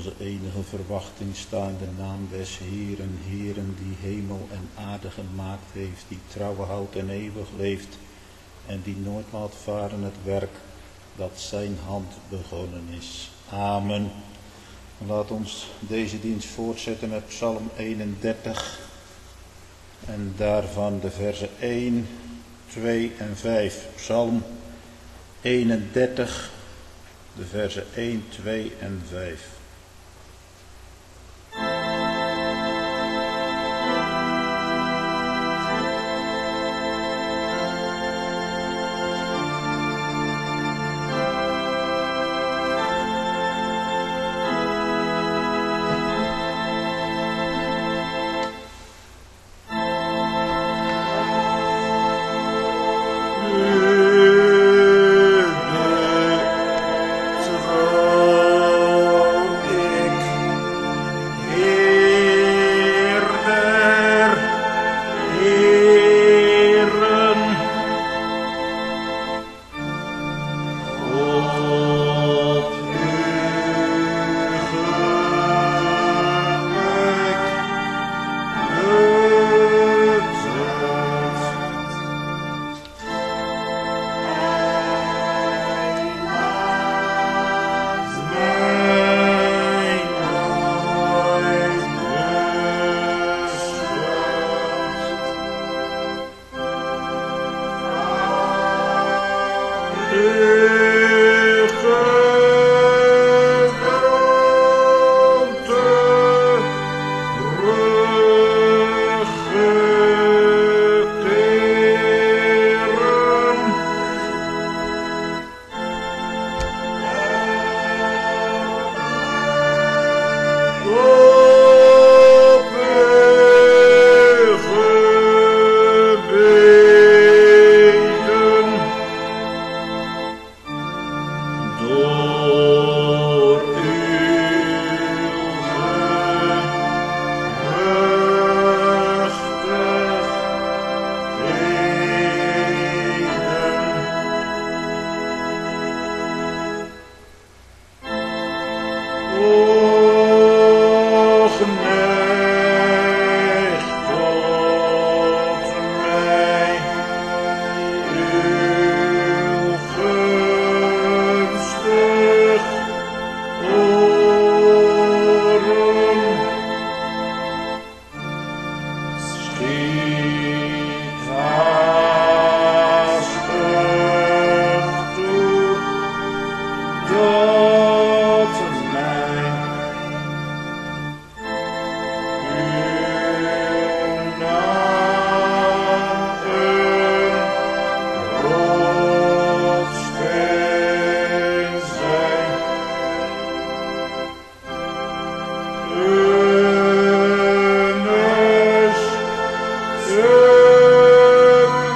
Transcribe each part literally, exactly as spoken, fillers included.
onze enige verwachting sta in de naam des Heeren, Heeren die hemel en aarde gemaakt heeft, die trouwe houdt en eeuwig leeft en die nooit laat varen het werk dat zijn hand begonnen is. Amen. Laat ons deze dienst voortzetten met Psalm eenendertig en daarvan de versen één, twee en vijf. Psalm eenendertig, de versen één, twee en vijf.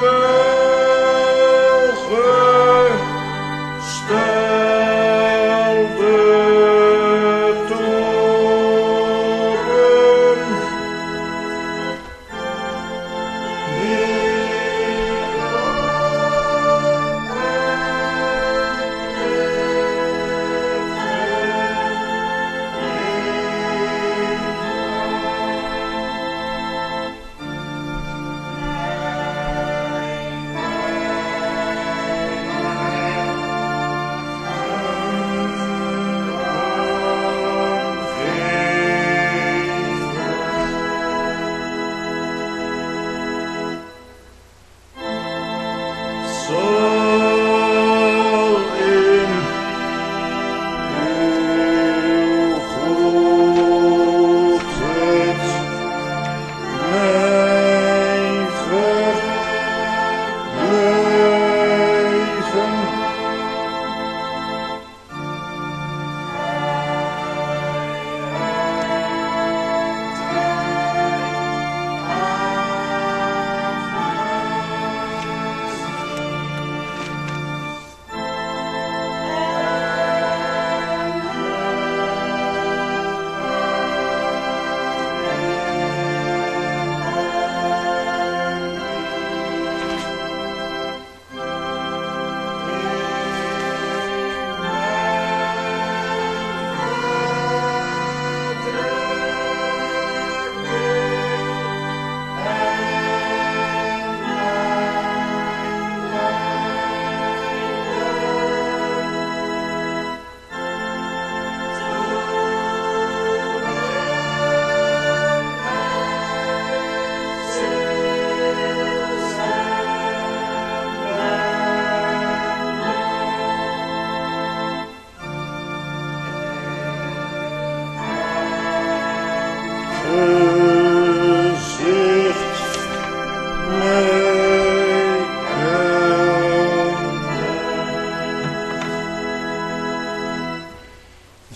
Stel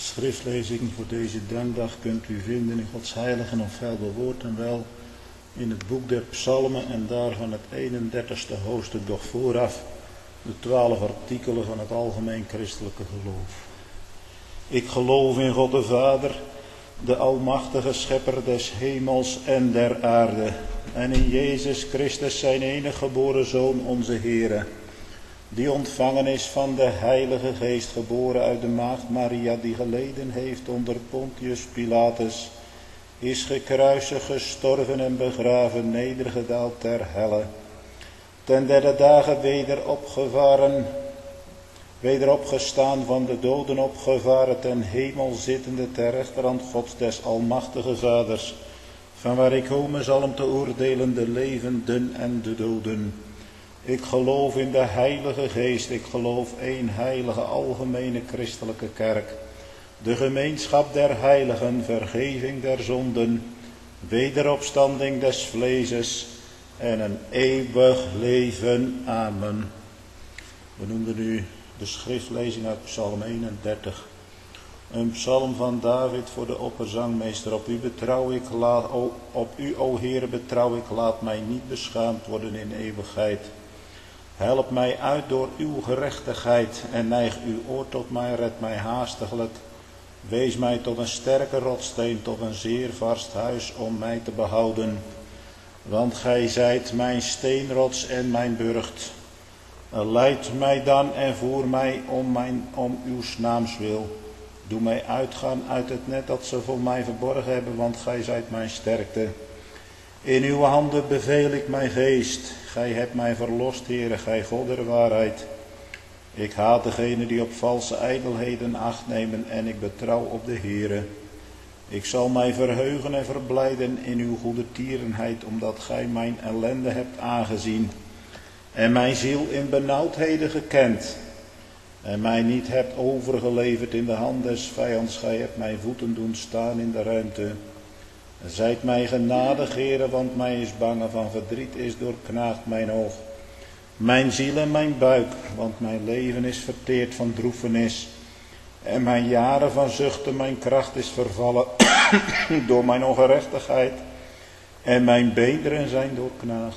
schriftlezing voor deze dankdag kunt u vinden in Gods heilige en onfeilbaar woord en wel in het boek der Psalmen en daarvan het eenendertigste hoofdstuk, doch vooraf de twaalf artikelen van het algemeen christelijke geloof. Ik geloof in God de Vader, de almachtige schepper des hemels en der aarde, en in Jezus Christus zijn enige geboren Zoon, onze Heere, die ontvangen is van de Heilige Geest, geboren uit de maagd Maria, die geleden heeft onder Pontius Pilatus, is gekruisigd, gestorven en begraven, nedergedaald ter helle, ten derde dagen weder opgevaren, weder opgestaan van de doden, opgevaren ten hemel zittende ter rechterhand Gods des almachtige Vaders, van waar ik komen zal om te oordelen de levenden en de doden. Ik geloof in de Heilige Geest, ik geloof één heilige algemene christelijke kerk, de gemeenschap der heiligen, vergeving der zonden, wederopstanding des vleeses en een eeuwig leven. Amen. We noemden nu de schriftlezing uit Psalm eenendertig. Een psalm van David voor de opperzangmeester. Op u betrouw ik, laat, o, op u, o Heere, betrouw ik, laat mij niet beschaamd worden in eeuwigheid. Help mij uit door uw gerechtigheid en neig uw oor tot mij, red mij haastiglijk. Wees mij tot een sterke rotsteen, tot een zeer vast huis om mij te behouden. Want gij zijt mijn steenrots en mijn burcht. Leid mij dan en voer mij om, mijn, om uw naams wil. Doe mij uitgaan uit het net dat ze voor mij verborgen hebben, want gij zijt mijn sterkte. In uw handen beveel ik mijn geest. Gij hebt mij verlost, Heere, gij God der waarheid. Ik haat degene die op valse ijdelheden acht nemen en ik betrouw op de Heere. Ik zal mij verheugen en verblijden in uw goede tierenheid, omdat gij mijn ellende hebt aangezien en mijn ziel in benauwdheden gekend en mij niet hebt overgeleverd in de hand des vijands. Gij hebt mijn voeten doen staan in de ruimte. Zijt mij genadig, Heere, want mij is bange, van verdriet is doorknaagd mijn oog, mijn ziel en mijn buik, want mijn leven is verteerd van droefenis en mijn jaren van zuchten, mijn kracht is vervallen door mijn ongerechtigheid en mijn beenderen zijn doorknaagd.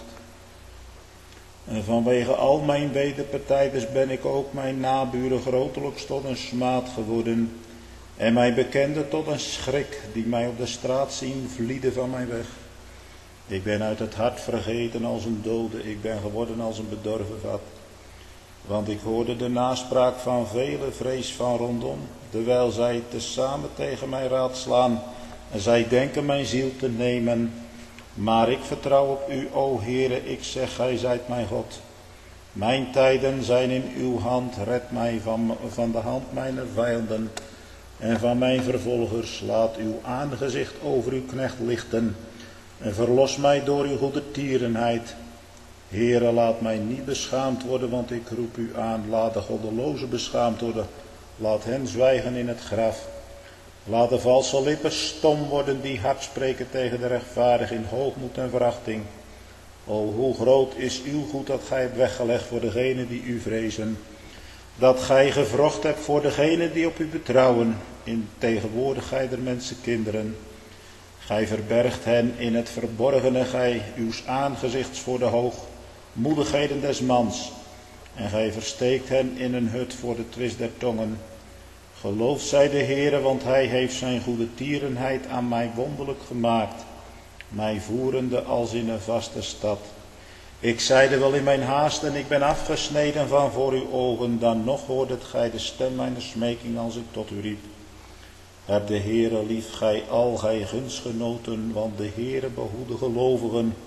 En vanwege al mijn wederpartijders ben ik ook mijn naburen grotelijks tot een smaad geworden en mijn bekenden tot een schrik, die mij op de straat zien vlieden van mijn weg. Ik ben uit het hart vergeten als een dode, ik ben geworden als een bedorven vat. Want ik hoorde de naspraak van vele, vrees van rondom, terwijl zij tezamen tegen mij raadslaan en zij denken mijn ziel te nemen. Maar ik vertrouw op u, o Heere, ik zeg, gij zijt mijn God. Mijn tijden zijn in uw hand, red mij van, van de hand mijner vijanden en van mijn vervolgers. Laat uw aangezicht over uw knecht lichten en verlos mij door uw goede tierenheid. Heere, laat mij niet beschaamd worden, want ik roep u aan. Laat de goddelozen beschaamd worden, laat hen zwijgen in het graf. Laat de valse lippen stom worden die hard spreken tegen de rechtvaardig in hoogmoed en verachting. O, hoe groot is uw goed dat gij hebt weggelegd voor degenen die u vrezen. Dat gij gevrocht hebt voor degenen die op u betrouwen, in tegenwoordigheid der mensenkinderen. Gij verbergt hen in het verborgene, gij uws aangezichts voor de hoogmoedigheden des mans. En gij versteekt hen in een hut voor de twist der tongen. Geloofd zij de Heere, want hij heeft zijn goede tierenheid aan mij wonderlijk gemaakt, mij voerende als in een vaste stad. Ik zeide wel in mijn haast en ik ben afgesneden van voor uw ogen, dan nog hoordet gij de stem mijner smeking als ik tot u riep. Heb de Heere lief, gij al gij gunstgenoten, want de Heere behoede gelovigen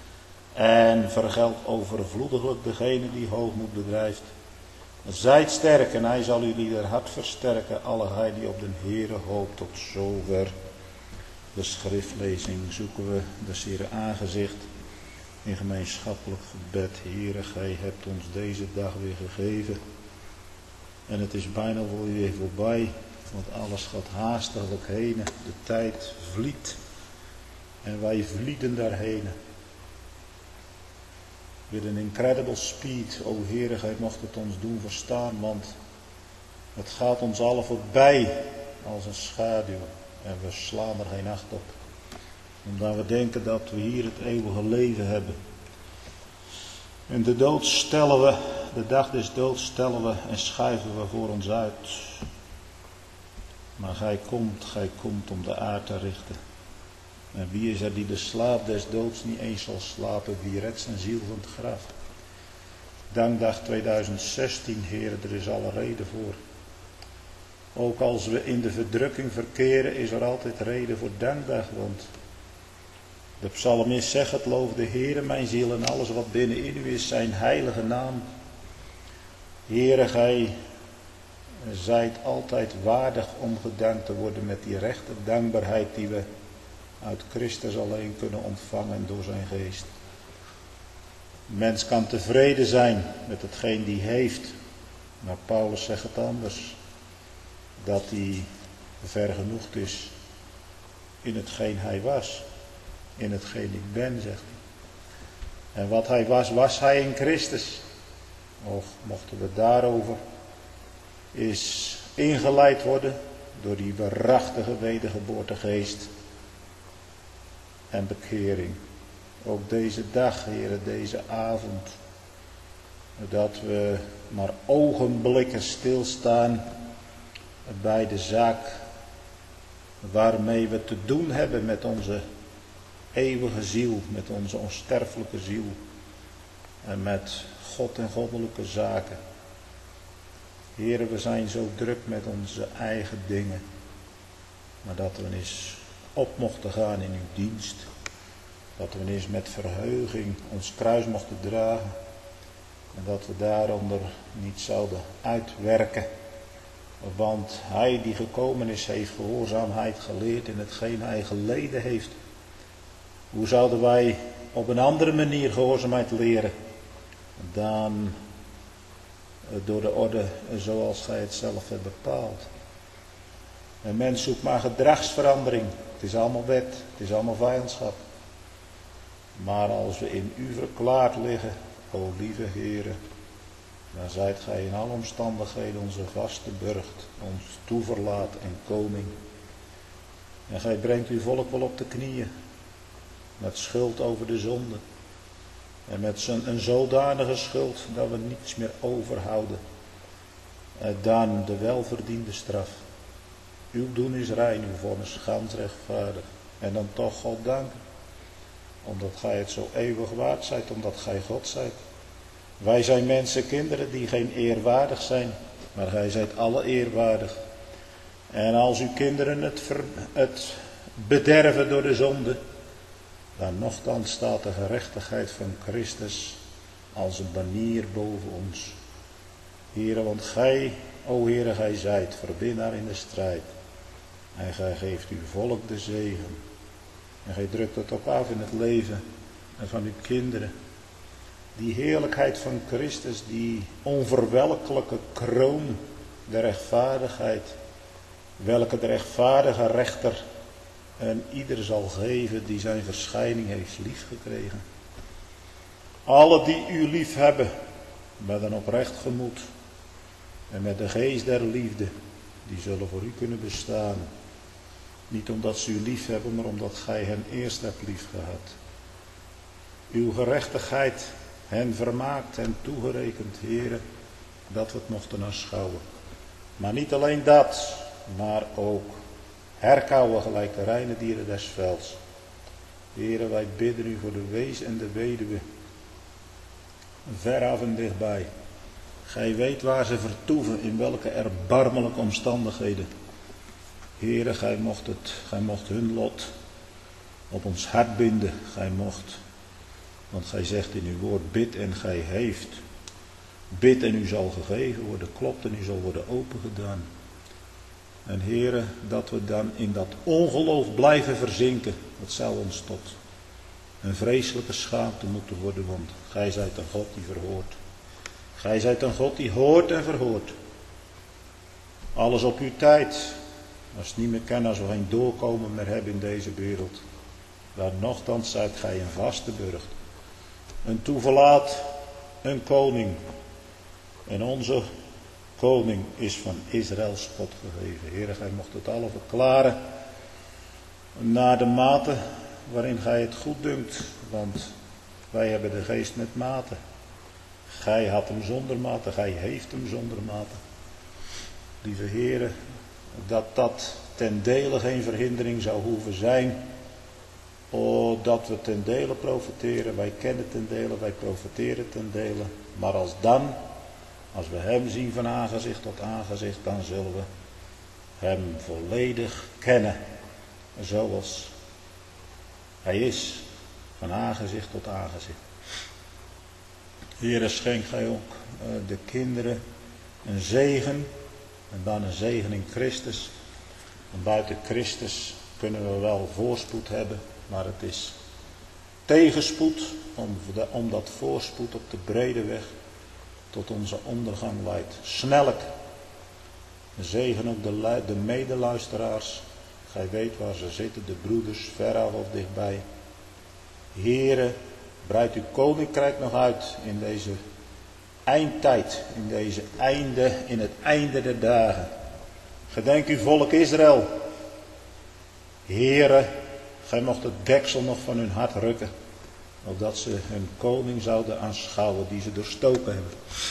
en vergeldt overvloediglijk degene die hoogmoed bedrijft. Zijt sterk en hij zal uw ieder hart versterken, alle gij die op de Heere hoopt. Tot zover de schriftlezing. Zoeken we des Heere aangezicht in gemeenschappelijk gebed. Heere, gij hebt ons deze dag weer gegeven en het is bijna wel weer voorbij, want alles gaat haastiglijk heen. De tijd vliet en wij vlieden daarheen. With an incredible speed, o Heere, gij mocht het ons doen verstaan, want het gaat ons allen voorbij. als een schaduw en we slaan er geen acht op. Omdat we denken dat we hier het eeuwige leven hebben. En de dood stellen we, de dag des doods stellen we en schuiven we voor ons uit. Maar gij komt, gij komt om de aarde te richten. En wie is er die de slaap des doods niet eens zal slapen, wie redt zijn ziel van het graf? Dankdag tweeduizend zestien, heren, er is alle reden voor. Ook als we in de verdrukking verkeren, is er altijd reden voor dankdag, want de psalmist zegt het, loof de Heere mijn ziel en alles wat binnenin u is, zijn heilige naam. Heere, gij zijt altijd waardig om gedankt te worden met die rechte dankbaarheid die we uit Christus alleen kunnen ontvangen door zijn geest. De mens kan tevreden zijn met hetgeen die heeft, maar Paulus zegt het anders. Dat hij vergenoegd is in hetgeen hij was. In hetgeen ik ben, zegt hij. En wat hij was, was hij in Christus. Of mochten we daarover is ingeleid worden door die waarachtige wedergeboortegeest en bekering. Ook deze dag, heren, deze avond, dat we maar ogenblikken stilstaan bij de zaak waarmee we te doen hebben met onze eeuwige ziel, met onze onsterfelijke ziel en met God en goddelijke zaken. Heren, we zijn zo druk met onze eigen dingen, maar dat we eens op mochten gaan in uw dienst, dat we eens met verheuging ons kruis mochten dragen en dat we daaronder niet zouden uitwerken. Want hij die gekomen is, heeft gehoorzaamheid geleerd in hetgeen hij geleden heeft. Hoe zouden wij op een andere manier gehoorzaamheid leren dan door de orde zoals gij het zelf hebt bepaald? Een mens zoekt maar gedragsverandering. Het is allemaal wet, het is allemaal vijandschap. Maar als we in u verklaard liggen, o lieve Heere, dan zijt gij in alle omstandigheden onze vaste burcht, ons toeverlaat en koning. En gij brengt uw volk wel op de knieën, met schuld over de zonde. En met een zodanige schuld dat we niets meer overhouden dan de welverdiende straf. Uw doen is rein, uw vonnis gans rechtvaardig. En dan toch God danken, omdat gij het zo eeuwig waard zijt, omdat gij God zijt. Wij zijn mensen, kinderen die geen eerwaardig zijn, maar gij zijt alle eerwaardig. En als uw kinderen het, ver, het bederven door de zonde, dan nochtans staat de gerechtigheid van Christus als een banier boven ons. Heere, want gij, o Heere, gij zijt verbinnaar in de strijd. En gij geeft uw volk de zegen. En gij drukt het ook af in het leven van uw kinderen. Die heerlijkheid van Christus, die onverwelkelijke kroon der rechtvaardigheid, welke de rechtvaardige rechter en ieder zal geven die zijn verschijning heeft liefgekregen. Alle die u lief hebben, met een oprecht gemoed en met de geest der liefde, die zullen voor u kunnen bestaan. Niet omdat ze u lief hebben, maar omdat gij hen eerst hebt lief gehad. Uw gerechtigheid hen vermaakt en toegerekend, Heere, dat we het mochten aanschouwen. Maar niet alleen dat, maar ook herkauwen gelijk de reine dieren des velds. Heere, wij bidden u voor de wees en de weduwe, veraf en dichtbij. Gij weet waar ze vertoeven, in welke erbarmelijke omstandigheden. Heere, gij mocht het, gij mocht hun lot op ons hart binden. Gij mocht, want gij zegt in uw woord, bid en gij heeft. Bid en u zal gegeven worden, klopt en u zal worden opengedaan. En Heere, dat we dan in dat ongeloof blijven verzinken, dat zou ons tot een vreselijke schaamte moeten worden, want gij zijt een God die verhoort. Gij zijt een God die hoort en verhoort. Alles op uw tijd. Als het niet meer kan, als we geen doorkomen meer hebben in deze wereld. Maar nochtans zijt gij een vaste burcht. Een toeverlaat, een koning. En onze koning is van Israëls God gegeven. Heere, gij mocht het alle verklaren naar de mate waarin gij het goed dunkt. Want wij hebben de geest met mate. Gij had hem zonder mate, gij heeft hem zonder mate. Lieve Heere, dat dat ten dele geen verhindering zou hoeven zijn. O, dat we ten dele profiteren, wij kennen ten dele, wij profiteren ten dele. Maar als dan, als we hem zien van aangezicht tot aangezicht, dan zullen we hem volledig kennen. Zoals hij is, van aangezicht tot aangezicht. Heere, schenk gij ook uh, de kinderen een zegen, en dan een zegen in Christus. En buiten Christus kunnen we wel voorspoed hebben, maar het is tegenspoed, omdat voorspoed op de brede weg tot onze ondergang leidt. Snellijk. Zegen ook de, de medeluisteraars. Gij weet waar ze zitten, de broeders, veraf of dichtbij. Heere, breid uw koninkrijk nog uit in deze eindtijd, in deze einde, in het einde der dagen. Gedenk uw volk Israël. Heere, gij mocht het deksel nog van hun hart rukken, opdat ze hun koning zouden aanschouwen die ze doorstoken hebben.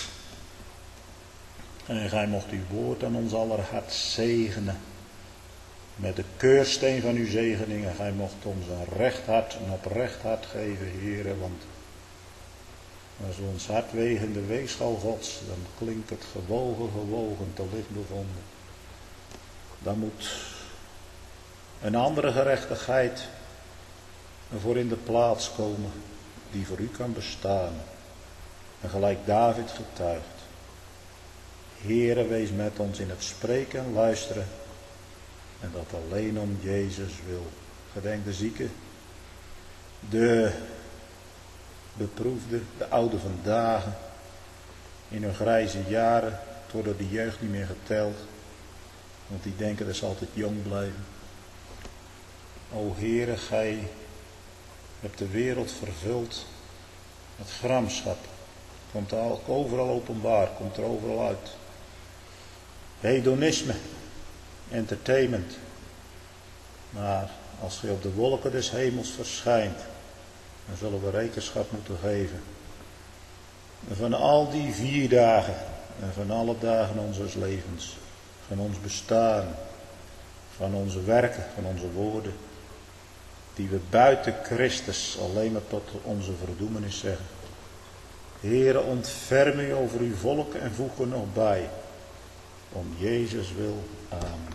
En gij mocht uw woord aan ons aller hart zegenen, met de keursteen van uw zegeningen. Gij mocht ons een recht hart, een oprecht hart geven, Heere, want als we ons hart wegen de weegschaal Gods, dan klinkt het gewogen, gewogen, te licht bevonden. Dan moet een andere gerechtigheid voor in de plaats komen, die voor u kan bestaan. En gelijk David getuigt. Heere, wees met ons in het spreken en luisteren. En dat alleen om Jezus wil. Gedenk de zieken, de beproefden, de ouden van dagen. In hun grijze jaren, het wordt door de jeugd niet meer geteld. Want die denken dat ze altijd jong blijven. O Heere, gij hebt de wereld vervuld met gramschap. Komt er ook overal openbaar, komt er overal uit. Hedonisme, entertainment. Maar als gij op de wolken des hemels verschijnt, dan zullen we rekenschap moeten geven. En van al die vier dagen en van alle dagen onze levens, van ons bestaan, van onze werken, van onze woorden, die we buiten Christus alleen maar tot onze verdoemenis zeggen. Heere, ontferm u over uw volk en voeg er nog bij. Om Jezus wil. Amen.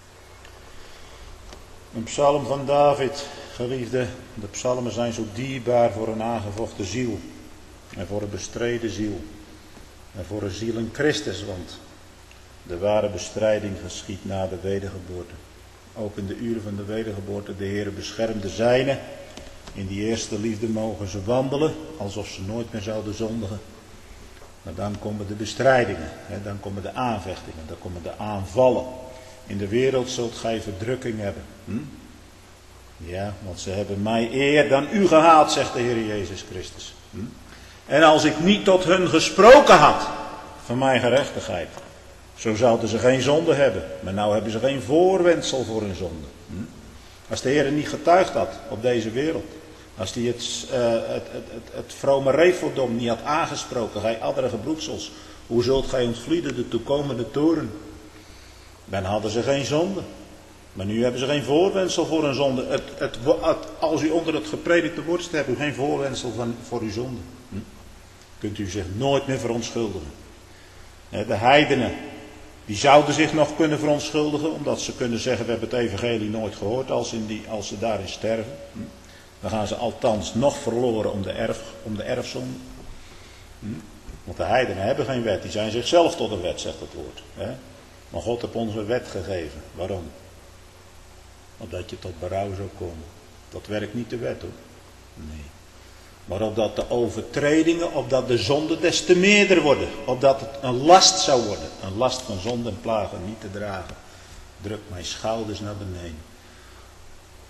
Een psalm van David, geliefde. De psalmen zijn zo dierbaar voor een aangevochten ziel. En voor een bestreden ziel. En voor een ziel in Christus, want de ware bestrijding geschiedt na de wedergeboorte. Ook in de uren van de wedergeboorte, de Heere beschermt de zijnen. In die eerste liefde mogen ze wandelen, alsof ze nooit meer zouden zondigen. Maar dan komen de bestrijdingen, hè, dan komen de aanvechtingen, dan komen de aanvallen. In de wereld zult gij verdrukking hebben. Hm? Ja, want ze hebben mij eer dan u gehaat, zegt de Heer Jezus Christus. Hm? En als ik niet tot hun gesproken had van mijn gerechtigheid, zo zouden ze geen zonde hebben. Maar nou hebben ze geen voorwendsel voor hun zonde. Hm? Als de Heer niet getuigd had op deze wereld. Als hij het, uh, het, het, het, het vrome reefeldom niet had aangesproken. Gij adderige broedsels. Hoe zult gij ontvlieden de toekomende toren? Dan hadden ze geen zonde. Maar nu hebben ze geen voorwendsel voor hun zonde. Het, het, het, als u onder het gepredikte woord staat, hebt u geen voorwendsel van, voor uw zonde. Hm? Kunt u zich nooit meer verontschuldigen. De heidenen, die zouden zich nog kunnen verontschuldigen. Omdat ze kunnen zeggen, we hebben het evangelie nooit gehoord als, in die, als ze daarin sterven. Hm? Dan gaan ze althans nog verloren om de, erf, om de erfzonde. Hm? Want de heidenen hebben geen wet. Die zijn zichzelf tot een wet, zegt het woord. Hè? Maar God heeft ons een wet gegeven. Waarom? Opdat je tot berouw zou komen. Dat werkt niet de wet hoor. Nee. Maar opdat de overtredingen, opdat de zonden des te meerder worden. Opdat het een last zou worden. Een last van zonde en plagen niet te dragen. Druk mijn schouders naar beneden.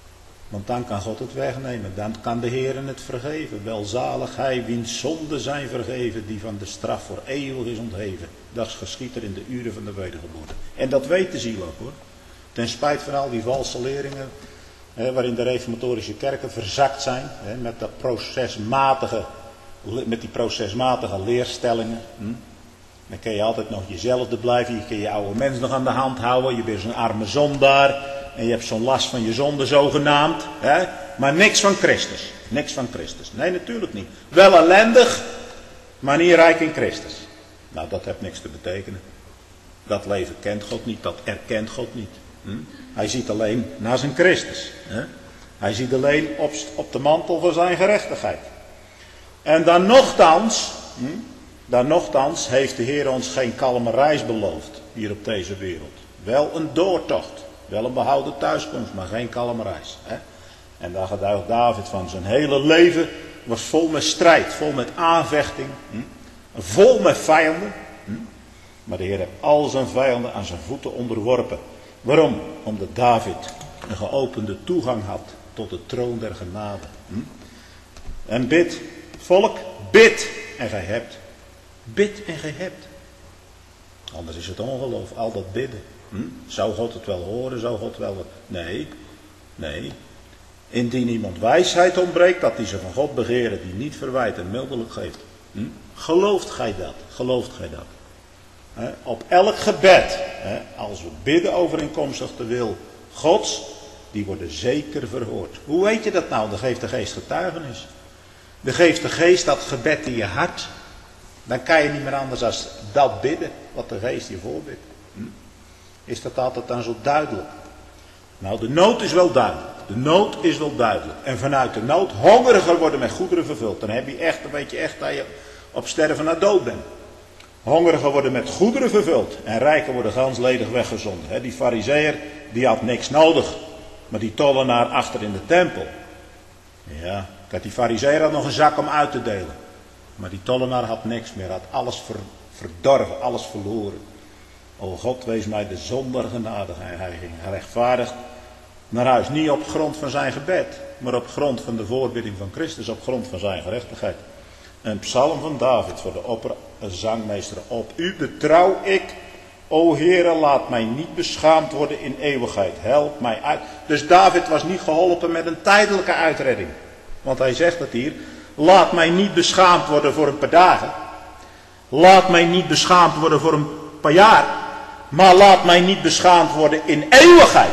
Want dan kan God het wegnemen. Dan kan de Heer het vergeven. Welzalig hij wiens zonden zijn vergeven, die van de straf voor eeuwig is ontheven. Dat is geschied er in de uren van de wedergeboorte. En dat weet de ziel ook hoor. Ten spijt van al die valse leringen, hè, waarin de reformatorische kerken verzakt zijn. Hè, met, dat procesmatige, met die procesmatige leerstellingen. Hm. Dan kun je altijd nog jezelfde blijven. Je kun je oude mens nog aan de hand houden. Je bent zo'n arme zondaar. En je hebt zo'n last van je zonde zogenaamd. Hè? Maar niks van Christus. Niks van Christus. Nee, natuurlijk niet. Wel ellendig, maar niet rijk in Christus. Nou, dat heeft niks te betekenen. Dat leven kent God niet. Dat erkent God niet. Hm? Hij ziet alleen naar zijn Christus. Hè? Hij ziet alleen op, op de mantel van zijn gerechtigheid. En dan nochtans... Hm? Dan nochtans heeft de Heer ons geen kalme reis beloofd. Hier op deze wereld. Wel een doortocht. Wel een behouden thuiskomst, maar geen kalme reis. Hè? En daar getuigt David van. Zijn hele leven was vol met strijd, vol met aanvechting. Hm? Vol met vijanden. Hm? Maar de Heer heeft al zijn vijanden aan zijn voeten onderworpen. Waarom? Omdat David een geopende toegang had tot de troon der genade. Hm? En bid, volk, bid en gij hebt. Bid en gij hebt. Anders is het ongeloof, al dat bidden. Hm? Zou God het wel horen? Zou God wel... Nee, nee. Indien iemand wijsheid ontbreekt, dat hij ze van God begeren, die niet verwijt en mildelijk geeft. Hm? Gelooft gij dat? Gelooft gij dat? He? Op elk gebed, he? Als we bidden overeenkomstig de wil Gods, die worden zeker verhoord. Hoe weet je dat nou? Dan geeft de Geest getuigenis. Dan geeft de Geest dat gebed in je hart. Dan kan je niet meer anders dan dat bidden, wat de Geest je voorbidt. Hm? Is dat altijd dan zo duidelijk? Nou, de nood is wel duidelijk. De nood is wel duidelijk. En vanuit de nood hongeriger worden met goederen vervuld. Dan heb je echt, dan weet je echt dat je op sterven naar dood bent. Hongeriger worden met goederen vervuld. En rijken worden gansledig weggezonden. He, die farizeeër, die had niks nodig. Maar die tollenaar achter in de tempel. Ja, kijk, die farizeeër had nog een zak om uit te delen. Maar die tollenaar had niks meer. Had alles ver, verdorven, alles verloren. O God, wees mij de zondaar genadig. Hij, hij ging gerechtvaardigd naar huis. Niet op grond van zijn gebed. Maar op grond van de voorbidding van Christus. Op grond van zijn gerechtigheid. Een psalm van David voor de opperzangmeester. Op u betrouw ik. O Heere, laat mij niet beschaamd worden in eeuwigheid. Help mij uit. Dus David was niet geholpen met een tijdelijke uitredding. Want hij zegt het hier. Laat mij niet beschaamd worden voor een paar dagen. Laat mij niet beschaamd worden voor een paar jaar. Maar laat mij niet beschaamd worden in eeuwigheid.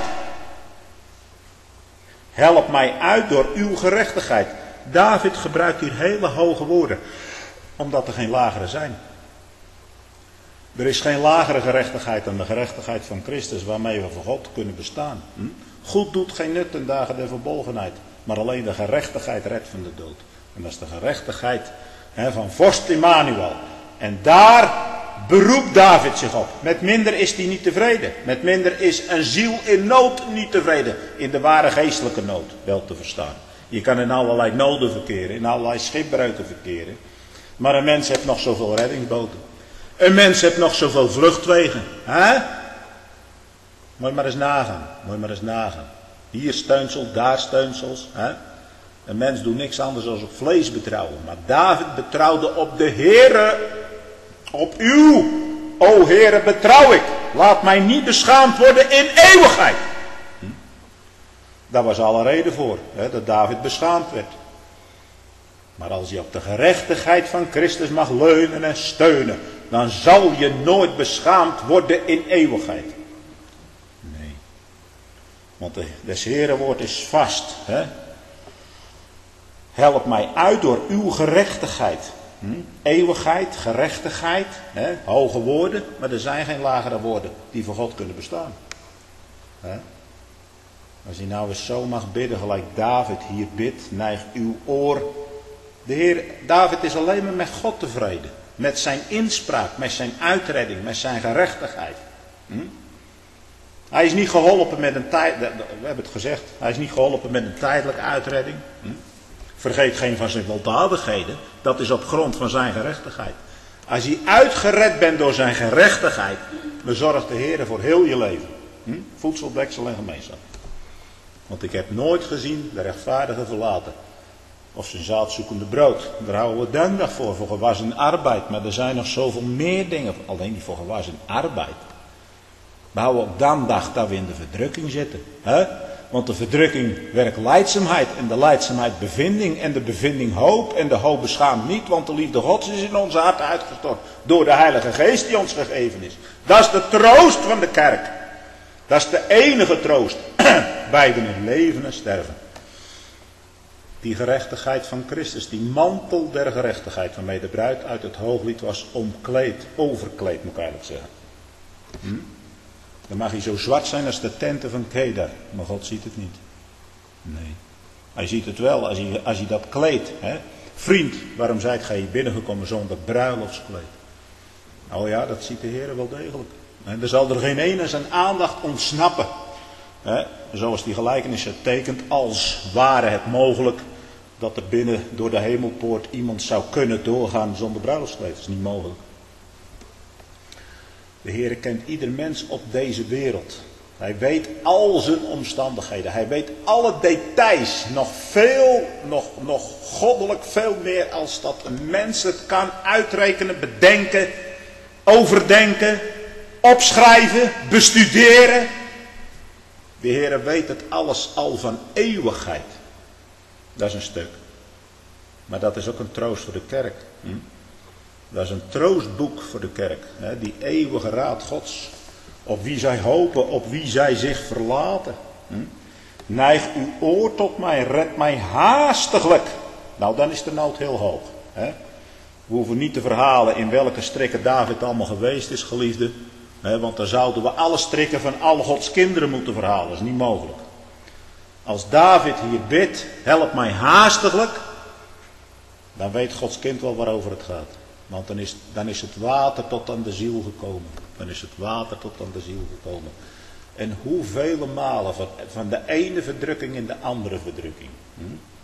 Help mij uit door uw gerechtigheid. David gebruikt hier hele hoge woorden. Omdat er geen lagere zijn. Er is geen lagere gerechtigheid dan de gerechtigheid van Christus waarmee we voor God kunnen bestaan. Hm? Goed doet geen nut ten dagen der verbolgenheid. Maar alleen de gerechtigheid redt van de dood. En dat is de gerechtigheid hè, van vorst Immanuel. En daar beroept David zich op. Met minder is hij niet tevreden. Met minder is een ziel in nood niet tevreden. In de ware geestelijke nood wel te verstaan. Je kan in allerlei noden verkeren. In allerlei schipbreuken verkeren. Maar een mens heeft nog zoveel reddingsboten. Een mens heeft nog zoveel vluchtwegen. Hè? Moet je maar eens nagaan. Moet je maar eens nagaan. Hier steunsel, daar steunsels. Hè? Een mens doet niks anders dan op vlees betrouwen. Maar David betrouwde op de Heere. Op u. O Heere, betrouw ik. Laat mij niet beschaamd worden in eeuwigheid. Hm? Daar was alle reden voor. Hè, dat David beschaamd werd. Maar als je op de gerechtigheid van Christus mag leunen en steunen. Dan zal je nooit beschaamd worden in eeuwigheid. Nee. Want de, des Heere woord is vast. Hè? Help mij uit door uw gerechtigheid. Hm? Eeuwigheid, gerechtigheid, hè? Hoge woorden, maar er zijn geen lagere woorden die voor God kunnen bestaan. Hè? Als je nou eens zo mag bidden, gelijk David hier bidt, neig uw oor. De Heer, David is alleen maar met God tevreden. Met zijn inspraak, met zijn uitredding, met zijn gerechtigheid. Hm? Hij is niet geholpen met een tijd, we hebben het gezegd, hij is niet geholpen met een tijdelijke uitredding. Hm? Vergeet geen van zijn weldadigheden. Dat is op grond van zijn gerechtigheid. Als je uitgered bent door zijn gerechtigheid. Dan zorgt de Heer voor heel je leven. Hm? Voedsel, deksel en gemeenschap. Want ik heb nooit gezien de rechtvaardige verlaten. Of zijn zaadzoekende brood. Daar houden we dankbaar voor, voor gewassen arbeid. Maar er zijn nog zoveel meer dingen, alleen niet voor gewassen arbeid. We houden ook dankbaar dat we in de verdrukking zitten. Hè? Want de verdrukking werkt lijdzaamheid. En de lijdzaamheid bevinding. En de bevinding hoop. En de hoop beschaamt niet. Want de liefde Gods is in onze harten uitgestort. Door de Heilige Geest die ons gegeven is. Dat is de troost van de kerk. Dat is de enige troost. Beiden in leven en sterven. Die gerechtigheid van Christus. Die mantel der gerechtigheid. Waarmee de bruid uit het hooglied was omkleed. Overkleed moet ik eigenlijk zeggen. Hm? Dan mag hij zo zwart zijn als de tenten van Kedar. Maar God ziet het niet. Nee. Hij ziet het wel als hij, als hij dat kleedt. Hè? Vriend, waarom zijt gij hier binnengekomen zonder bruiloftskleed? Nou ja, dat ziet de Heer wel degelijk. En er zal er geen ene zijn aandacht ontsnappen. Hè? Zoals die gelijkenissen tekent, als ware het mogelijk dat er binnen door de hemelpoort iemand zou kunnen doorgaan zonder bruiloftskleed. Dat is niet mogelijk. De Heer kent ieder mens op deze wereld. Hij weet al zijn omstandigheden. Hij weet alle details. Nog veel, nog, nog goddelijk veel meer als dat een mens het kan uitrekenen, bedenken, overdenken, opschrijven, bestuderen. De Heer weet het alles al van eeuwigheid. Dat is een stuk. Maar dat is ook een troost voor de kerk. Hm? Dat is een troostboek voor de kerk. Hè? Die eeuwige raad Gods. Op wie zij hopen, op wie zij zich verlaten. Hm? Neig uw oor tot mij, red mij haastiglijk. Nou, dan is de nood heel hoog. Hè? We hoeven niet te verhalen in welke strikken David allemaal geweest is, geliefde. Hè? Want dan zouden we alle strikken van al Gods kinderen moeten verhalen. Dat is niet mogelijk. Als David hier bidt, help mij haastiglijk. Dan weet Gods kind wel waarover het gaat. Want dan is, dan is het water tot aan de ziel gekomen. Dan is het water tot aan de ziel gekomen. En hoeveel malen van, van de ene verdrukking in de andere verdrukking. Hm?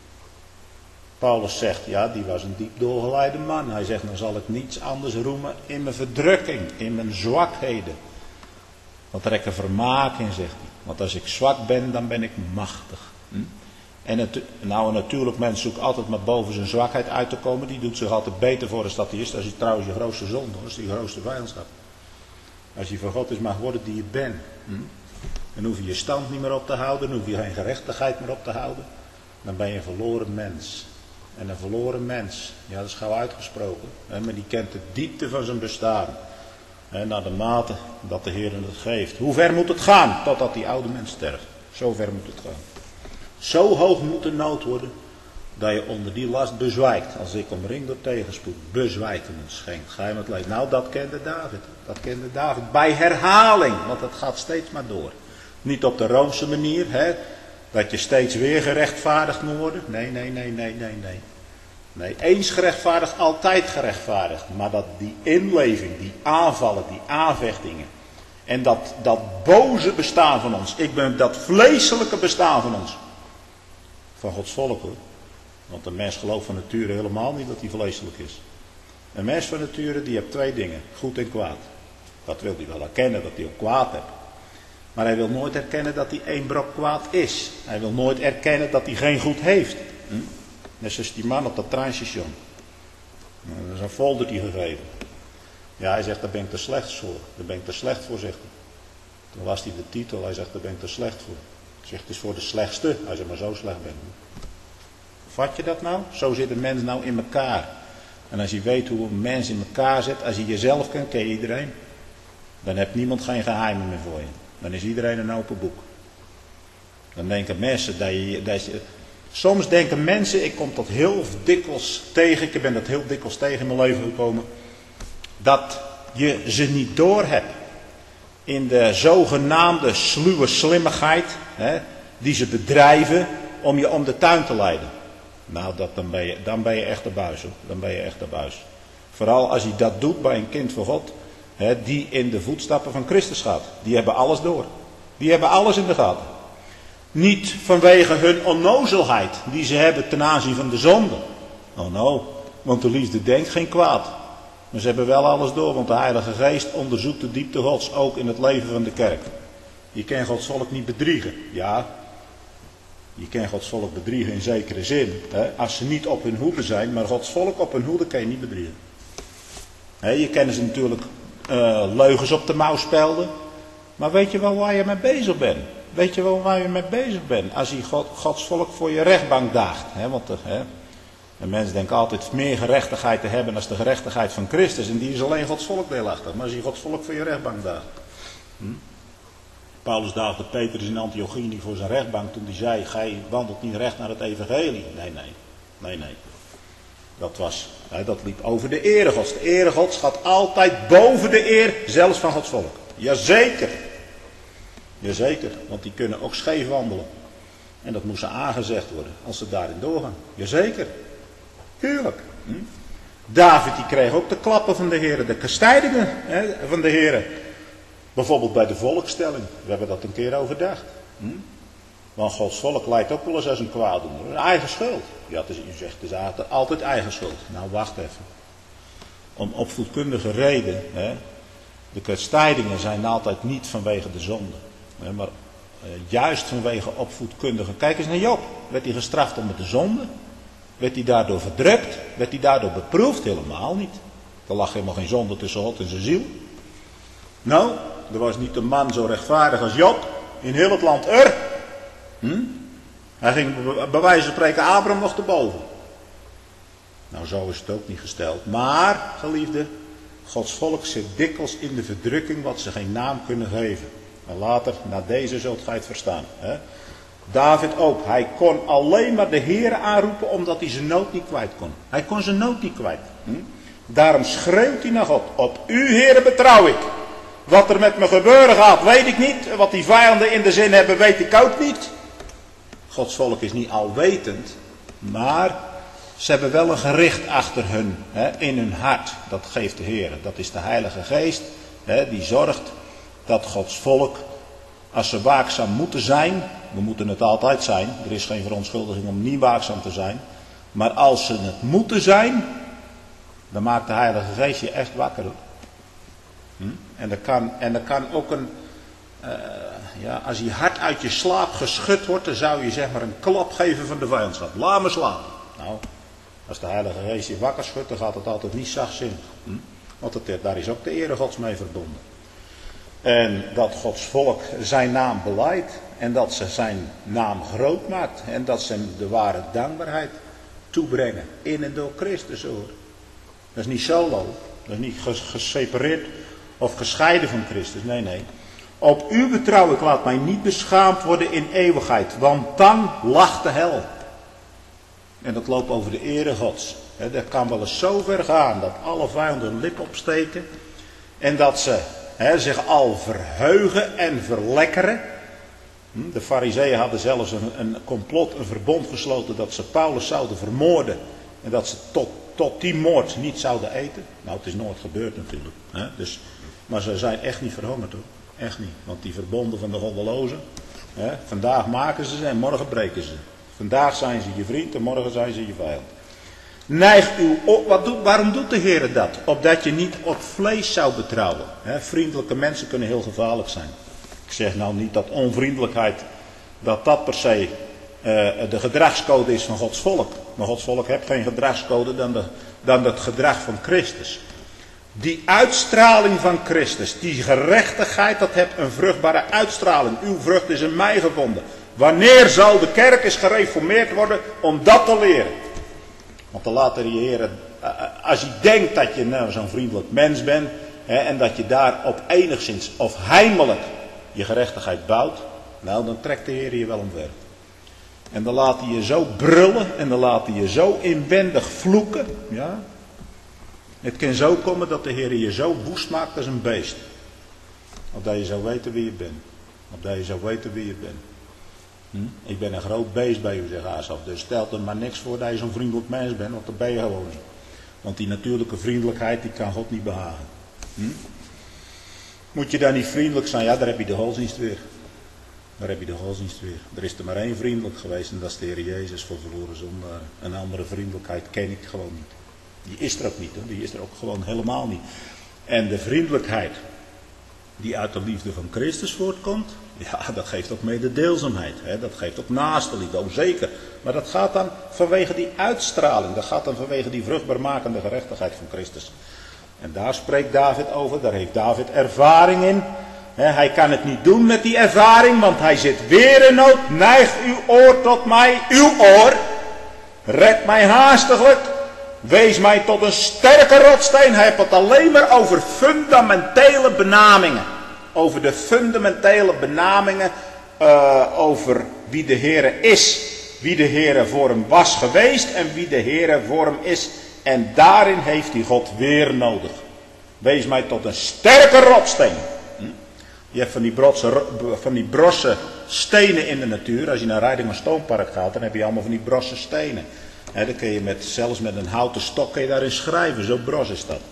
Paulus zegt, ja, die was een diep doorgeleide man. Hij zegt, dan zal ik niets anders roemen in mijn verdrukking, in mijn zwakheden. Want er is er vermaak in, zegt hij. Want als ik zwak ben, dan ben ik machtig. Hm? En het, nou, een natuurlijk mens zoekt altijd maar boven zijn zwakheid uit te komen. Die doet zich altijd beter voor als dat hij is. Dat is trouwens je grootste zonde. Dat is je grootste vijandschap. Als je van God is mag worden die je bent. Hm? Dan hoef je je stand niet meer op te houden. Dan hoef je geen gerechtigheid meer op te houden. Dan ben je een verloren mens. En een verloren mens, ja, dat is gauw uitgesproken. Hè, maar die kent de diepte van zijn bestaan. Hè, naar de mate dat de Heer het geeft. Hoe ver moet het gaan totdat die oude mens sterft? Zo ver moet het gaan. Zo hoog moet de nood worden, dat je onder die last bezwijkt. Als ik omring door tegenspoed, bezwijken en schenkt. Ga je met leed. Nou, dat kende David. Dat kende David. Bij herhaling, want het gaat steeds maar door. Niet op de Roomse manier, hè, dat je steeds weer gerechtvaardigd moet worden. Nee, nee, nee, nee, nee, nee. Nee, eens gerechtvaardigd, altijd gerechtvaardigd. Maar dat die inleving, die aanvallen, die aanvechtingen. En dat, dat boze bestaan van ons. Ik ben dat vleeselijke bestaan van ons. Van Gods volk hoor. Want een mens gelooft van nature helemaal niet dat hij vleeselijk is. Een mens van nature die heeft twee dingen. Goed en kwaad. Dat wil hij wel erkennen dat hij ook kwaad heeft. Maar hij wil nooit erkennen dat hij één brok kwaad is. Hij wil nooit erkennen dat hij geen goed heeft. Hm? Net zoals die man op dat treinstation. Dat is een foldertje gegeven. Ja, hij zegt, daar ben ik te slecht voor. Daar ben ik te slecht voor, zegt hij. Toen las hij de titel, hij zegt, daar ben ik te slecht voor. Hij zegt, het is voor de slechtste. Hij zegt, maar zo slecht ben ik. Vat je dat nou? Zo zit een mens nou in elkaar. En als je weet hoe een mens in elkaar zit, als je jezelf kent, ken je iedereen. Dan heeft niemand geen geheimen meer voor je. Dan is iedereen een open boek. Dan denken mensen dat je, dat je... Soms denken mensen, ik kom dat heel dikwijls tegen, ik ben dat heel dikwijls tegen in mijn leven gekomen, dat je ze niet doorhebt in de zogenaamde sluwe slimmigheid, hè, die ze bedrijven om je om de tuin te leiden. Nou, dat, dan, ben je, dan ben je echt de buis, hoor. Dan ben je echt de buis. Vooral als je dat doet bij een kind van God, hè, die in de voetstappen van Christus gaat. Die hebben alles door. Die hebben alles in de gaten. Niet vanwege hun onnozelheid die ze hebben ten aanzien van de zonde. Oh no, want de liefde denkt geen kwaad. Maar ze hebben wel alles door, want de Heilige Geest onderzoekt de diepte Gods ook in het leven van de kerk. Je kan Gods volk niet bedriegen. Ja, Je kan Gods volk bedriegen in zekere zin. Hè? Als ze niet op hun hoede zijn, maar Gods volk op hun hoede kan je niet bedriegen. Hè, je kan ze natuurlijk uh, leugens op de mouw spelden. Maar weet je wel waar je mee bezig bent? Weet je wel waar je mee bezig bent? Als je God, Gods volk voor je rechtbank daagt. Hè? Want de, hè, de mensen denken altijd meer gerechtigheid te hebben dan de gerechtigheid van Christus. En die is alleen Gods volk deelachtig. Maar als je Gods volk voor je rechtbank daagt. Hm? Paulus daagde Petrus in Antiochie voor zijn rechtbank toen hij zei, gij wandelt niet recht naar het evangelie. Nee, nee, nee, nee. Dat was, hè, dat liep over de ere Gods. De ere Gods gaat altijd boven de eer, zelfs van Gods volk. Jazeker. Jazeker, want die kunnen ook scheef wandelen. En dat moest ze aangezegd worden als ze daarin doorgaan. Jazeker. Tuurlijk. Hm? David die kreeg ook de klappen van de Heer, de kastijdingen hè, van de Heer. Bijvoorbeeld bij de volkstelling. We hebben dat een keer overdacht. Hm? Want Gods volk lijkt ook wel eens als een kwaaddoener. Eigen schuld. Ja, het is, u zegt het is altijd eigen schuld. Nou, wacht even. Om opvoedkundige reden. Hè, de kastijdingen zijn altijd niet vanwege de zonde. Hè, maar eh, juist vanwege opvoedkundige. Kijk eens naar Job. Werd hij gestraft om de zonde? Werd hij daardoor verdrukt? Werd hij daardoor beproefd? Helemaal niet. Er lag helemaal geen zonde tussen God en zijn ziel. Nou, er was niet een man zo rechtvaardig als Job in heel het land Ur. Hm? Hij ging bij wijze van spreken Abraham nog te boven. Nou, zo is het ook niet gesteld. Maar, geliefde, Gods volk zit dikwijls in de verdrukking wat ze geen naam kunnen geven. En later, na deze zult gij het verstaan. Hè? David ook. Hij kon alleen maar de Heere aanroepen omdat hij zijn nood niet kwijt kon. Hij kon zijn nood niet kwijt. Hm? Daarom schreeuwt hij naar God. Op u, Heere, betrouw ik. Wat er met me gebeuren gaat, weet ik niet. Wat die vijanden in de zin hebben, weet ik ook niet. Gods volk is niet alwetend. Maar ze hebben wel een gericht achter hun. Hè, in hun hart. Dat geeft de Heer. Dat is de Heilige Geest. Hè, die zorgt dat Gods volk, als ze waakzaam moeten zijn. We moeten het altijd zijn. Er is geen verontschuldiging om niet waakzaam te zijn. Maar als ze het moeten zijn, dan maakt de Heilige Geest je echt wakker. Hm? En er kan, en er kan ook een, uh, ja, als je hart uit je slaap geschud wordt, dan zou je zeg maar een klap geven van de vijandschap. Laat me slapen. Nou, als de Heilige Geest je wakker schudt, dan gaat het altijd niet zachtzinnig. Hm? Want het, daar is ook de ere Gods mee verbonden. En dat Gods volk zijn naam belijdt en dat ze zijn naam groot maakt en dat ze hem de ware dankbaarheid toebrengen. In en door Christus hoor. Dat is niet solo, dat is niet gesepareerd of gescheiden van Christus. Nee, nee. Op u betrouw ik, laat mij niet beschaamd worden in eeuwigheid, want dan lacht de hel. En dat loopt over de ere Gods. He, dat kan wel eens zo ver gaan dat alle vijanden hun lip opsteken en dat ze he, zich al verheugen en verlekkeren. De Farizeeën hadden zelfs een, een complot, een verbond gesloten dat ze Paulus zouden vermoorden en dat ze tot, tot die moord niet zouden eten. Nou, het is nooit gebeurd natuurlijk. Hè? Dus, maar ze zijn echt niet verhongerd hoor. Echt niet. Want die verbonden van de goddelozen, hè? Vandaag maken ze ze en morgen breken ze. Vandaag zijn ze je vriend en morgen zijn ze je vijand. Neig uw op, wat doet, waarom doet de Heer dat? Opdat je niet op vlees zou betrouwen. Hè? Vriendelijke mensen kunnen heel gevaarlijk zijn. Ik zeg nou niet dat onvriendelijkheid, dat dat per se uh, de gedragscode is van Gods volk. Maar Gods volk heeft geen gedragscode dan, de, dan het gedrag van Christus. Die uitstraling van Christus, die gerechtigheid, dat heeft een vruchtbare uitstraling. Uw vrucht is in mij gevonden. Wanneer zal de kerk eens gereformeerd worden om dat te leren? Want dan laat de Heer, als je denkt dat je nou zo'n vriendelijk mens bent, hè, en dat je daarop enigszins of heimelijk je gerechtigheid bouwt, nou dan trekt de Heer je wel omver. En dan laat hij je zo brullen en dan laat hij je zo inwendig vloeken. Ja. Het kan zo komen dat de Heer je zo woest maakt als een beest. Opdat je zou weten wie je bent. Opdat je zou weten wie je bent. Hm? Ik ben een groot beest bij u, zegt Asaf. Dus stel er maar niks voor dat je zo'n vriendelijk mens bent, want dat ben je gewoon niet. Want die natuurlijke vriendelijkheid, die kan God niet behagen. Hm? Moet je dan niet vriendelijk zijn? Ja, daar heb je de godsdienst weer. Daar heb je de godsdienst weer. Er is er maar één vriendelijk geweest en dat is de Heer Jezus voor verloren zondaren. Een andere vriendelijkheid ken ik gewoon niet. Die is er ook niet, hoor. Die is er ook gewoon helemaal niet. En de vriendelijkheid die uit de liefde van Christus voortkomt, Ja, dat geeft ook mededeelzaamheid. Hè? Dat geeft ook naastenliefde, ook zeker. Maar dat gaat dan vanwege die uitstraling. Dat gaat dan vanwege die vruchtbaarmakende gerechtigheid van Christus. En daar spreekt David over. Daar heeft David ervaring in. He, hij kan het niet doen met die ervaring, want hij zit weer in nood. Neig uw oor tot mij, uw oor. Red mij haastiglijk. Wees mij tot een sterke rotsteen. Hij heeft het alleen maar over fundamentele benamingen. Over de fundamentele benamingen. Uh, over wie de Heere is. Wie de Heere voor hem was geweest en wie de Heere voor hem is. En daarin heeft hij God weer nodig. Wees mij tot een sterke rotsteen. Hm? Je hebt van die, brotse, van die brosse stenen in de natuur. Als je naar Reidingen Stoompark gaat, dan heb je allemaal van die brosse stenen. He, dan kun je met, zelfs met een houten stok kun je daarin schrijven. Zo bros is dat.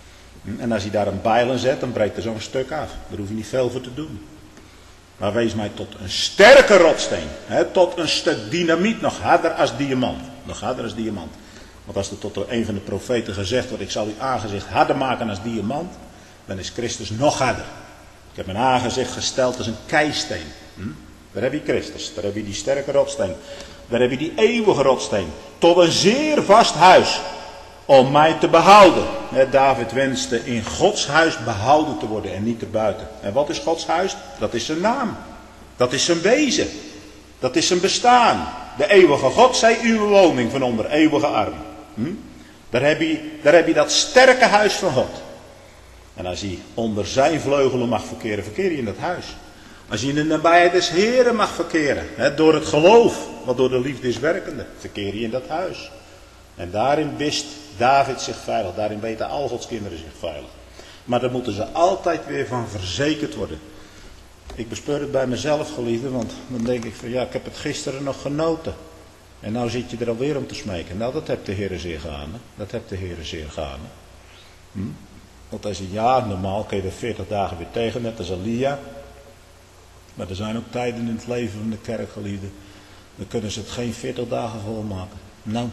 En als je daar een bijl in zet, dan breekt er zo'n stuk af. Daar hoef je niet veel voor te doen. Maar wees mij tot een sterke rotsteen. He, tot een stuk dynamiet. Nog harder als diamant. Nog harder als diamant. Want als er tot een van de profeten gezegd wordt, ik zal uw aangezicht harder maken als diamant. Dan is Christus nog harder. Ik heb mijn aangezicht gesteld als een keisteen. Hm? Daar heb je Christus. Daar heb je die sterke rotsteen. Daar heb je die eeuwige rotsteen. Tot een zeer vast huis. Om mij te behouden. David wenste in Gods huis behouden te worden en niet erbuiten. En wat is Gods huis? Dat is zijn naam. Dat is zijn wezen. Dat is zijn bestaan. De eeuwige God zij uw woning van onder eeuwige armen. Hm? Daar, heb je, daar heb je dat sterke huis van God. En als je onder zijn vleugelen mag verkeren, verkeer je in dat huis. Als je in de nabijheid des Heren mag verkeren, hè, door het geloof, wat door de liefde is werkende, verkeer je in dat huis. En daarin wist David zich veilig, daarin weten al Gods kinderen zich veilig. Maar daar moeten ze altijd weer van verzekerd worden. Ik bespeur het bij mezelf, geliefde, want dan denk ik van ja, ik heb het gisteren nog genoten. En nou zit je er alweer om te smeken. Nou, dat hebt de Heere zeer gaande. Dat hebt de Heere zeer gaande. Hm? Want als je ja, normaal kun je er veertig dagen weer tegen, net als Elia. Maar er zijn ook tijden in het leven van de kerk, geliefde. Dan kunnen ze het geen veertig dagen volmaken. Nou,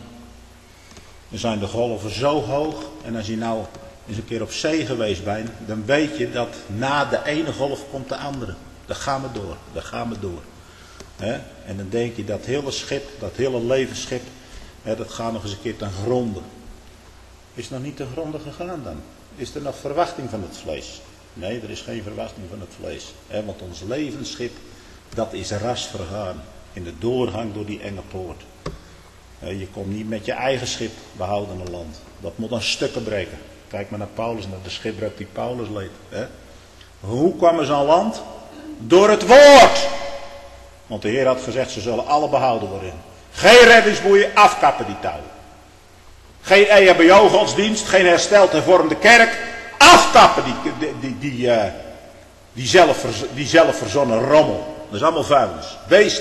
dan zijn de golven zo hoog. En als je nou eens een keer op zee geweest bent, dan weet je dat na de ene golf komt de andere. Dan gaan we door, dan gaan we door. He? En dan denk je dat hele schip, dat hele levensschip, he, dat gaat nog eens een keer ten gronde. Is het nog niet ten gronde gegaan dan? Is er nog verwachting van het vlees? Nee, er is geen verwachting van het vlees. He, want ons levensschip, dat is ras vergaan. In de doorgang door die enge poort. He, je komt niet met je eigen schip behouden een land. Dat moet aan stukken breken. Kijk maar naar Paulus, naar de schipbreuk die Paulus leed. He. Hoe kwamen ze aan land? Door het woord. Want de Heer had gezegd, ze zullen alle behouden worden. Geen reddingsboeien, afkappen die touwen. Geen E H B O-godsdienst, geen hersteld hervormde kerk. Afkappen die, die, die, die, uh, die, zelf, die zelfverzonnen rommel. Dat is allemaal vuilnis. Weest.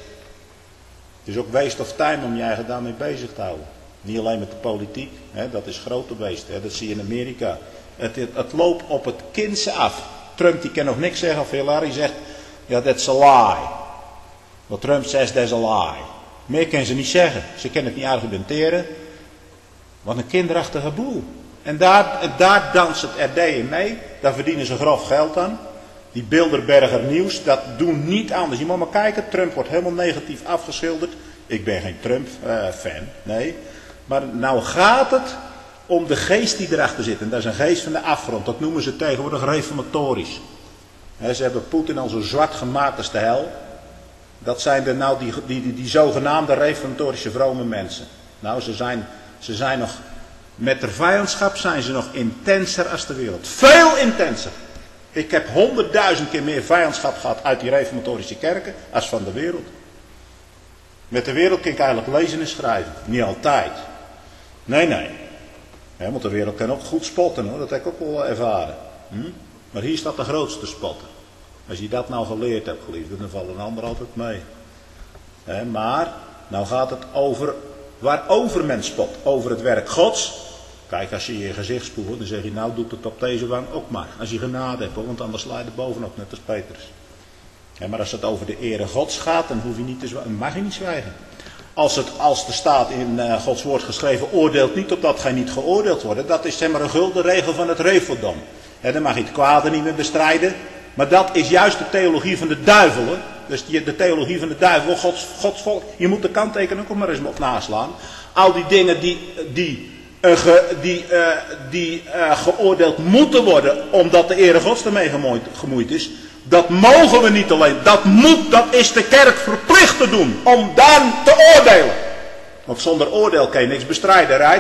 Het is ook waste of time om je eigen daarmee bezig te houden. Niet alleen met de politiek, hè, dat is grote beest. Hè, dat zie je in Amerika. Het, het, het loopt op het kindse af. Trump die kan nog niks zeggen of Hillary zegt, ja, that's a lie. Wat Trump zegt, that's a lie. Meer kan ze niet zeggen. Ze kunnen het niet argumenteren. Wat een kinderachtige boel. En daar, daar danst het R D in mee. Daar verdienen ze grof geld aan. Die Bilderberger nieuws, dat doen niet anders. Je moet maar kijken, Trump wordt helemaal negatief afgeschilderd. Ik ben geen Trump-fan, uh, nee. Maar nou gaat het om de geest die erachter zit. En dat is een geest van de afgrond. Dat noemen ze tegenwoordig reformatorisch. He, ze hebben Poetin al zo zwart gemaakt als de hel. Dat zijn de, nou die, die, die, die zogenaamde reformatorische vrome mensen. Nou, ze zijn, ze zijn nog, met de vijandschap zijn ze nog intenser als de wereld. Veel intenser. Ik heb honderdduizend keer meer vijandschap gehad uit die reformatorische kerken als van de wereld. Met de wereld kan ik eigenlijk lezen en schrijven. Niet altijd. Nee, nee. Ja, want de wereld kan ook goed spotten hoor. Dat heb ik ook wel ervaren. Hm? Maar hier staat de grootste spotter. Als je dat nou geleerd hebt, geliefde, dan vallen een ander altijd mee. He, maar, nou gaat het over waarover men spot. Over het werk Gods. Kijk, als je je gezicht spoelt, dan zeg je, nou doet het op deze wang ook maar. Als je genade hebt, hoor, want anders sla je er bovenop, net als Petrus. Ja, maar als het over de ere Gods gaat, dan hoef je niet te zwijgen, mag je niet zwijgen. Als het, als er staat in uh, Gods woord geschreven, oordeelt niet opdat gij niet geoordeeld wordt. Dat is zeg maar een gulden regel van het reveldom. Ja, dan mag je het kwade niet meer bestrijden. Maar dat is juist de theologie van de duivel. Hè? Dus die, de theologie van de duivel, Gods, Gods volk. Je moet de kanttekening ook maar eens op naslaan. Al die dingen die, die, uh, ge, die, uh, die uh, geoordeeld moeten worden, omdat de ere Gods ermee gemoeid, gemoeid is. Dat mogen we niet alleen. Dat moet, dat is de kerk verplicht te doen. Om dan te oordelen. Want zonder oordeel kan je niks bestrijden, right?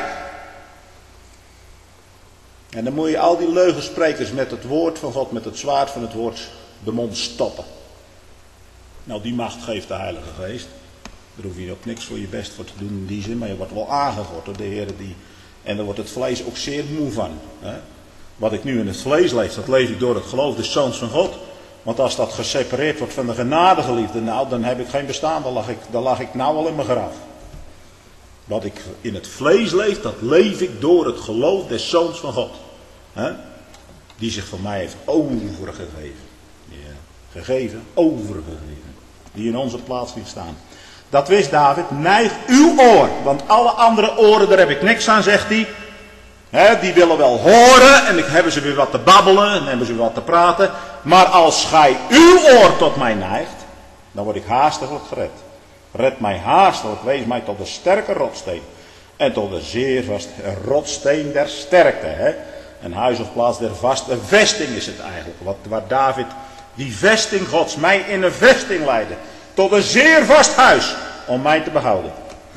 En dan moet je al die leugensprekers met het woord van God, met het zwaard van het woord, de mond stoppen. Nou, die macht geeft de Heilige Geest. Daar hoef je ook niks voor je best voor te doen in die zin, maar je wordt wel aangegord door de Heer. Die... En daar wordt het vlees ook zeer moe van. Hè? Wat ik nu in het vlees leef, dat leef ik door het geloof des Zoons van God. Want als dat gesepareerd wordt van de genadegeliefde, nou, dan heb ik geen bestaan, dan lag ik, dan lag ik nou al in mijn graf. Wat ik in het vlees leef, dat leef ik door het geloof des Zoons van God. He? Die zich voor mij heeft overgegeven. Ja. Gegeven, overgegeven. Die in onze plaats heeft staan. Dat wist David. Neig uw oor. Want alle andere oren, daar heb ik niks aan, zegt hij. He, die willen wel horen. En dan hebben ze weer wat te babbelen. En hebben ze weer wat te praten. Maar als gij uw oor tot mij neigt, dan word ik haastiglijk gered. Red mij haastelijk. Wees mij tot een sterke rotsteen. En tot een zeer vast rotsteen der sterkte. He. Een huis of plaats der vaste vesting is het eigenlijk. Wat, waar David die vesting Gods mij in een vesting leidde. Tot een zeer vast huis om mij te behouden.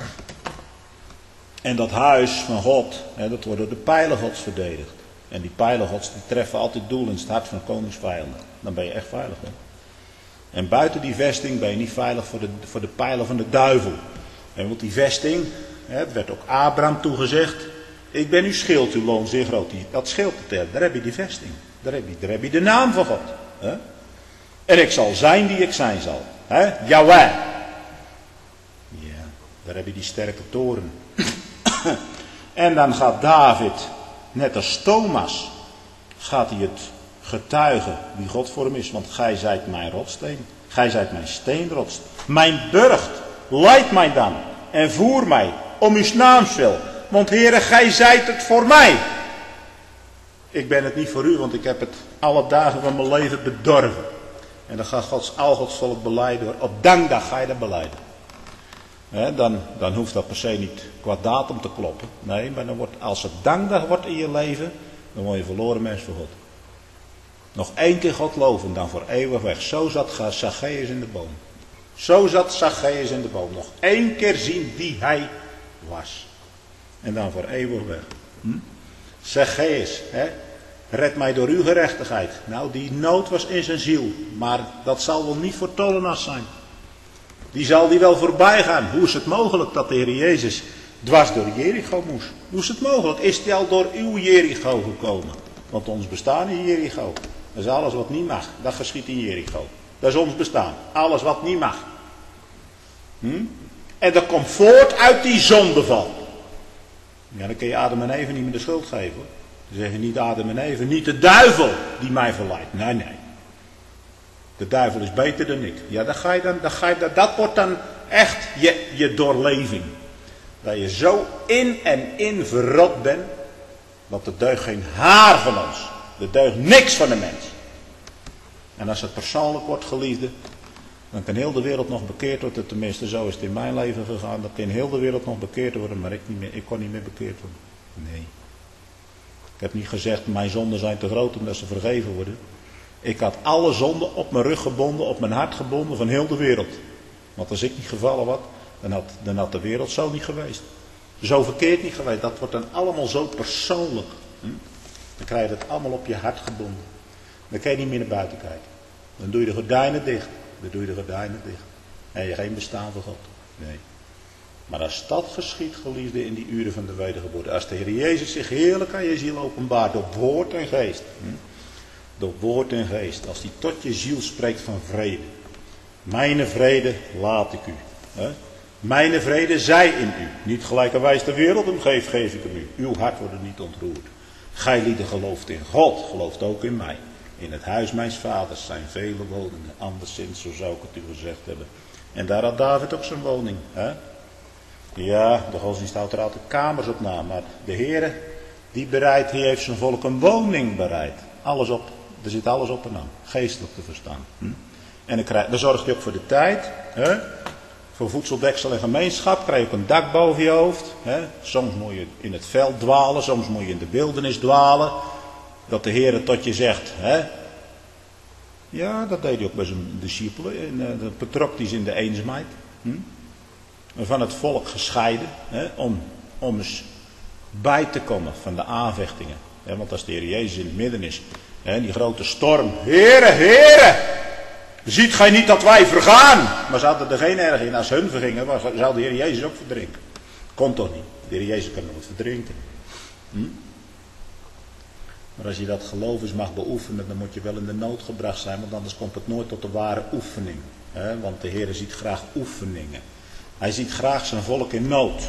En dat huis van God, hè, dat wordt door de pijlen Gods verdedigd. En die pijlen Gods die treffen altijd doel in het hart van koningsvijanden. Dan ben je echt veilig. Hè? En buiten die vesting ben je niet veilig voor de, voor de pijlen van de duivel. En want die vesting, hè, het werd ook Abraham toegezegd. Ik ben uw schild, uw loon zeer groot. Dat schild, daar heb je die vesting. Daar heb je, daar heb je de naam van God. Hè? En ik zal zijn die ik zijn zal. Hè? Yahweh. Ja, daar heb je die sterke toren. En dan gaat David, net als Thomas, gaat hij het getuigen wie God voor hem is. Want gij zijt mijn rotsteen. Gij zijt mijn steenrots. Mijn burcht, leid mij dan en voer mij om uw naams wil. Want Heere, gij zijt het voor mij. Ik ben het niet voor u, want ik heb het alle dagen van mijn leven bedorven. En dan gaat Gods, al Gods volk belijden hoor. Op dankdag ga je dat belijden. He, dan, dan hoeft dat per se niet qua datum te kloppen. Nee, maar dan wordt, als het dankdag wordt in je leven, dan word je verloren mens voor God. Nog één keer God loven, dan voor eeuwig weg. Zo zat Zacchaeus in de boom. Zo zat Zacchaeus in de boom. Nog één keer zien wie hij was. En dan voor eeuwig weg. Hm? Zacchaeus, hè? Red mij door uw gerechtigheid. Nou, die nood was in zijn ziel. Maar dat zal wel niet voor Tolenas zijn. Die zal die wel voorbij gaan. Hoe is het mogelijk dat de Heer Jezus dwars door Jericho moest? Hoe is het mogelijk? Is hij al door uw Jericho gekomen? Want ons bestaan is Jericho. Dat is alles wat niet mag. Dat geschiet in Jericho. Dat is ons bestaan. Alles wat niet mag. Hm? En dat komt voort uit die zondeval. Ja, dan kun je Adam en Eva niet meer de schuld geven. Hoor. Dan zeg je niet Adam en Eva, niet de duivel die mij verleidt. Nee, nee. De duivel is beter dan ik. Ja, dan ga je dan, dan ga je, dat, dat wordt dan echt je, je doorleving. Dat je zo in en in verrot bent, dat er deugt geen haar van ons. Er deugt niks van de mens. En als het persoonlijk wordt, geliefde, dan kan heel de wereld nog bekeerd worden. Tenminste, zo is het in mijn leven gegaan. Dat kan heel de wereld nog bekeerd worden, maar ik, niet meer, ik kon niet meer bekeerd worden. Nee. Ik heb niet gezegd, mijn zonden zijn te groot omdat ze vergeven worden. Ik had alle zonden op mijn rug gebonden, op mijn hart gebonden van heel de wereld. Want als ik niet gevallen was, dan had, dan had de wereld zo niet geweest. Zo verkeerd niet geweest. Dat wordt dan allemaal zo persoonlijk. Hm? Dan krijg je het allemaal op je hart gebonden. Dan kan je niet meer naar buiten kijken. Dan doe je de gordijnen dicht. Dan doe je de gordijnen dicht. En je geen bestaan voor God. Nee. Maar als dat geschiet, geliefde, in die uren van de wedergeboorte. Als de Heer Jezus zich heerlijk aan je ziel openbaart. Door woord en geest. Hm? Door woord en geest. Als die tot je ziel spreekt van vrede. Mijne vrede laat ik u. Hè? Mijne vrede zij in u. Niet gelijkerwijs de wereld hem geeft, geef ik hem u. Uw hart wordt niet ontroerd. Gij lieden gelooft in God, gelooft ook in mij. In het huis mijns vaders zijn vele woningen. Anderszins, zo zou ik het u gezegd hebben. En daar had David ook zijn woning. Hè? Ja, de godsdienst houdt er altijd kamers op na. Maar de Heere, die bereidt, die heeft zijn volk een woning bereid. Alles op Er zit alles op en aan. Geestelijk te verstaan. Hm? En dan, krijg, dan zorgt hij ook voor de tijd. Hè? Voor voedseldeksel en gemeenschap. Krijg je ook een dak boven je hoofd. Hè? Soms moet je in het veld dwalen. Soms moet je in de wildernis dwalen. Dat de Heer tot je zegt. Hè? Ja, dat deed hij ook bij zijn discipelen. En uh, dat betrok hij ze in de eenzaamheid. Hm? Van het volk gescheiden. Hè? Om, om eens bij te komen van de aanvechtingen. Hè? Want als de Heer Jezus in het midden is. Hè? Die grote storm. Heere, Heere! Ziet gij niet dat wij vergaan? Maar ze hadden er geen erg in. Als hun vergingen, zou de Heer Jezus ook verdrinken. Komt toch niet? De Heer Jezus kan nooit verdrinken. Hm? Maar als je dat geloof eens mag beoefenen, dan moet je wel in de nood gebracht zijn. Want anders komt het nooit tot de ware oefening. Hè? Want de Heer ziet graag oefeningen. Hij ziet graag zijn volk in nood.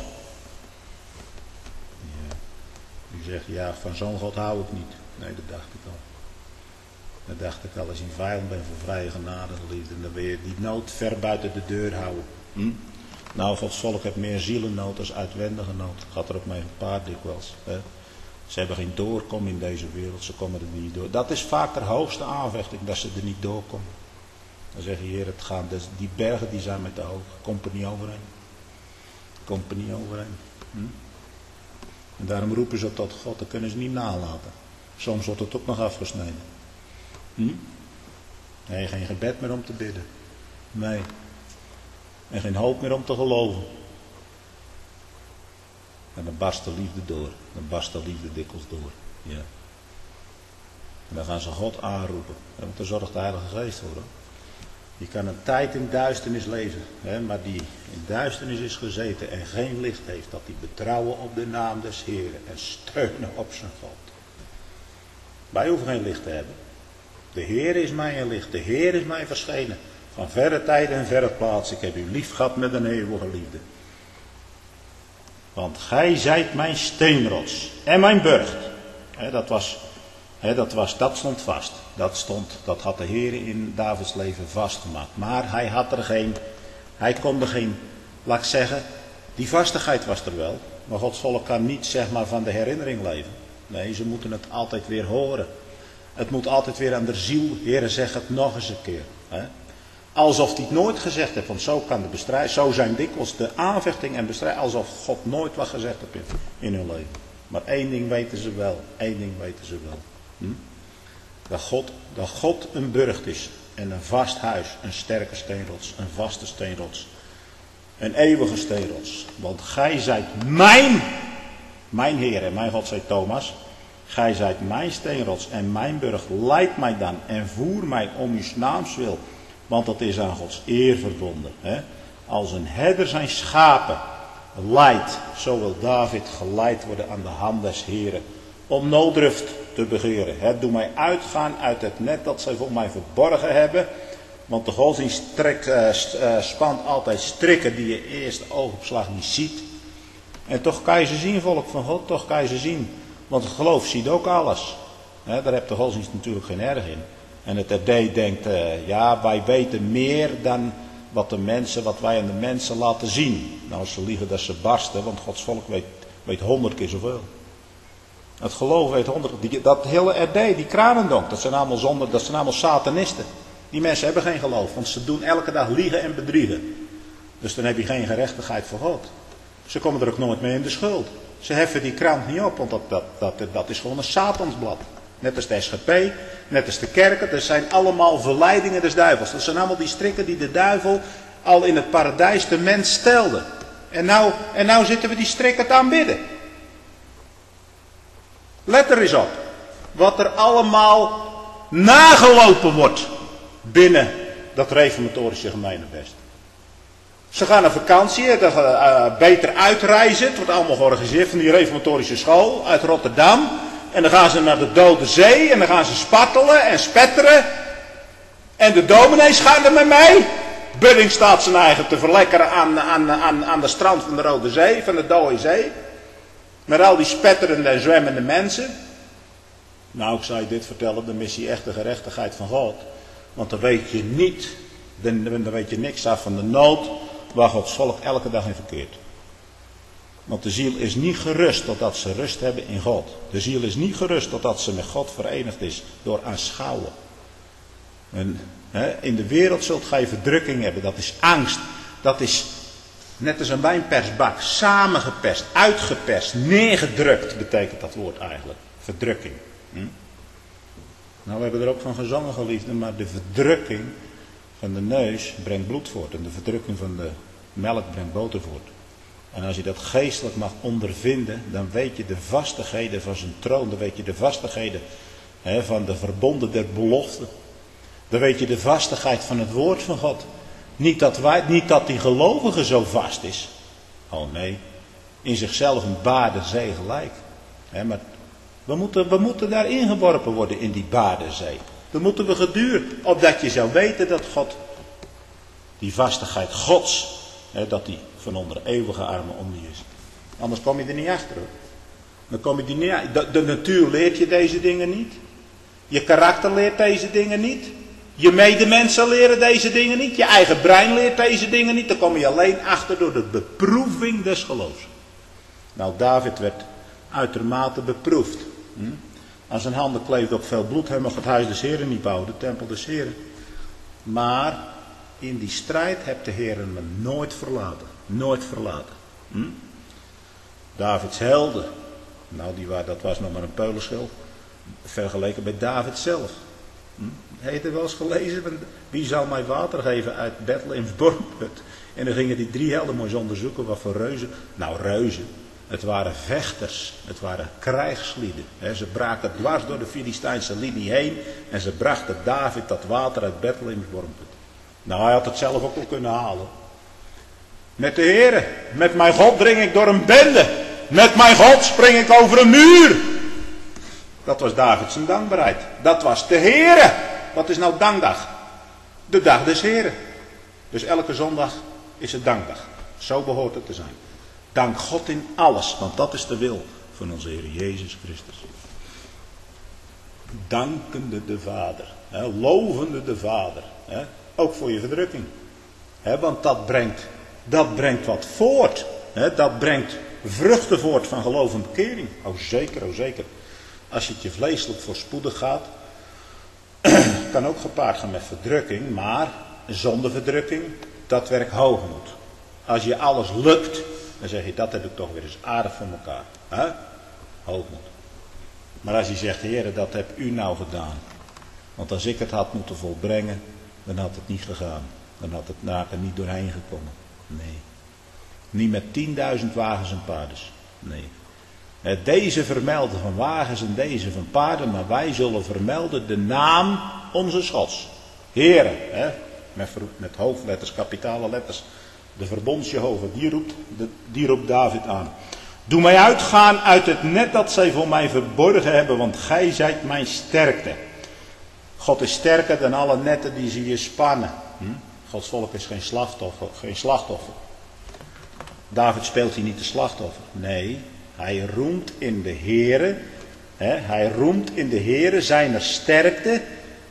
Ja. U zegt, ja, van zo'n God hou ik niet. Nee, dat dacht ik al. Dat dacht ik al, als je een vijand bent voor vrije genade en liefde, dan wil je die nood ver buiten de deur houden. Hm? Nou, Gods volk heeft meer zielennood dan uitwendige nood. Gaat er ook mee gepaard dikwijls. Hè? Ze hebben geen doorkom in deze wereld, ze komen er niet door. Dat is vaak de hoogste aanvechting, dat ze er niet doorkomen. Dan zeg je, Heer, het gaan, dus die bergen die zijn met te hoog. Komt er niet overheen. Komt er niet overheen. Hm? En daarom roepen ze tot God, dat kunnen ze niet nalaten. Soms wordt het ook nog afgesneden. Hm? Nee, geen gebed meer om te bidden. Nee. En geen hoop meer om te geloven. En dan barst de liefde door. Dan barst de liefde dikwijls door. Ja. En dan gaan ze God aanroepen. Want daar zorgt de Heilige Geest voor. Hoor. Je kan een tijd in duisternis leven. Hè, maar die in duisternis is gezeten en geen licht heeft. Dat die betrouwen op de naam des Heeren. En steunen op zijn God. Wij hoeven geen licht te hebben. De Heer is mij een licht. De Heer is mij verschenen. Van verre tijd en verre plaats. Ik heb u lief gehad met een eeuwige liefde. Want gij zijt mijn steenrots. En mijn burcht. He, dat, was, he, dat, was, dat stond vast. Dat, stond, dat had de Heer in Davids leven vastgemaakt. Maar hij had er geen. Hij kon er geen. Laat ik zeggen. Die vastigheid was er wel. Maar Gods volk kan niet zeg maar van de herinnering leven. Nee, ze moeten het altijd weer horen. Het moet altijd weer aan de ziel. Heere, zeg het nog eens een keer. Hè? Alsof hij het nooit gezegd heeft. Want zo kan de bestrijding. Zo zijn dikwijls de aanvechting en bestrijding. Alsof God nooit wat gezegd heeft in, in hun leven. Maar één ding weten ze wel. Één ding weten ze wel. Hm? Dat, God, dat God een burcht is. En een vast huis. Een sterke steenrots. Een vaste steenrots. Een eeuwige steenrots. Want gij zijt mijn. Mijn Heer en mijn God, zei Thomas. Gij zijt mijn steenrots en mijn burcht. Leid mij dan en voer mij om uw naams wil. Want dat is aan Gods eer verbonden. Hè? Als een herder zijn schapen leidt, zo wil David geleid worden aan de hand des Heren. Om nooddruft te begeren. Hè? Doe mij uitgaan uit het net dat zij voor mij verborgen hebben. Want de godsdienst trekt, uh, spant altijd strikken die je eerst oogopslag niet ziet. En toch kan je ze zien, volk van God, toch kan je ze zien. Want het geloof ziet ook alles. He, daar heeft de godsdienst natuurlijk geen erg in. En het R D denkt, uh, ja, wij weten meer dan wat de mensen, wat wij aan de mensen laten zien. Nou, ze liegen dat ze barsten, want Gods volk weet, weet honderd keer zoveel. Het geloof weet honderd, die, dat hele R D, die kranendonk, dat zijn allemaal zonder, dat zijn allemaal satanisten. Die mensen hebben geen geloof, want ze doen elke dag liegen en bedriegen. Dus dan heb je geen gerechtigheid voor God. Ze komen er ook nooit mee in de schuld. Ze heffen die krant niet op, want dat, dat, dat, dat is gewoon een satansblad. Net als de S G P, net als de kerken. Dat zijn allemaal verleidingen des duivels. Dat zijn allemaal die strikken die de duivel al in het paradijs de mens stelde. En nou, en nou zitten we die strikken te aanbidden. Let er eens op. Wat er allemaal nagelopen wordt binnen dat reformatorische gemeenebest. Ze gaan op vakantie, uh, beter uitreizen. Het wordt allemaal georganiseerd van die reformatorische school uit Rotterdam. En dan gaan ze naar de Dode Zee en dan gaan ze spartelen en spetteren. En de dominees gaan er met mee. Budding staat zijn eigen te verlekkeren aan, aan, aan, aan de strand van de Rode Zee, van de Dode Zee. Met al die spetterende en zwemmende mensen. Nou, ik zou je dit vertellen, dan mis je echt de gerechtigheid van God. Want dan weet je niet, dan, dan weet je niks af van de nood waar Gods volk elke dag in verkeert. Want de ziel is niet gerust totdat ze rust hebben in God. De ziel is niet gerust totdat ze met God verenigd is door aanschouwen. En, hè, in de wereld zult gij verdrukking hebben. Dat is angst. Dat is net als een wijnpersbak. Samengeperst, uitgeperst, neergedrukt betekent dat woord eigenlijk. Verdrukking. Hm? Nou, we hebben er ook van gezongen, geliefden, maar de verdrukking van de neus brengt bloed voort. En de verdrukking van de melk brengt boter voort. En als je dat geestelijk mag ondervinden, dan weet je de vastigheden van zijn troon. Dan weet je de vastigheden hè, van de verbonden der beloften. Dan weet je de vastigheid van het woord van God. Niet dat, wij, niet dat die gelovige zo vast is. Oh nee, in zichzelf een baardenzee gelijk. Hè, maar we moeten, we moeten daar ingeworpen worden in die baardenzee. Dan moeten we geduurd, opdat je zou weten dat God, die vastigheid Gods, hè, dat die van onder eeuwige armen om die is. Anders kom je er niet achter hoor. Dan kom je er niet achter. De, de natuur leert je deze dingen niet. Je karakter leert deze dingen niet. Je medemensen leren deze dingen niet. Je eigen brein leert deze dingen niet. Dan kom je alleen achter door de beproeving des geloofs. Nou, David werd uitermate beproefd. Hm? Aan zijn handen kleefde op veel bloed. Hij mocht het huis des Heren niet bouwen, de tempel des Heren. Maar in die strijd heeft de Heer me nooit verlaten. Nooit verlaten. Hm? Davids helden. Nou, die waren, dat was nog maar een peulenschil. Vergeleken bij David zelf. Hm? Hij heeft er wel eens gelezen. Wie zal mij water geven uit Bethlehems bormput? En dan gingen die drie helden mooi onderzoeken. Wat voor reuzen. Nou, reuzen. Het waren vechters. Het waren krijgslieden. He, ze braken dwars door de Filistijnse linie heen. En ze brachten David dat water uit Bethlehems bormput. Nou, hij had het zelf ook wel kunnen halen. Met de Heere, met mijn God dring ik door een bende. Met mijn God spring ik over een muur. Dat was David zijn dankbaarheid. Dat was de Heere. Wat is nou dankdag? De dag des Heeren. Dus elke zondag is het dankdag. Zo behoort het te zijn. Dank God in alles, want dat is de wil van onze Heer Jezus Christus. Dankende de Vader. Hè, lovende de Vader. Hè, ook voor je verdrukking. Hè, want dat brengt, dat brengt wat voort. Hè, dat brengt vruchten voort van geloof en bekering. Oh zeker, oh zeker. Als je het je vleeselijk voorspoedig gaat. Kan ook gepaard gaan met verdrukking. Maar zonder verdrukking, dat werkt hoogmoed. Als je alles lukt, dan zeg je, dat heb ik toch weer eens aardig voor elkaar. Hè? Hoogmoed. Maar als je zegt, Heer, dat heb u nou gedaan. Want als ik het had moeten volbrengen, dan had het niet gegaan. Dan had het naak er niet doorheen gekomen. Nee. Niet met tienduizend wagens en paarden. Nee. Deze vermelden van wagens en deze van paarden, maar wij zullen vermelden de naam onze Gods. Heere, hè? Met, met hoofdletters, kapitale letters. De verbondsjehovah, die roept, die roept David aan. Doe mij uitgaan uit het net dat zij voor mij verborgen hebben, want gij zijt mijn sterkte. God is sterker dan alle netten die ze je spannen. Hm? Gods volk is geen slachtoffer, geen slachtoffer. David speelt hier niet de slachtoffer. Nee, hij roemt in de Heere. Hè, hij roemt in de Heere zijn sterkte.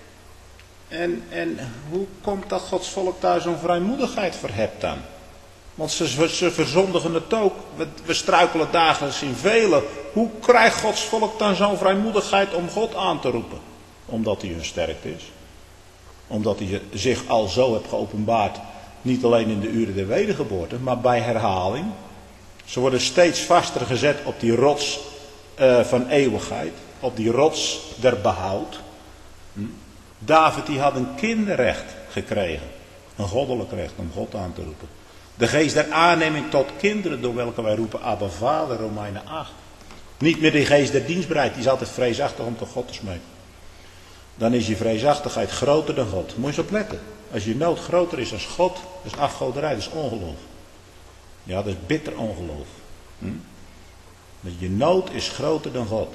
En, en hoe komt dat Gods volk daar zo'n vrijmoedigheid voor hebt dan? Want ze, ze verzondigen het ook. We, we struikelen dagelijks in velen. Hoe krijgt Gods volk dan zo'n vrijmoedigheid om God aan te roepen? Omdat hij hun sterkte is. Omdat hij zich al zo heeft geopenbaard. Niet alleen in de uren der wedergeboorte, maar bij herhaling. Ze worden steeds vaster gezet op die rots uh, van eeuwigheid. Op die rots der behoud. Hm? David die had een kinderrecht gekregen. Een goddelijk recht om God aan te roepen. De geest der aanneming tot kinderen door welke wij roepen Abba Vader, Romeinen acht. Niet meer de geest der dienstbaarheid, die is altijd vreesachtig om tot God te smeken. Dan is je vreesachtigheid groter dan God. Moet je eens opletten. Als je nood groter is dan God, dat is afgoderij, dat is ongeloof. Ja, dat is bitter ongeloof. Hm? Dus je nood is groter dan God.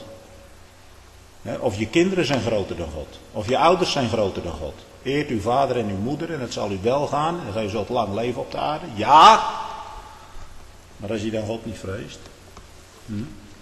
Of je kinderen zijn groter dan God. Of je ouders zijn groter dan God. Eert uw vader en uw moeder en het zal u wel gaan. En dan zult lang leven op de aarde. Ja! Maar als je dan God niet vreest. Hm?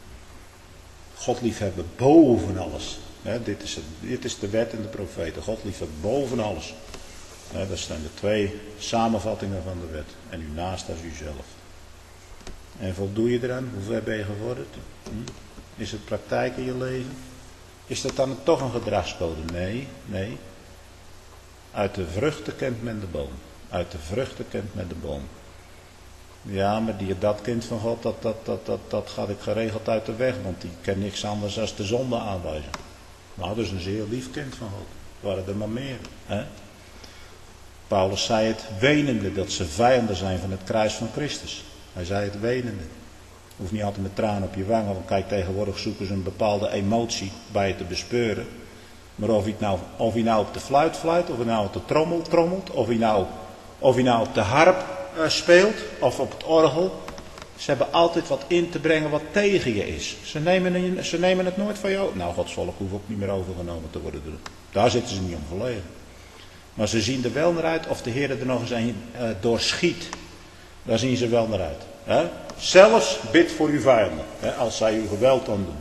God liefhebben boven alles. He, dit, is het, dit is de wet en de profeten. God liefhebben boven alles. He, dat zijn de twee samenvattingen van de wet. En uw naast als uzelf. En voldoe je eraan? Hoe ver ben je gevorderd? Hm? Is het praktijk in je leven? Is dat dan toch een gedragscode? Nee, nee. Uit de vruchten kent men de boom. Uit de vruchten kent men de boom. Ja, maar die, dat kind van God, dat, dat, dat, dat, dat gaat ik geregeld uit de weg, want die kan niks anders dan de zonde aanwijzen. Nou, dat is een zeer lief kind van God. Waren er maar meer. Hè? Paulus zei het wenende, dat ze vijanden zijn van het kruis van Christus. Hij zei het wenende. Hoeft niet altijd met tranen op je wangen, want kijk, tegenwoordig zoeken ze een bepaalde emotie bij je te bespeuren. Maar of hij nou, of hij nou op de fluit fluit, of hij nou op de trommel trommelt, of hij nou, of hij nou op de harp uh, speelt, of op het orgel. Ze hebben altijd wat in te brengen wat tegen je is. Ze nemen, ze nemen het nooit van jou. Nou, Gods volk hoeft ook niet meer overgenomen te worden. Daar zitten ze niet om verlegen. Maar ze zien er wel naar uit of de Heer er nog eens een uh, doorschiet. Daar zien ze wel naar uit. Hè? Zelfs bid voor uw vijanden, hè, als zij u geweld aandoen.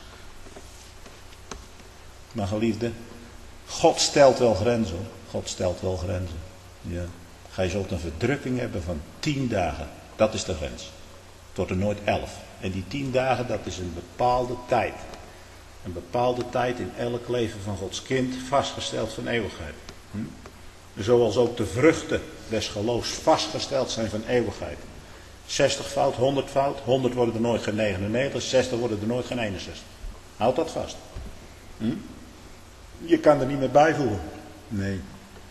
Maar geliefde, God stelt wel grenzen. Hoor. God stelt wel grenzen. Ja. Gij zult een verdrukking hebben van tien dagen. Dat is de grens. Het wordt er nooit elf. En die tien dagen, dat is een bepaalde tijd. Een bepaalde tijd in elk leven van Gods kind, vastgesteld van eeuwigheid. Hm? Zoals ook de vruchten des geloofs vastgesteld zijn van eeuwigheid. zestig fout, honderd fout, honderd worden er nooit geen negenennegentig, zestig worden er nooit geen eenenzestig. Houd dat vast. Hm? Je kan er niet meer bijvoegen. Nee.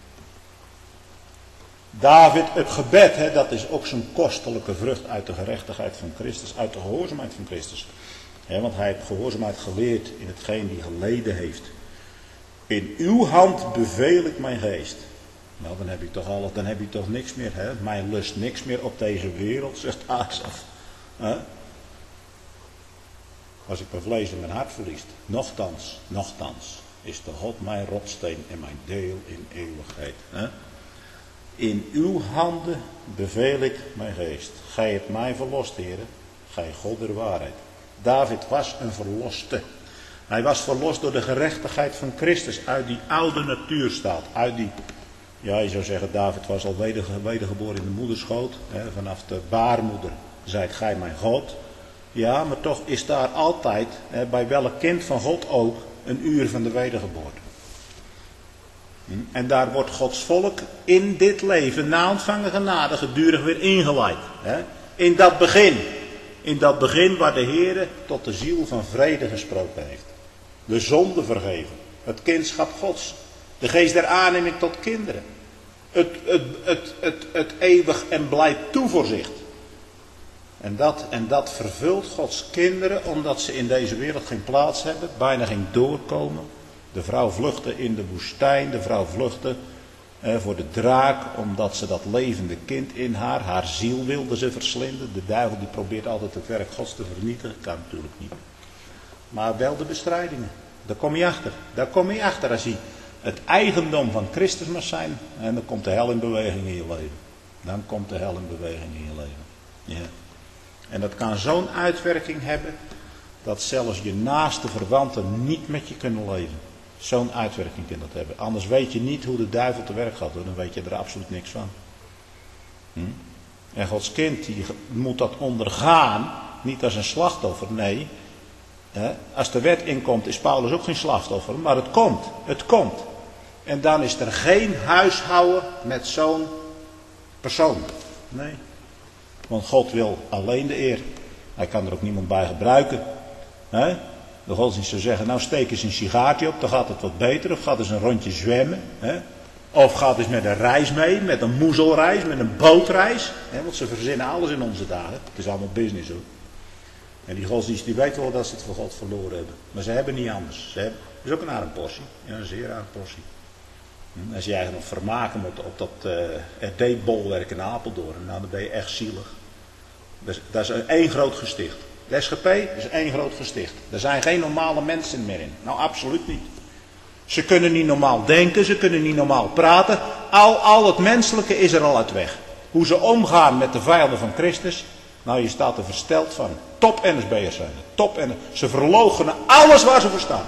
David, het gebed, hè, dat is ook zo'n kostelijke vrucht uit de gerechtigheid van Christus, uit de gehoorzaamheid van Christus. Hè, want hij heeft gehoorzaamheid geleerd in hetgeen die geleden heeft. In uw hand beveel ik mijn geest. Nou, dan heb je toch alles, dan heb je toch niks meer, hè? Mijn lust niks meer op deze wereld, zegt Asaf. Hè? Als ik mijn vlees en mijn hart verliest, nochtans, nochtans, is de God mijn rotsteen en mijn deel in eeuwigheid. Hè? In uw handen beveel ik mijn geest. Gij hebt mij verlost, heren, gij God der waarheid. David was een verloste. Hij was verlost door de gerechtigheid van Christus uit die oude natuurstaat, uit die... Ja, je zou zeggen, David was al weder, wedergeboren in de moederschoot. Hè, vanaf de baarmoeder zijt gij mijn God. Ja, maar toch is daar altijd, hè, bij welk kind van God ook, een uur van de wedergeboorte. En daar wordt Gods volk in dit leven, na ontvangen genade, gedurig weer ingeleid. Hè, in dat begin. In dat begin waar de Heer tot de ziel van vrede gesproken heeft. De zonde vergeven. Het kindschap Gods. De geest der aanneming tot kinderen. Het, het, het, het, het eeuwig en blij toevoorzicht. En dat, en dat vervult Gods kinderen omdat ze in deze wereld geen plaats hebben. Bijna geen doorkomen. De vrouw vluchtte in de woestijn. De vrouw vluchtte eh, voor de draak. Omdat ze dat levende kind in haar. Haar ziel wilde ze verslinden. De duivel die probeert altijd het werk Gods te vernietigen. Kan natuurlijk niet. Maar wel de bestrijdingen. Daar kom je achter. Daar kom je achter als hij het eigendom van Christus mag zijn. En dan komt de hel in beweging in je leven. Dan komt de hel in beweging in je leven. Ja. En dat kan zo'n uitwerking hebben. Dat zelfs je naaste verwanten niet met je kunnen leven. Zo'n uitwerking kan dat hebben. Anders weet je niet hoe de duivel te werk gaat. Hoor. Dan weet je er absoluut niks van. Hm? En Gods kind die moet dat ondergaan. Niet als een slachtoffer. Nee. Hè? Als de wet inkomt is Paulus ook geen slachtoffer. Maar het komt. Het komt. En dan is er geen huishouden met zo'n persoon. Nee. Want God wil alleen de eer. Hij kan er ook niemand bij gebruiken. Hè? De godsdienst zou zeggen, nou steek eens een sigaartje op, dan gaat het wat beter. Of gaat eens een rondje zwemmen. Hè? Of gaat eens met een reis mee, met een moezelreis, met een bootreis. Hè? Want ze verzinnen alles in onze dagen. Het is allemaal business hoor. En die godsdienst die weet wel dat ze het voor God verloren hebben. Maar ze hebben niet anders. Ze hebben, dat is ook een aardige portie. Ja, een zeer aardige portie. Hm? Als je eigenlijk nog vermaken moet op dat uh, R D-bolwerk in Apeldoorn, nou dan ben je echt zielig. Dat is, dat is een één groot gesticht. De S G P is één groot gesticht. Er zijn geen normale mensen meer in. Nou, absoluut niet. Ze kunnen niet normaal denken, ze kunnen niet normaal praten. Al, al het menselijke is er al uit weg. Hoe ze omgaan met de vijanden van Christus. Nou, je staat er versteld van. Top N S B'ers zijn het. Top N S B'ers. Ze verloochenen alles waar ze voor staan.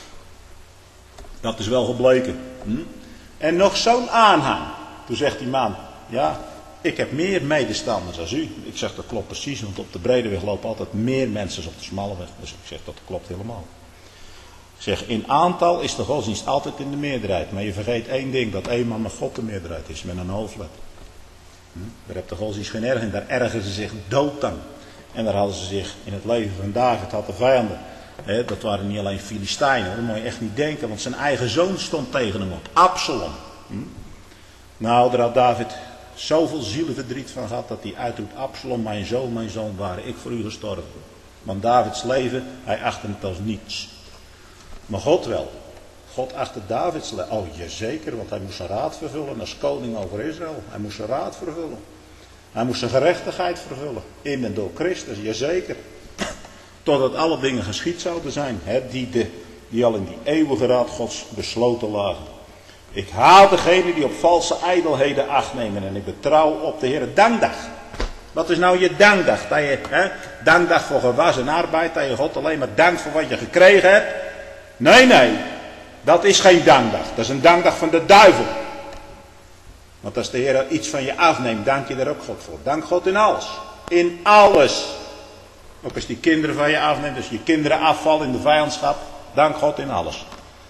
Dat is wel gebleken. Hm? En nog zo'n aanhang. Toen zegt die man, ja, ik heb meer medestanders als u. Ik zeg, dat klopt precies, want op de brede weg lopen altijd meer mensen dan op de smalle weg. Dus ik zeg, dat klopt helemaal. Ik zeg, in aantal is de godsdienst altijd in de meerderheid. Maar je vergeet één ding, dat één man met God de meerderheid is, met een hoofdletter. Hm? Daar heeft de godsdienst geen erg in, daar ergeren ze zich dood aan. En daar hadden ze zich in het leven van David, had de vijanden. He, dat waren niet alleen Filistijnen, dat moet je echt niet denken, want zijn eigen zoon stond tegen hem op, Absalom. Hm? Nou, daar had David zoveel zielenverdriet van gehad, dat hij uitroept, Absalom, mijn zoon, mijn zoon, waren ik voor u gestorven. Want Davids leven, hij achtte het als niets. Maar God wel. God achtte Davids leven. Oh, jazeker, want hij moest zijn raad vervullen als koning over Israël. Hij moest zijn raad vervullen. Hij moest zijn gerechtigheid vervullen. In en door Christus, jazeker. Totdat alle dingen geschied zouden zijn. Hè, die, de, die al in die eeuwige raad Gods besloten lagen. Ik haal degene die op valse ijdelheden acht nemen. En ik betrouw op de Heer. Dankdag. Wat is nou je dankdag? Dat je, hè, dankdag voor gewas en arbeid. Dat je God alleen maar dankt voor wat je gekregen hebt. Nee, nee. Dat is geen dankdag. Dat is een dankdag van de duivel. Want als de Heer iets van je afneemt, dank je daar ook God voor. Dank God in alles. In alles. Ook als die kinderen van je afneemt, als je kinderen afvallen in de vijandschap, dank God in alles.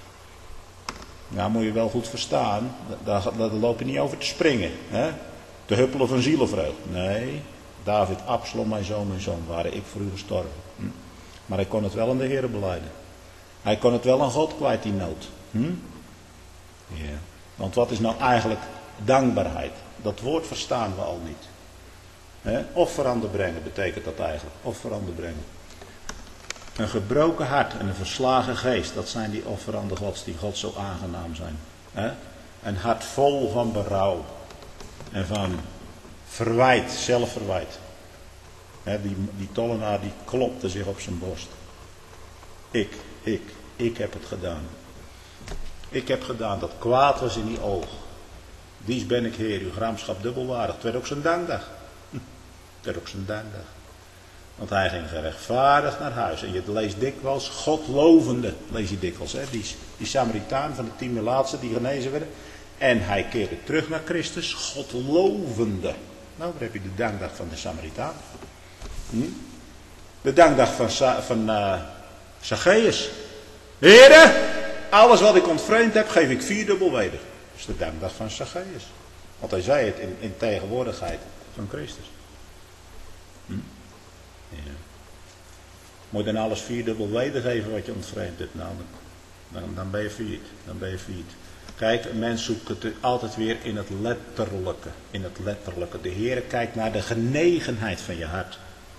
Nou moet je wel goed verstaan, daar, daar loop je niet over te springen. Hè? Te huppelen van zielenvreugd. Nee, David, Absalom, mijn zoon, mijn zoon, waren ik voor u gestorven. Hm? Maar hij kon het wel aan de Heer belijden. Hij kon het wel aan God kwijt, die nood. Hm? Ja. Want wat is nou eigenlijk dankbaarheid? Dat woord verstaan we al niet. He? Offerande brengen betekent dat eigenlijk. Offerande brengen. Een gebroken hart en een verslagen geest. Dat zijn die offerande gods die God zo aangenaam zijn. He? Een hart vol van berouw. En van verwijt, zelfverwijt. He? Die, die tollenaar die klopte zich op zijn borst. Ik, ik, ik heb het gedaan. Ik heb gedaan dat kwaad was in die oog. Dies ben ik Heer, uw gramschap dubbelwaardig. Het werd ook zijn dankdag. Het werd ook zijn dankdag. Want hij ging gerechtvaardigd naar huis. En je leest dikwijls Godlovende. Lees je dikwijls, hè? Die, die Samaritaan van de tien melaatsen die genezen werden. En hij keerde terug naar Christus, Godlovende. Nou, daar heb je de dankdag van de Samaritaan. Hm? De dankdag van, van uh, Zacchaeus. Heere, alles wat ik ontvreemd heb, geef ik vierdubbel weder. Dat is de dankdag van Zacchaeus. Want hij zei het in, in tegenwoordigheid van Christus. Hm? Ja. Moet je dan alles vierdubbel wedergeven wat je ontvreemd hebt? Nou, dan, dan ben je failliet. Dan ben je failliet. Kijk, een mens zoekt het altijd weer in het letterlijke. In het letterlijke. De Heer kijkt naar de genegenheid van je hart.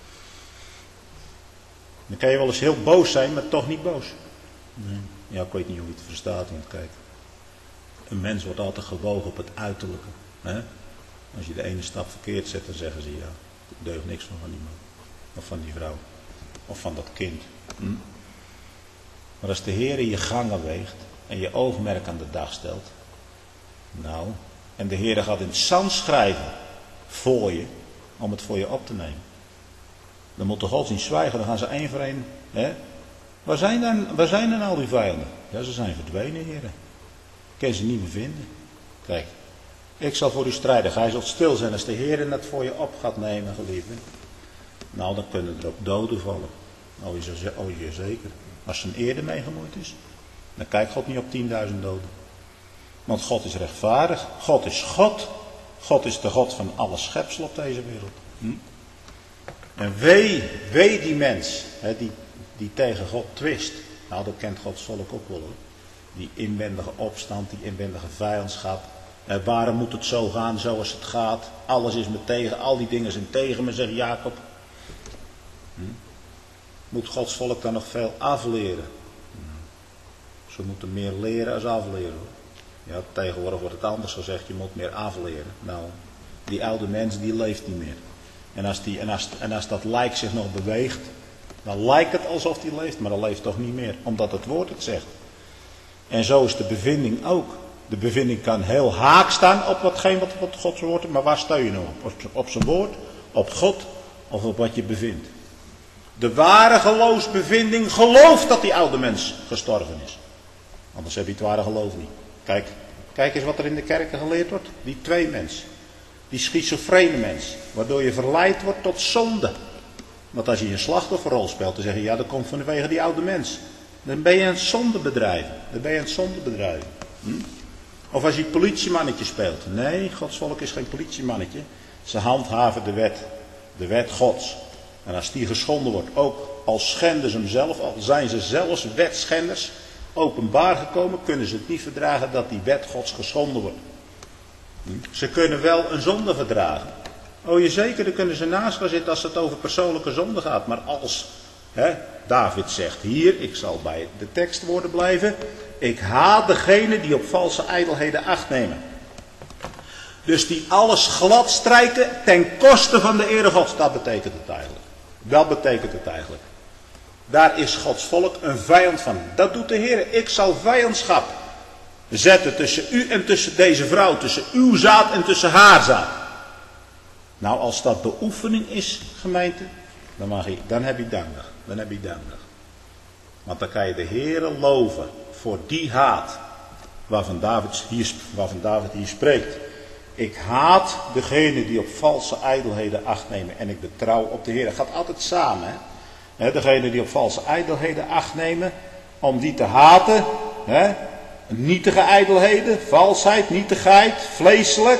Dan kan je wel eens heel boos zijn, maar toch niet boos. Nee. Ja, ik weet niet hoe je het verstaat, want kijk. Een mens wordt altijd gewogen op het uiterlijke. Hè? Als je de ene stap verkeerd zet, dan zeggen ze ja, ik deug niks van van die man. Of van die vrouw. Of van dat kind. Hm? Maar als de Heer je gangen weegt en je oogmerk aan de dag stelt. Nou, en de Heer gaat in het zand schrijven voor je, om het voor je op te nemen. Dan moet de godsdienst zwijgen, dan gaan ze één voor één. Hè? Waar zijn dan, waar zijn dan al die vijanden? Ja, ze zijn verdwenen, heren. Ik kan ze niet meer vinden. Kijk, ik zal voor u strijden. Gij zult stil zijn als de Heer het voor je op gaat nemen, geliefde. Nou, dan kunnen er ook doden vallen. Oh, je, oh, je zeker. Als zijn eer mee gemoeid is, dan kijkt God niet op tienduizend doden. Want God is rechtvaardig. God is God. God is de God van alle schepsel op deze wereld. Hm? En wee, wee die mens, hè, die, die tegen God twist. Nou, dat kent Gods volk ook wel hoor. Die inwendige opstand, die inwendige vijandschap. Eh, waarom moet het zo gaan zoals het gaat? Alles is me tegen, al die dingen zijn tegen me, zegt Jacob. Hm? Moet Gods volk dan nog veel afleren? Hm. Ze moeten meer leren als afleren hoor. Ja, tegenwoordig wordt het anders gezegd, je moet meer afleren. Nou, die oude mens die leeft niet meer. En als, die, en, als, en als dat lijk zich nog beweegt, dan lijkt het alsof die leeft, maar dat leeft toch niet meer. Omdat het woord het zegt. En zo is de bevinding ook. De bevinding kan heel haak staan op watgeen wat, wat Gods woord is. Maar waar steun je nou op? Op, op zijn woord, op God of op wat je bevindt. De ware geloofsbevinding gelooft dat die oude mens gestorven is. Anders heb je het ware geloof niet. Kijk, kijk eens wat er in de kerken geleerd wordt. Die twee mensen. Die schizofrene mens. Waardoor je verleid wordt tot zonde. Want als je een slachtofferrol speelt, dan zeg je, ja, dat komt vanwege die oude mens. Dan ben je een zonde bedrijven. Dan ben je een zonde bedrijven. Hm? Of als je het politiemannetje speelt. Nee, Gods volk is geen politiemannetje. Ze handhaven de wet. De wet Gods. En als die geschonden wordt, ook al schenden ze hem zelf, al zijn ze zelfs wetschenders, openbaar gekomen, kunnen ze het niet verdragen dat die wet Gods geschonden wordt. Hm? Ze kunnen wel een zonde verdragen. Oh je zeker, dan kunnen ze naast gaan zitten als het over persoonlijke zonde gaat. Maar als hè, David zegt hier, ik zal bij de tekstwoorden blijven. Ik haat degene die op valse ijdelheden acht nemen. Dus die alles glad strijken ten koste van de ere Gods. Dat betekent het eigenlijk. Dat betekent het eigenlijk. Daar is Gods volk een vijand van. Dat doet de Heer. Ik zal vijandschap zetten tussen u en tussen deze vrouw. Tussen uw zaad en tussen haar zaad. Nou, als dat beoefening is, gemeente, dan, mag je, dan heb je dankdag. Dan heb je dankdag. Want dan kan je de Heere loven voor die haat waarvan David hier, waarvan David hier spreekt. Ik haat degene die op valse ijdelheden acht nemen en ik betrouw op de Heer. Dat gaat altijd samen. Hè? He, degene die op valse ijdelheden acht nemen, om die te haten. Hè? Nietige ijdelheden, valsheid, nietigheid, vleeselijk.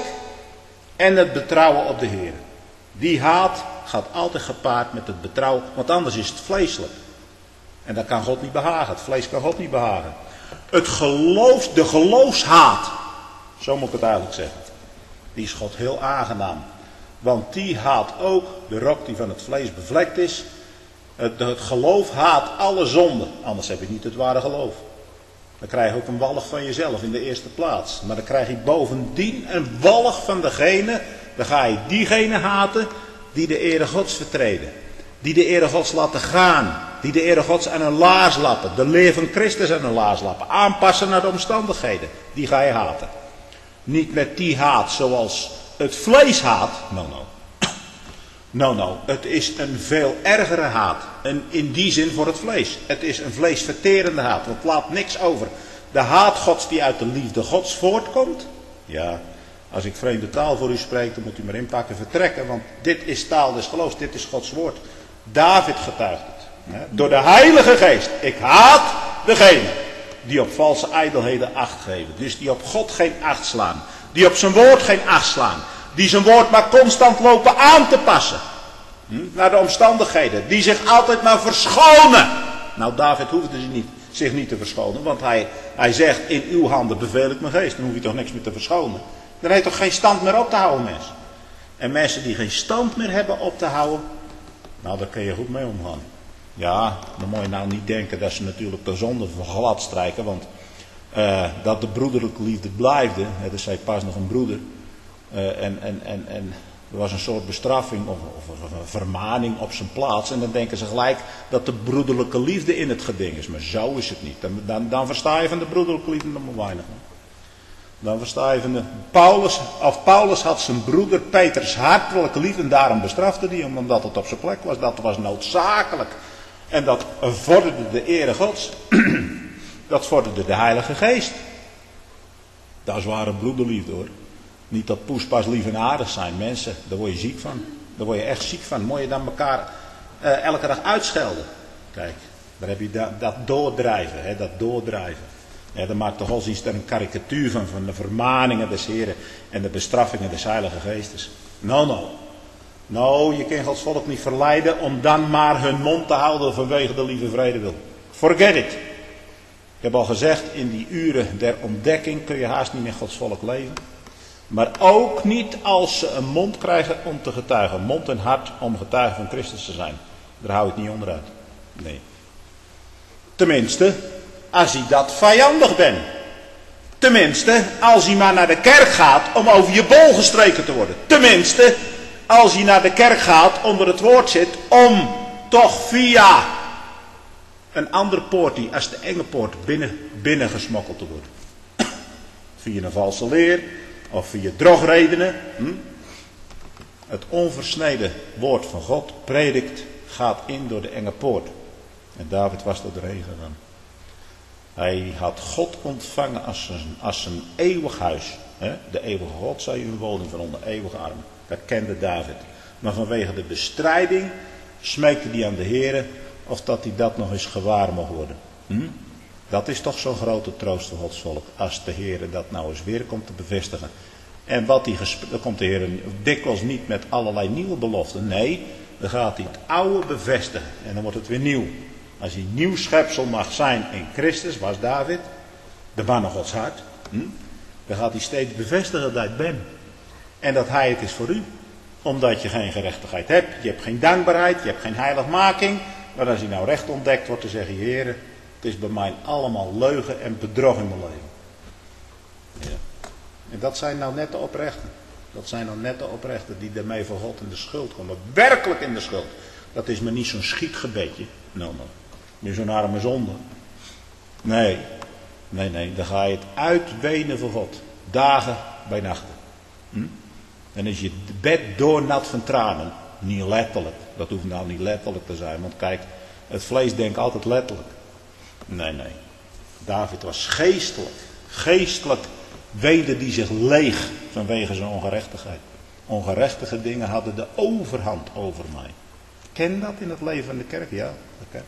En het betrouwen op de Heer. Die haat gaat altijd gepaard met het betrouwen, want anders is het vleeselijk. En dat kan God niet behagen. Het vlees kan God niet behagen. Het geloof, de geloofshaat, zo moet ik het eigenlijk zeggen. Die is God heel aangenaam. Want die haat ook de rok die van het vlees bevlekt is. Het, het geloof haat alle zonden. Anders heb je niet het ware geloof. Dan krijg je ook een walg van jezelf in de eerste plaats. Maar dan krijg je bovendien een walg van degene. Dan ga je diegene haten die de ere Gods vertreden. Die de ere Gods laten gaan. Die de ere Gods aan hun laars lappen. De leer van Christus aan hun laars lappen. Aanpassen naar de omstandigheden. Die ga je haten. Niet met die haat zoals het vlees haat. No, no. No, no. Het is een veel ergere haat. En in die zin voor het vlees. Het is een vleesverterende haat. Want het laat niks over. De haat Gods die uit de liefde Gods voortkomt. Ja, als ik vreemde taal voor u spreek, dan moet u maar inpakken, vertrekken. Want dit is taal des geloofs. Dit is Gods woord. David getuigt het. Hè? Door de Heilige Geest. Ik haat degene die op valse ijdelheden acht geven. Dus die op God geen acht slaan. Die op zijn woord geen acht slaan. Die zijn woord maar constant lopen aan te passen. Hm? Naar de omstandigheden. Die zich altijd maar verschonen. Nou, David hoefde zich niet, zich niet te verschonen. Want hij, hij zegt, in uw handen beveel ik mijn geest. Dan hoef je toch niks meer te verschonen. Dan heeft toch geen stand meer op te houden, mensen. En mensen die geen stand meer hebben op te houden. Nou, daar kun je goed mee omgaan. Ja, dan moet je nou niet denken dat ze natuurlijk de zonde glad strijken. Want uh, dat de broederlijke liefde blijfde. Er zei pas nog een broeder. Uh, en, en, en, en er was een soort bestraffing of, of, of een vermaning op zijn plaats. En dan denken ze gelijk dat de broederlijke liefde in het geding is. Maar zo is het niet. Dan, dan, dan versta je van de broederlijke liefde nog maar weinig. Dan versta je van de... Paulus, of Paulus had zijn broeder Petrus hartelijk lief en daarom bestrafte hij hem. Omdat het op zijn plek was. Dat was noodzakelijk. En dat vorderde de ere Gods. Dat vorderde de Heilige Geest. Dat is ware broederliefde hoor. Niet dat poespas lief en aardig zijn. Mensen, daar word je ziek van. Daar word je echt ziek van. Moet je dan elkaar uh, elke dag uitschelden. Kijk, daar heb je dat, dat doordrijven. Hè, dat doordrijven. Ja, daar maakt de godsdienst er een karikatuur van. Van de vermaningen des Heren en de bestraffingen des Heilige Geestes. No, no. Nou, je kan Gods volk niet verleiden om dan maar hun mond te houden vanwege de lieve vrede wil. Forget it. Ik heb al gezegd, in die uren der ontdekking kun je haast niet meer Gods volk leven. Maar ook niet als ze een mond krijgen om te getuigen. Mond en hart om getuigen van Christus te zijn. Daar hou ik niet onderuit. Nee. Tenminste, als hij dat vijandig bent. Tenminste, als hij maar naar de kerk gaat om over je bol gestreken te worden. Tenminste, als hij naar de kerk gaat, onder het woord zit, om toch via een andere poort die als de enge poort binnen, binnen gesmokkeld te worden. Via een valse leer, of via drogredenen. Hm? Het onversneden woord van God predikt, gaat in door de enge poort. En David was er doorheen gegaan. Hij had God ontvangen als zijn, als zijn eeuwig huis. Hè? De eeuwige God zij uw woning van onder eeuwige armen. Dat kende David. Maar vanwege de bestrijding smeekte hij aan de Heere of dat hij dat nog eens gewaar mocht worden. Hm? Dat is toch zo'n grote troost voor Gods volk. Als de Heere dat nou eens weer komt te bevestigen. En wat hij gesp- dan komt de Heer dikwijls niet met allerlei nieuwe beloften. Nee, dan gaat hij het oude bevestigen. En dan wordt het weer nieuw. Als hij nieuw schepsel mag zijn in Christus, was David, de man naar Gods hart. Hm? Dan gaat hij steeds bevestigen dat ik ben. En dat hij het is voor u. Omdat je geen gerechtigheid hebt. Je hebt geen dankbaarheid. Je hebt geen heiligmaking. Maar als hij nou recht ontdekt wordt, dan zeg je, Heer, het is bij mij allemaal leugen en bedrog in mijn leven. Ja. En dat zijn nou net de oprechten. Dat zijn nou net de oprechten die daarmee voor God in de schuld komen. Werkelijk in de schuld. Dat is maar niet zo'n schietgebedje. Nou, nou. Niet zo'n arme zonde. Nee. Nee, nee. Dan ga je het uitwenen voor God. Dagen bij nachten. Hm? Dan is je bed doornat van tranen. Niet letterlijk. Dat hoeft nou niet letterlijk te zijn. Want kijk, het vlees denkt altijd letterlijk. Nee, nee. David was geestelijk. Geestelijk weende die zich leeg vanwege zijn ongerechtigheid. Ongerechtige dingen hadden de overhand over mij. Ken dat in het leven van de kerk? Ja, dat ken.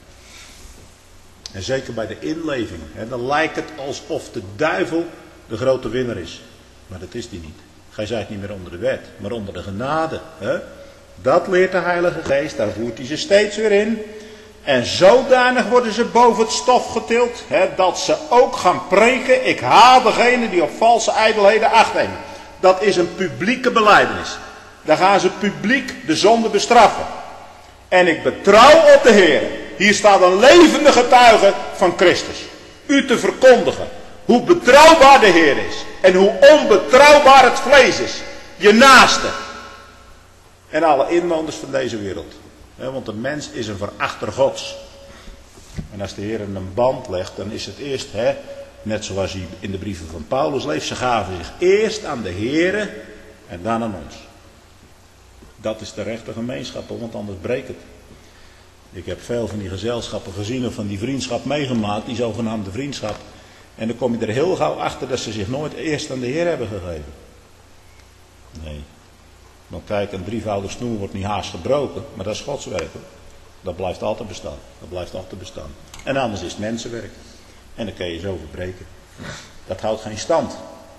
En zeker bij de inleving. Hè, dan lijkt het alsof de duivel de grote winnaar is. Maar dat is die niet. Gij zijt niet meer onder de wet, maar onder de genade. Hè? Dat leert de Heilige Geest. Daar voert hij ze steeds weer in. En zodanig worden ze boven het stof getild. Hè, dat ze ook gaan preken. Ik haat degene die op valse ijdelheden acht nemen. Dat is een publieke belijdenis. Daar gaan ze publiek de zonde bestraffen. En ik betrouw op de Heer. Hier staat een levende getuige van Christus. U te verkondigen. Hoe betrouwbaar de Heer is. En hoe onbetrouwbaar het vlees is. Je naaste. En alle inwoners van deze wereld. Want de mens is een verachter Gods. En als de Heer een band legt, dan is het eerst, hè, net zoals hij in de brieven van Paulus leest, ze gaven zich eerst aan de Heer en dan aan ons. Dat is de rechte gemeenschap, want anders breekt het. Ik heb veel van die gezelschappen gezien of van die vriendschap meegemaakt, die zogenaamde vriendschap. En dan kom je er heel gauw achter dat ze zich nooit eerst aan de Heer hebben gegeven. Nee. Want kijk, een drievoudig snoer wordt niet haast gebroken, maar dat is Gods werk. Hoor. Dat blijft altijd bestaan. Dat blijft altijd bestaan. En anders is het mensenwerk. En dan kun je zo verbreken. Dat houdt geen stand.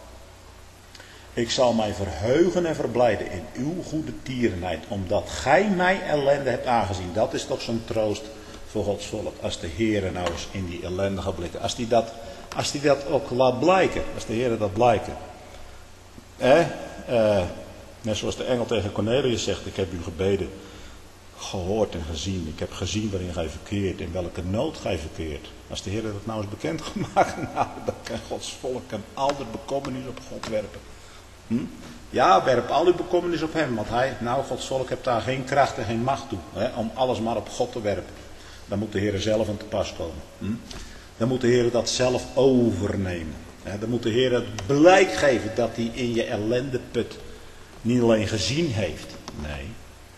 Ik zal mij verheugen en verblijden in uw goede tierenheid, omdat gij mij ellende hebt aangezien. Dat is toch zo'n troost voor Gods volk. Als de Heer nou eens in die ellende gaat blikken. Als die dat, als die dat ook laat blijken. Als de Heer dat blijken. Eh, eh, net zoals de engel tegen Cornelius zegt, ik heb uw gebeden gehoord en gezien. Ik heb gezien waarin gij verkeert, in welke nood gij verkeert. Als de Heer dat nou eens bekend gemaakt, nou, dan kan Gods volk een ander bekommernis op God werpen. Hm? Ja, werp al uw bekommernis op hem, want hij, nou, Gods volk heeft daar geen kracht en geen macht toe, hè, om alles maar op God te werpen. Dan moet de Heer zelf aan te pas komen. Hm? Dan moet de Heer dat zelf overnemen. Hè? Dan moet de Heer het blijk geven dat hij in je ellendeput niet alleen gezien heeft, nee.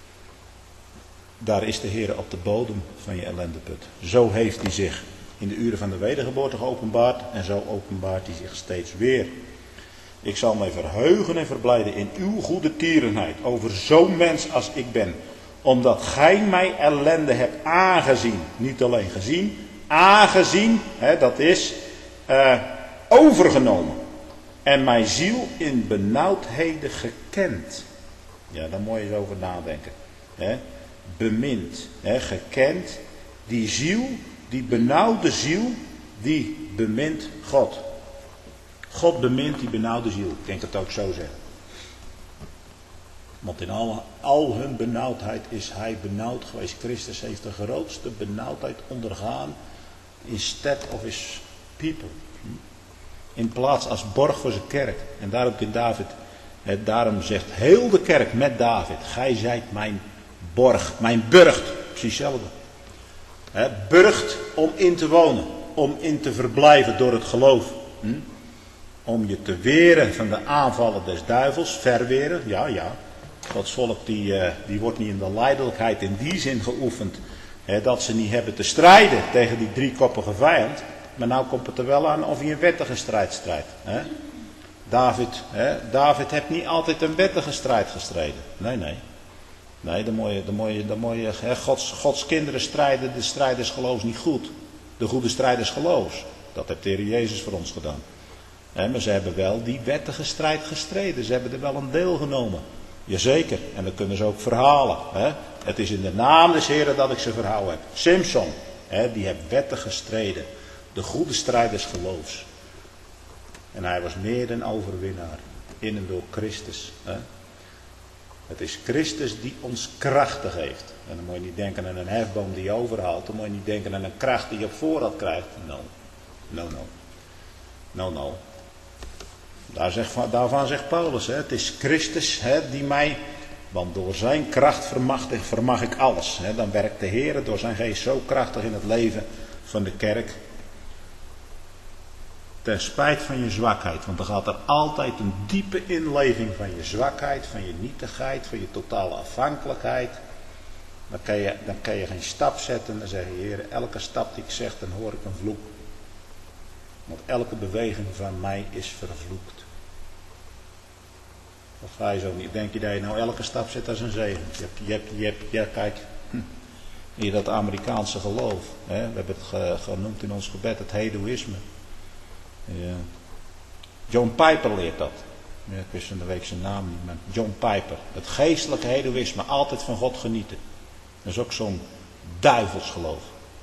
Daar is de Heer op de bodem van je ellendeput. Zo heeft hij zich in de uren van de wedergeboorte geopenbaard en zo openbaart hij zich steeds weer. Ik zal mij verheugen en verblijden in uw goede tierenheid over zo'n mens als ik ben. Omdat gij mij ellende hebt aangezien. Niet alleen gezien, aangezien, hè, dat is uh, overgenomen. En mijn ziel in benauwdheden gekend. Ja, daar moet je eens over nadenken. Hè. Bemind, hè, gekend. Die ziel, die benauwde ziel, die bemint God. God bemint die benauwde ziel. Ik denk het ook zo zeggen. Want in al, al hun benauwdheid is hij benauwd geweest. Christus heeft de grootste benauwdheid ondergaan. Instead of his people. In plaats als borg voor zijn kerk. En daarom in David. Hè, daarom zegt heel de kerk met David. Gij zijt mijn borg. Mijn burcht. Precies hetzelfde. Hè, burcht om in te wonen. Om in te verblijven door het geloof. Hm? Om je te weren van de aanvallen des duivels. Verweren. Ja, ja. Gods volk die, uh, die wordt niet in de lijdelijkheid in die zin geoefend. Hè, dat ze niet hebben te strijden tegen die driekoppige vijand. Maar nou komt het er wel aan of je een wettige strijd strijdt. Hè? David, hè, David heeft niet altijd een wettige strijd gestreden. Nee, nee. Nee, de mooie, de mooie, de mooie hè, Gods, Gods kinderen strijden de strijd des geloofs niet goed. De goede strijd des geloofs. Dat heeft de Heer Jezus voor ons gedaan. Hè, maar ze hebben wel die wettige strijd gestreden. Ze hebben er wel een deel genomen. Jazeker. En dat kunnen ze ook verhalen. Hè. Het is in de naam des Heeren dat ik ze verhouden heb. Simson, hè, die heeft wettig gestreden. De goede strijd des geloofs. En hij was meer dan overwinnaar. In en door Christus. Hè. Het is Christus die ons krachten geeft. En dan moet je niet denken aan een hefboom die je overhaalt. Dan moet je niet denken aan een kracht die je op voorraad krijgt. No, no, no. No, no. Daar zegt, daarvan zegt Paulus. Hè, het is Christus hè, die mij... Want door zijn kracht vermag, vermag ik alles. Hè. Dan werkt de Heer door zijn geest zo krachtig in het leven van de kerk. Ten spijt van je zwakheid. Want er gaat er altijd een diepe inleving van je zwakheid, van je nietigheid, van je totale afhankelijkheid. Dan kan je, dan kan je geen stap zetten. Dan zeg je, Heer, elke stap die ik zeg, dan hoor ik een vloek. Want elke beweging van mij is vervloekt. Of ga je zo niet? Denk je dat je nou elke stap zet als een zegen? Je hebt, je hebt, je hebt, ja, kijk, hm, hier dat Amerikaanse geloof. Hè? We hebben het ge, genoemd in ons gebed, het hedoïsme. Ja. John Piper leert dat. Ja, ik wist van de week zijn naam niet, maar John Piper. Het geestelijke hedoïsme, altijd van God genieten. Dat is ook zo'n duivelsgeloof.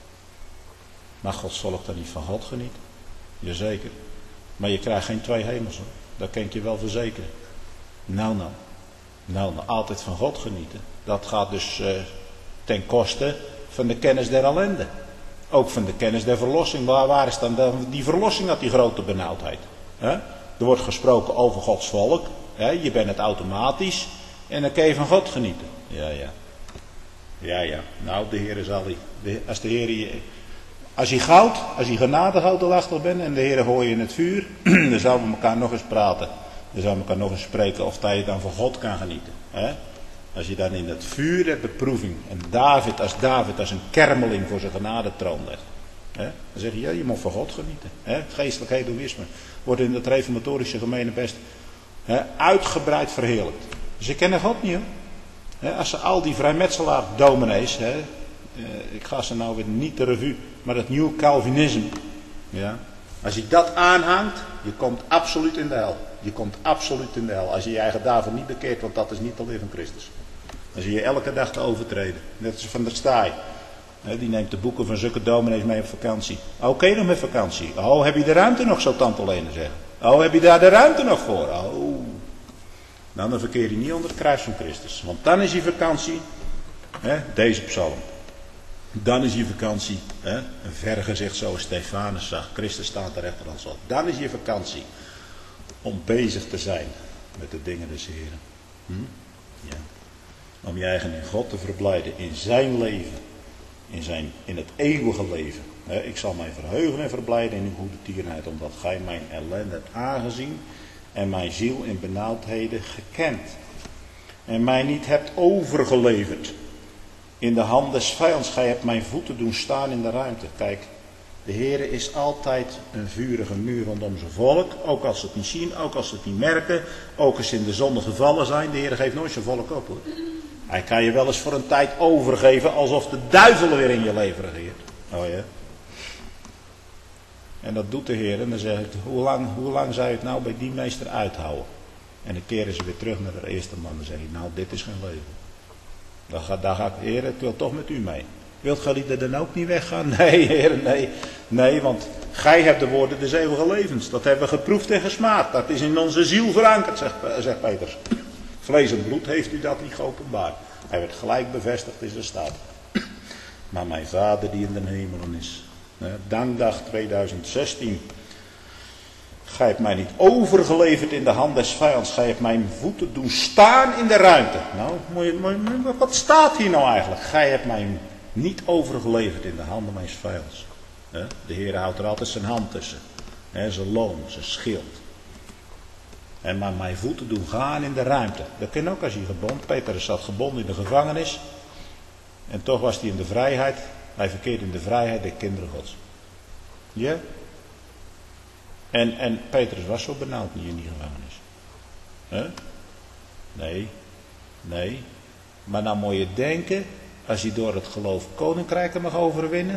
Maar Gods volk dan niet van God genieten? Jazeker. Maar je krijgt geen twee hemels hoor. Dat kan ik je wel verzekeren. Nou nou. Nou nou, altijd van God genieten. Dat gaat dus uh, ten koste van de kennis der ellende. Ook van de kennis der verlossing. Waar, waar is dan de, die verlossing uit die grote benauwdheid? He? Er wordt gesproken over Gods volk. He? Je bent het automatisch. En dan kun je van God genieten. Ja, ja. Ja, ja. Nou, de Heer zal die. Als de Heer je... Als hij goud, als hij genadegoudachtig bent en de Heer gooi je in het vuur. Dan zouden we elkaar nog eens praten. Dan zouden we elkaar nog eens spreken of dat je dan van God kan genieten. He? Als je dan in het vuur hebt beproeving. En David als David als een kermeling voor zijn genadetroon legt. He? Dan zeg je, ja, je moet van God genieten. He? Het geestelijk hedoïsme wordt in het reformatorische gemeenebest he, uitgebreid verheerlijkt. Ze kennen God niet hoor. He? Als ze al die vrijmetselaar dominees. He, eh, ik ga ze nou weer niet de revue. Maar het nieuw Calvinisme. Ja, als je dat aanhangt. Je komt absoluut in de hel. Je komt absoluut in de hel. Als je je eigen daarvoor niet bekeert. Want dat is niet de leer van Christus. Dan zie je elke dag te overtreden. Net als Van der Staaij. Die neemt de boeken van zulke dominees mee op vakantie. Oké, okay, nog met vakantie. Oh, heb je de ruimte nog, zo tante Lene zeggen. Oh, heb je daar de ruimte nog voor? Oh. Nou, dan verkeer je niet onder het kruis van Christus. Want dan is je vakantie. Hè, deze psalm. Dan is je vakantie. Hè, een vergezicht zoals Stefanus zag. Christus staat er echter als al. Dan is je vakantie. Om bezig te zijn met de dingen des Heren. Hm? Ja. Om je eigen in God te verblijden. In zijn leven. In, zijn, in het eeuwige leven. He, ik zal mij verheugen en verblijden in uw goede tierenheid. Omdat gij mijn ellende hebt aangezien. En mijn ziel in benauwdheden gekend. En mij niet hebt overgeleverd. In de hand des vijands. Gij hebt mijn voeten doen staan in de ruimte. Kijk. De Heere is altijd een vurige muur rondom zijn volk. Ook als ze het niet zien. Ook als ze het niet merken. Ook als ze in de zonde gevallen zijn. De Heere geeft nooit zijn volk op hoor. Hij kan je wel eens voor een tijd overgeven alsof de duivel weer in je leven regeert. Oh ja. En dat doet de Heer. En dan zeg ik, hoe lang, hoe lang zou je het nou bij die meester uithouden? En dan keren ze weer terug naar de eerste man. Dan zeg je, nou dit is geen leven. Dan ga, daar ga ik, Heer, ik wil toch met u mee. Wilt gij er dan ook niet weggaan? Nee, Heer, nee. Nee, want gij hebt de woorden des eeuwige levens. Dat hebben we geproefd en gesmaakt. Dat is in onze ziel verankerd, zegt, zegt Petrus. Vlees en bloed heeft u dat niet geopenbaard. Hij werd gelijk bevestigd in zijn staat. Maar mijn Vader die in de hemelen is. Dankdag tweeduizend zestien. Gij hebt mij niet overgeleverd in de hand des vijands. Gij hebt mijn voeten doen staan in de ruimte. Nou, wat staat hier nou eigenlijk? Gij hebt mij niet overgeleverd in de handen mijn vijands. De Heer houdt er altijd zijn hand tussen. Zijn loon, zijn schild. En maar mijn voeten doen gaan in de ruimte. Dat kan ook als je gebonden. Petrus zat gebonden in de gevangenis. En toch was hij in de vrijheid. Hij verkeerde in de vrijheid der kinderen Gods. Ja? En, en Petrus was zo benauwd niet in die gevangenis. Huh? Nee, nee. Maar nou moet je denken, als je door het geloof koninkrijken mag overwinnen.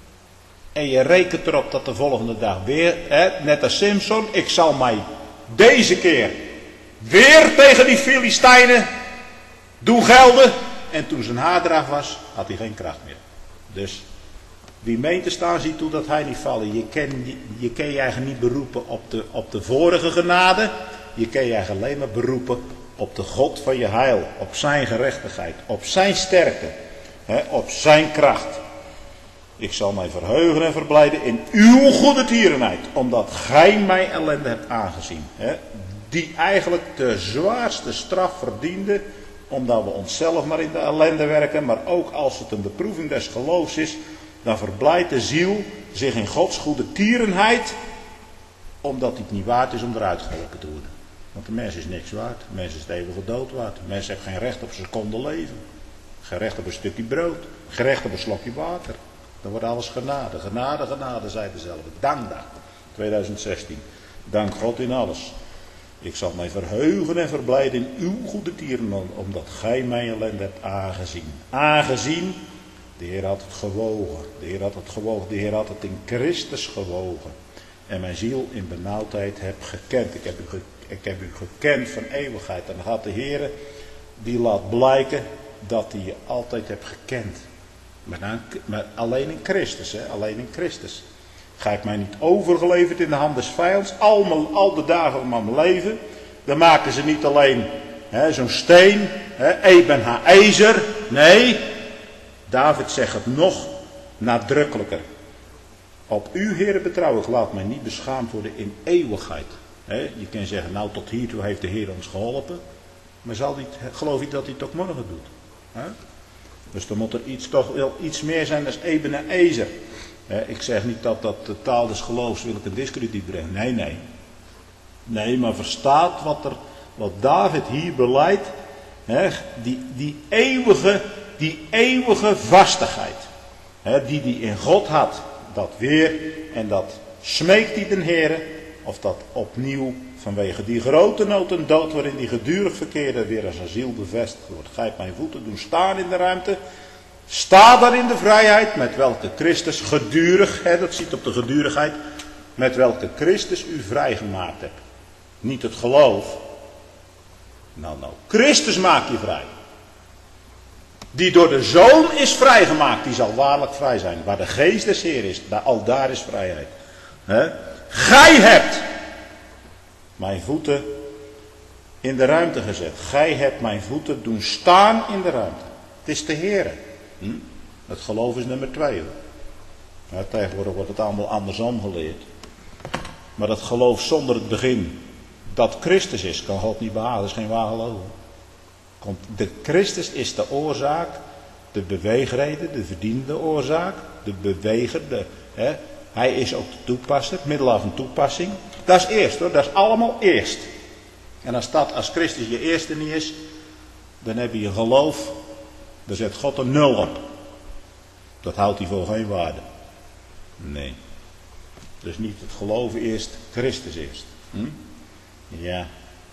En je rekent erop dat de volgende dag weer, hè, net als Simson, ik zal mij deze keer weer tegen die Filistijnen doen gelden. En toen zijn haar eraf was, had hij geen kracht meer. Dus wie meent te staan, ziet toe dat hij niet vallen. Je kan je, kan je eigenlijk niet beroepen op de, op de vorige genade. Je kan je eigenlijk alleen maar beroepen op de God van je heil. Op zijn gerechtigheid. Op zijn sterkte. Hè, op zijn kracht. Ik zal mij verheugen en verblijden in uw goede tierenheid. Omdat gij mij ellende hebt aangezien. Hè, die eigenlijk de zwaarste straf verdiende. Omdat we onszelf maar in de ellende werken. Maar ook als het een beproeving des geloofs is. Dan verblijdt de ziel zich in Gods goede tierenheid. Omdat hij het niet waard is om eruit geholpen te worden. Want de mens is niks waard. De mens is het eeuwige dood waard. De mens heeft geen recht op een seconde leven. Geen recht op een stukje brood. Geen recht op een slokje water. Dan wordt alles genade. Genade, genade, zei dezelfde. Dankdag. tweeduizend zestien. Dank God in alles. Ik zal mij verheugen en verblijden in uw goede tieren. Omdat gij mijn ellende hebt aangezien. Aangezien. De Heer had het gewogen. De Heer had het gewogen. De Heer had het in Christus gewogen. En mijn ziel in benauwdheid heb gekend. Ik heb u, ge, ik heb u gekend van eeuwigheid. En dan gaat de Heer, die laat blijken dat hij je altijd hebt gekend. Maar, dan, maar alleen in Christus. Hè? Alleen in Christus. Gij hebt mij niet overgeleverd in de hand des vijands. Al, mijn, al de dagen van mijn leven. Dan maken ze niet alleen zo'n steen. Hè, Eben ha-ezer. Nee. David zegt het nog nadrukkelijker. Op u, Heere, betrouw ik, laat mij niet beschaamd worden in eeuwigheid. He, je kan zeggen, nou tot hiertoe heeft de Heer ons geholpen. Maar zal die, geloof je dat hij het ook morgen doet? He? Dus dan moet er iets, toch wel iets meer zijn dan Eben en Ezer. He, ik zeg niet dat dat de taal des geloofs wil ik een discrediet brengen. Nee, nee. Nee, maar verstaat wat, er, wat David hier beleidt. He, die, die eeuwige... Die eeuwige vastigheid. Hè, die hij in God had. Dat weer. En dat smeekt hij den Heere. Of dat opnieuw vanwege die grote nood en dood waarin hij gedurig verkeerde. Weer als een ziel bevestigd wordt. Gij hebt mijn voeten doen staan in de ruimte. Sta daar in de vrijheid. Met welke Christus gedurig. Hè, dat ziet op de gedurigheid. Met welke Christus u vrijgemaakt hebt. Niet het geloof. Nou nou. Christus maakt je vrij. Die door de Zoon is vrijgemaakt, die zal waarlijk vrij zijn. Waar de geest des Heer is, daar, al daar is vrijheid. He? Gij hebt mijn voeten in de ruimte gezet. Gij hebt mijn voeten doen staan in de ruimte. Het is de Heer. Hm? Het geloof is nummer twee. Hoor. Ja, tegenwoordig wordt het allemaal andersom geleerd. Maar dat geloof zonder het begin dat Christus is, kan God niet behagen. Dat is geen waar geloof. De Christus is de oorzaak, de beweegreden, de verdiende oorzaak, de beweger, de, hè, hij is ook de toepasser, het middel van toepassing. Dat is eerst hoor, dat is allemaal eerst. En als dat, als Christus je eerste niet is, dan heb je je geloof, dan zet God een nul op. Dat houdt hij voor geen waarde. Nee. Dus niet het geloven eerst, Christus eerst. Hm? Ja.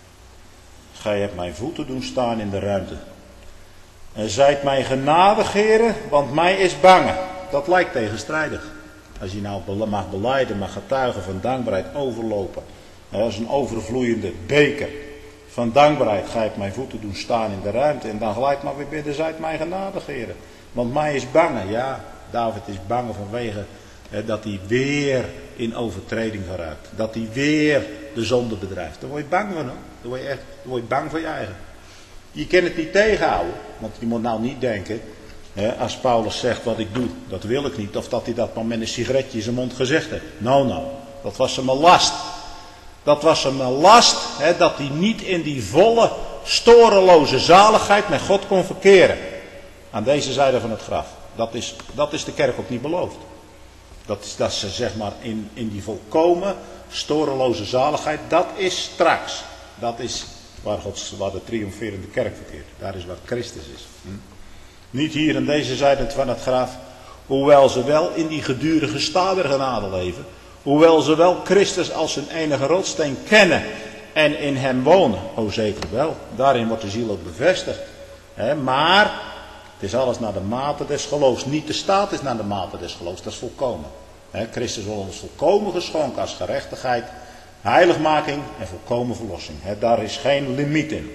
Gij hebt mijn voeten doen staan in de ruimte. En zijt mij genadig, Heere, want mij is bange. Dat lijkt tegenstrijdig. Als je nou mag belijden, mag getuigen van dankbaarheid overlopen. Dat is een overvloeiende beker van dankbaarheid. Gij hebt mijn voeten doen staan in de ruimte. En dan gelijk maar weer bidden, zijt mij genadig, Heere. Want mij is bange. Ja, David is bang vanwege hè, dat hij weer in overtreding geraakt. Dat hij weer de zonde bedrijft. Daar word je bang van, hoor. Dan word je echt, dan word je bang voor je eigen. Je kan het niet tegenhouden. Want je moet nou niet denken. Hè, als Paulus zegt wat ik doe. Dat wil ik niet. Of dat hij dat maar met een sigaretje in zijn mond gezegd heeft. Nou nou. Dat was hem een last. Dat was hem een last. Hè, dat hij niet in die volle storeloze zaligheid met God kon verkeren. Aan deze zijde van het graf. Dat is, dat is de kerk ook niet beloofd. Dat, is, dat ze zeg maar in, in die volkomen storeloze zaligheid. Dat is straks. Dat is waar, God, waar de triomferende kerk verkeert. Daar is waar Christus is. Hm? Niet hier aan deze zijde van het graf. Hoewel ze wel in die gedurige stadige genade leven. Hoewel ze wel Christus als hun enige rotsteen kennen en in hem wonen. O zeker wel, daarin wordt de ziel ook bevestigd. He, maar het is alles naar de mate des geloofs. Niet de staat is naar de mate des geloofs, dat is volkomen. He, Christus wordt ons volkomen geschonken als gerechtigheid, heiligmaking en volkomen verlossing. He, daar is geen limiet in.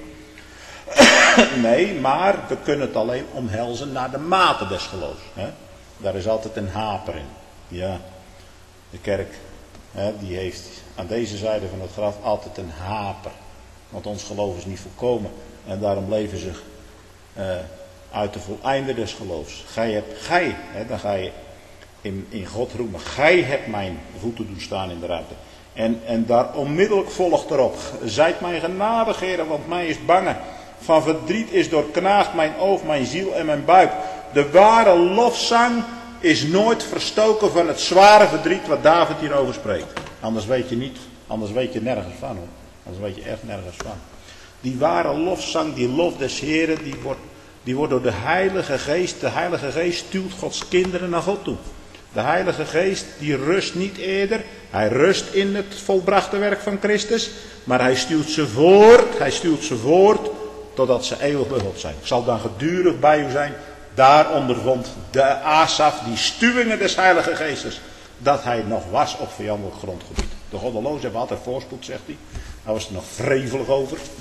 Nee, maar we kunnen het alleen omhelzen naar de mate des geloofs. He. Daar is altijd een haper in. Ja, de kerk, hè, die heeft aan deze zijde van het graf altijd een haper. Want ons geloof is niet volkomen. En daarom leven ze uh, uit de voleinde des geloofs. Gij hebt, gij, hè, dan ga je in, in God roemen. Gij hebt mijn voeten doen staan in de ruimte. En, en daar onmiddellijk volgt erop. Zijt mijn genadig, Heere, want mij is bange. Van verdriet is doorknaagd mijn oog, mijn ziel en mijn buik. De ware lofzang is nooit verstoken van het zware verdriet wat David hierover spreekt. Anders weet je niet, anders weet je nergens van hoor. Anders weet je echt nergens van. Die ware lofzang, die lof des Heren, die wordt, die wordt door de Heilige Geest, de Heilige Geest stuurt Gods kinderen naar God toe. De Heilige Geest die rust niet eerder, hij rust in het volbrachte werk van Christus, maar hij stuurt ze voort, hij stuurt ze voort totdat ze eeuwig bij God zijn. Ik zal dan gedurig bij u zijn. Daar ondervond de Asaf die stuwingen des Heilige Geestes, dat hij nog was op vijandelijk grondgebied. De goddelozen hebben altijd voorspoed, zegt hij. Daar was er nog wrevelig over. Hm?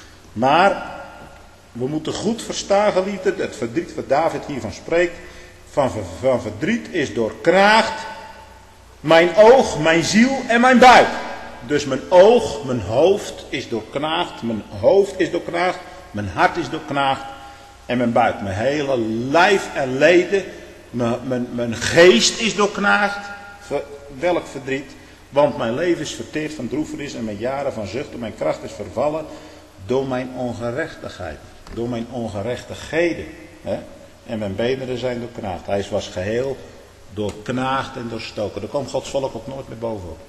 Maar we moeten goed verstaan, geliefden, het verdriet wat David hiervan spreekt. Van, van verdriet is doorkraagd mijn oog, mijn ziel en mijn buik. Dus mijn oog, mijn hoofd is doorknaagd, mijn hoofd is doorknaagd, mijn hart is doorknaagd. En mijn buik, mijn hele lijf en leden, mijn, mijn, mijn geest is doorknaagd. Welk verdriet? Want mijn leven is verteerd van droefenis en mijn jaren van zucht en mijn kracht is vervallen door mijn ongerechtigheid. Door mijn ongerechtigheden. Hè? En mijn beenderen zijn doorknaagd. Hij was geheel doorknaagd en doorstoken. Daar kwam Gods volk ook nooit meer bovenop.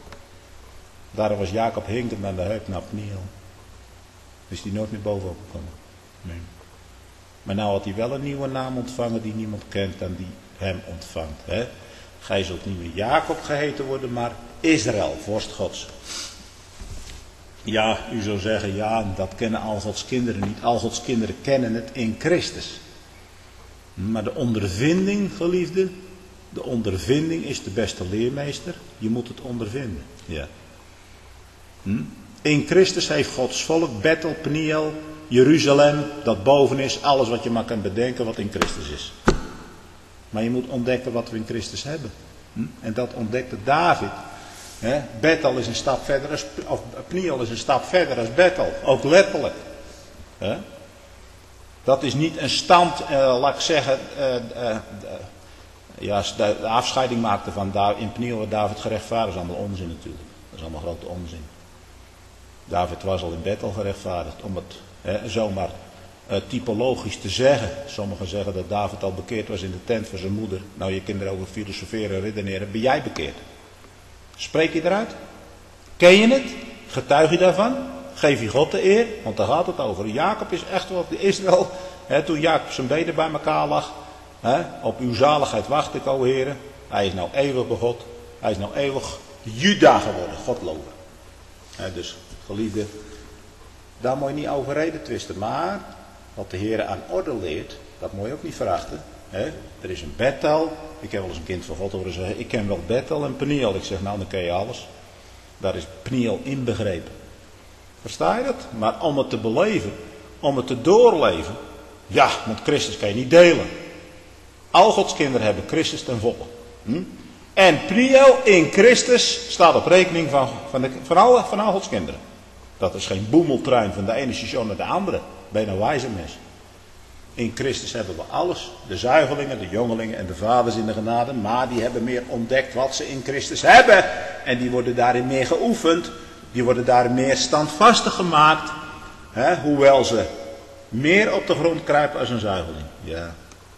Daarom was Jacob hinkend aan de heup naar Pniel. Is hij nooit meer bovenop gekomen. Nee. Maar nou had hij wel een nieuwe naam ontvangen die niemand kent en die hem ontvangt. Hè? Gij zult niet meer Jacob geheten worden, maar Israël, vorst Gods. Ja, u zou zeggen, ja, dat kennen al Gods kinderen niet. Al Gods kinderen kennen het in Christus. Maar de ondervinding, geliefde, de ondervinding is de beste leermeester. Je moet het ondervinden. Ja. Hm? In Christus heeft Gods volk, Bethel, Pniel, Jeruzalem, dat boven is, alles wat je maar kan bedenken wat in Christus is. Maar je moet ontdekken wat we in Christus hebben. Hm? En dat ontdekte David. He? Bethel is een stap verder, als, of Pniel is een stap verder als Bethel. Ook letterlijk. He? Dat is niet een stand, uh, laat ik zeggen, uh, uh, uh, ja, de, de afscheiding maakte van daar, in Pniel werd David gerechtvaardigd. Dat is allemaal onzin natuurlijk. Dat is allemaal grote onzin. David was al in Bethel gerechtvaardigd, om het he, zomaar uh, typologisch te zeggen. Sommigen zeggen dat David al bekeerd was in de tent van zijn moeder. Nou, je kunt erover filosoferen en redeneren. Ben jij bekeerd? Spreek je eruit? Ken je het? Getuig je daarvan? Geef je God de eer? Want daar gaat het over. Jacob is echt wel de Israël. Hè, toen Jacob zijn benen bij elkaar lag. Hè, op uw zaligheid wacht ik, o Heere. Hij is nou eeuwig bij God. Hij is nou eeuwig Juda geworden. God loven. Hè, dus geliefde, daar moet je niet over reden twisten. Maar wat de Heere aan orde leert, dat moet je ook niet verachten. Hè. Er is een Bethel. Ik heb wel eens een kind van God horen zeggen. Ik ken wel Bethel en Pniel. Ik zeg nou, dan ken je alles. Daar is Pniel inbegrepen. Versta je dat? Maar om het te beleven, om het te doorleven, ja, met Christus kan je niet delen. Al Gods kinderen hebben Christus ten volle. Hm? En Pniel in Christus staat op rekening van, van, de, van, al, van al Gods kinderen. Dat is geen boemeltrein van de ene station naar de andere. Ben je een wijze mens. In Christus hebben we alles. De zuigelingen, de jongelingen en de vaders in de genade. Maar die hebben meer ontdekt wat ze in Christus hebben. En die worden daarin meer geoefend. Die worden daar meer standvastig gemaakt. Hè, hoewel ze meer op de grond kruipen als een zuigeling. Ja.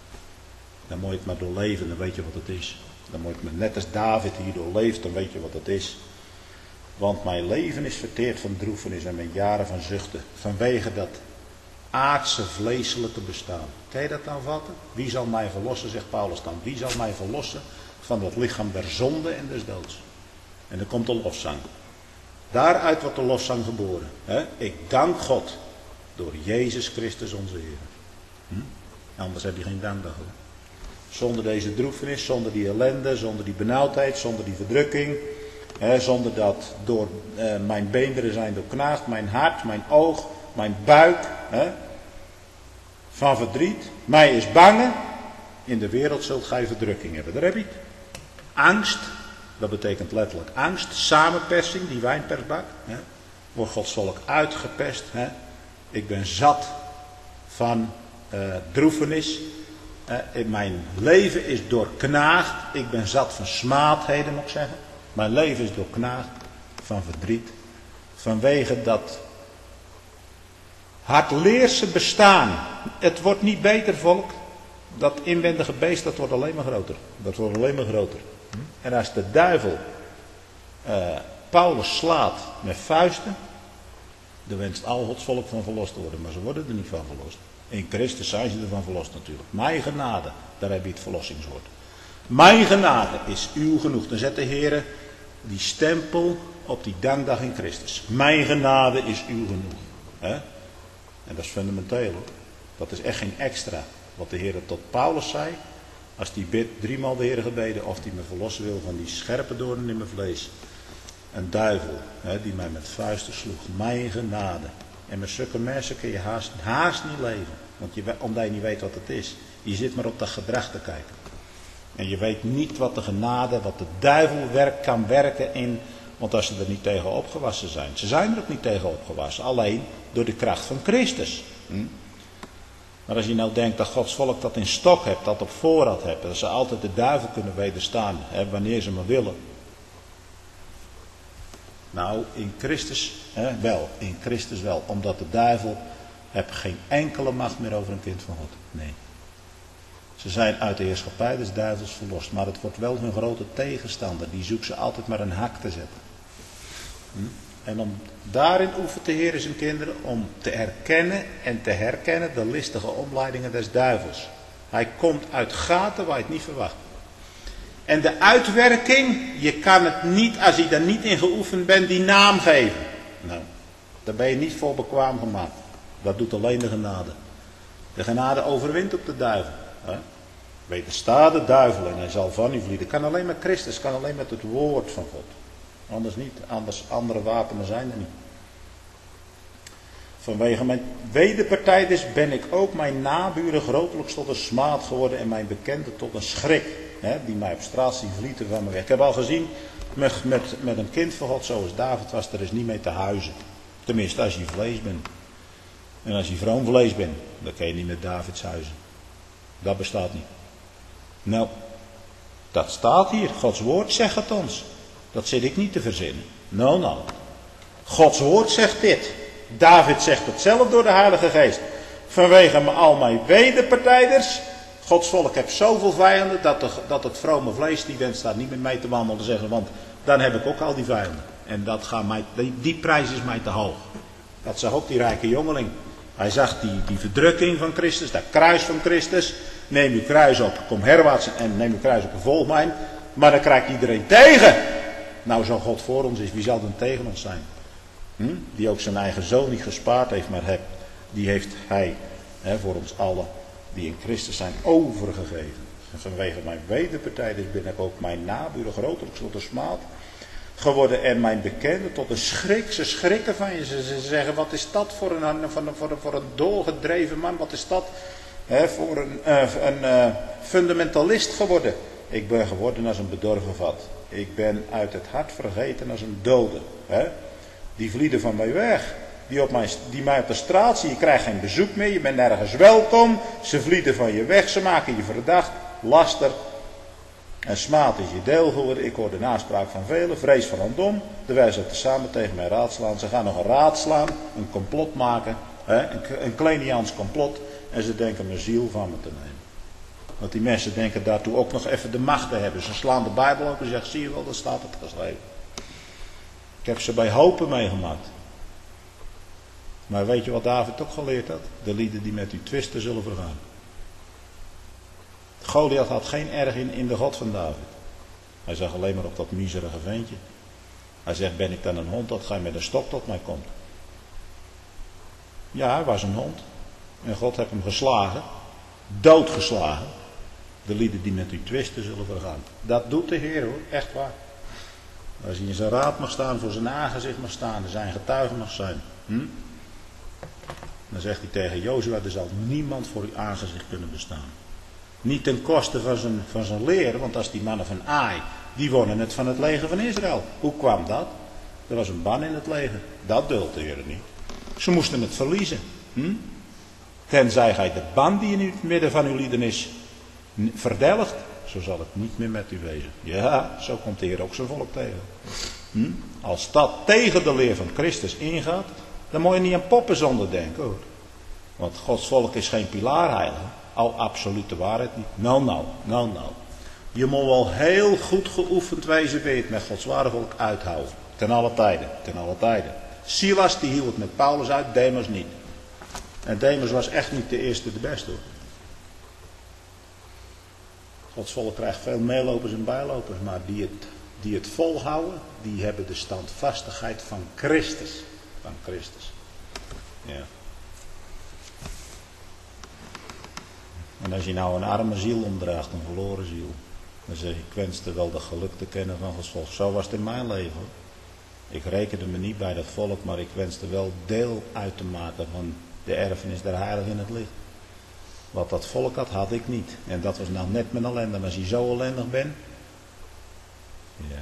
Dan moet je het maar doorleven, dan weet je wat het is. Dan moet je het net als David hier doorleeft, dan weet je wat het is. Want mijn leven is verteerd van droefenis en mijn jaren van zuchten. Vanwege dat aardse vleeselijke bestaan. Kan je dat nou vatten? Wie zal mij verlossen, zegt Paulus dan. Wie zal mij verlossen van dat lichaam der zonde en des doods? En dan komt de lofzang. Daaruit wordt de lofzang geboren. Hè? Ik dank God door Jezus Christus onze Heer. Hm? Anders heb je geen dankdag. Hoor. Zonder deze droefenis, zonder die ellende, zonder die benauwdheid, zonder die verdrukking. Hè? Zonder dat door eh, mijn beenderen zijn doorknaagd, mijn hart, mijn oog, mijn buik. Hè? Van verdriet. Mij is bange. In de wereld zult gij verdrukking hebben. Daar heb je het. Angst. Dat betekent letterlijk angst. Samenpersing, die wijnpersbak. Hè? Wordt Gods volk uitgepest. Hè? Ik ben zat van uh, droefenis. Uh, mijn leven is doorknaagd. Ik ben zat van smaadheden, moet ik zeggen. Mijn leven is doorknaagd van verdriet. Vanwege dat hardleerse bestaan. Het wordt niet beter, volk. Dat inwendige beest, dat wordt alleen maar groter. Dat wordt alleen maar groter. En als de duivel uh, Paulus slaat met vuisten, dan wenst al Gods volk van verlost te worden. Maar ze worden er niet van verlost. In Christus zijn ze ervan verlost natuurlijk. Mijn genade, daar heb je het verlossingswoord. Mijn genade is uw genoeg. Dan zet de Heer die stempel op die dankdag in Christus. Mijn genade is uw genoeg. He? En dat is fundamenteel hoor. Dat is echt geen extra. Wat de Heer tot Paulus zei. Als die bidt driemaal de Heer gebeden. Of die me verlossen wil van die scherpe doornen in mijn vlees. Een duivel hè, die mij met vuisten sloeg. Mijn genade. En met zulke mensen kun je haast, haast niet leven. Want je, omdat je niet weet wat het is. Je zit maar op dat gedrag te kijken. En je weet niet wat de genade, wat de duivel werk, kan werken in. Want als ze er niet tegen opgewassen zijn. Ze zijn er ook niet tegen opgewassen. Alleen door de kracht van Christus. Hm? Maar als je nou denkt dat Gods volk dat in stok hebt, dat op voorraad hebt. Dat ze altijd de duivel kunnen wederstaan. Hè, wanneer ze maar willen. Nou, in Christus hè, wel. In Christus wel. Omdat de duivel heeft geen enkele macht meer over een kind van God. Nee. Ze zijn uit de heerschappij des duivels verlost. Maar het wordt wel hun grote tegenstander. Die zoekt ze altijd maar een hak te zetten. Hm? En om daarin oefent de Heer zijn kinderen om te erkennen en te herkennen de listige omleidingen des duivels. Hij komt uit gaten waar je het niet verwacht. En de uitwerking, je kan het niet, als je daar niet in geoefend bent, die naam geven. Nou, daar ben je niet voor bekwaam gemaakt. Dat doet alleen de genade. De genade overwint op de duivel. Hè? Wedersta de duivel en hij zal van u vlieden. Kan alleen met Christus, kan alleen met het woord van God. Anders niet, anders andere wapenen zijn er niet. Vanwege mijn wederpartij dus ben ik ook mijn naburen grotelijks tot een smaad geworden en mijn bekenden tot een schrik. Hè, die mij op straat zien vlieten van me weg. Ik heb al gezien, met, met, met een kind van God zoals David was, er is niet mee te huizen. Tenminste als je vlees bent. En als je vroom vlees bent, dan kan je niet met Davids huizen. Dat bestaat niet. Nou, dat staat hier. Gods woord zegt het ons. Dat zit ik niet te verzinnen. Nou, nou. Gods woord zegt dit. David zegt het zelf door de Heilige Geest. Vanwege al mijn wederpartijders. Gods volk heeft zoveel vijanden dat, de, dat het vrome vlees die wenst daar niet met mij te wandelen zeggen. Want dan heb ik ook al die vijanden. En dat gaat mij, die, die prijs is mij te hoog. Dat zag ook die rijke jongeling. Hij zag die, die verdrukking van Christus, dat kruis van Christus. Neem uw kruis op, kom herwaarts en neem uw kruis op en volg mij. Maar dan krijgt iedereen tegen. Nou, zo God voor ons is, wie zal dan tegen ons zijn? Hm? Die ook zijn eigen zoon niet gespaard heeft, maar heb, die heeft hij hè, voor ons allen die in Christus zijn overgegeven. En vanwege mijn wederpartij dus ben ik ook mijn naburen grotelijks tot een smaad geworden en mijn bekenden tot een schrik. Ze schrikken van je. Ze, ze zeggen, wat is dat voor een, voor een, voor een, voor een doorgedreven man? Wat is dat hè, voor een, uh, een uh, fundamentalist geworden? Ik ben geworden als een bedorven vat. Ik ben uit het hart vergeten als een dode. Hè? Die vlieden van mij weg. Die, op mijn, die mij op de straat zien. Je krijgt geen bezoek meer. Je bent nergens welkom. Ze vlieden van je weg. Ze maken je verdacht. Laster. En smaad is je deel geworden. Ik hoor de naspraak van velen. Vrees van een dom. Terwijl ze tezamen tegen mij raad slaan. Ze gaan nog een raad slaan. Een complot maken. Hè? Een, een Kleiniaans complot. En ze denken mijn ziel van me te nemen. Want die mensen denken daartoe ook nog even de macht te hebben. Ze slaan de Bijbel op en zeggen, zie je wel, daar staat het geschreven. Ik heb ze bij hopen meegemaakt. Maar weet je wat David ook geleerd had? De lieden die met u twisten zullen vergaan. Goliath had geen erg in, in de God van David. Hij zag alleen maar op dat miserige ventje. Hij zegt, ben ik dan een hond dat gij met een stok tot mij komt? Ja, hij was een hond. En God heeft hem geslagen. Doodgeslagen. De lieden die met u twisten zullen vergaan. Dat doet de Heer hoor, echt waar. Als hij in zijn raad mag staan, voor zijn aangezicht mag staan, en zijn getuige mag zijn. Hm? Dan zegt hij tegen Jozua, er zal niemand voor uw aangezicht kunnen bestaan. Niet ten koste van zijn, van zijn leer, want als die mannen van Ai, die wonnen het van het leger van Israël. Hoe kwam dat? Er was een ban in het leger. Dat duldt de Heer niet. Ze moesten het verliezen. Hm? Tenzij gij de ban die in het midden van uw lieden is verdelgt, zo zal het niet meer met u wezen. Ja, zo komt de Heer ook zijn volk tegen. Hm? Als dat tegen de leer van Christus ingaat, dan moet je niet aan poppenzonde denken hoor. Want Gods volk is geen pilaarheilige. Al absolute waarheid niet. Nou, nou, nou, nou. Je moet wel heel goed geoefend wezen bij het met Gods ware volk uithouden. Ten alle tijden, ten alle tijden. Silas die hield het met Paulus uit, Demas niet. En Demas was echt niet de eerste de beste hoor. Gods volk krijgt veel meelopers en bijlopers, maar die het, die het volhouden, die hebben de standvastigheid van Christus. Van Christus. Ja. En als je nou een arme ziel omdraagt, een verloren ziel, dan zeg je, ik wenste wel de geluk te kennen van Gods volk. Zo was het in mijn leven. Ik rekende me niet bij dat volk, maar ik wenste wel deel uit te maken van de erfenis der heiligen in het licht. Wat dat volk had, had ik niet. En dat was nou net mijn ellende. Maar als je zo ellendig bent. Ja.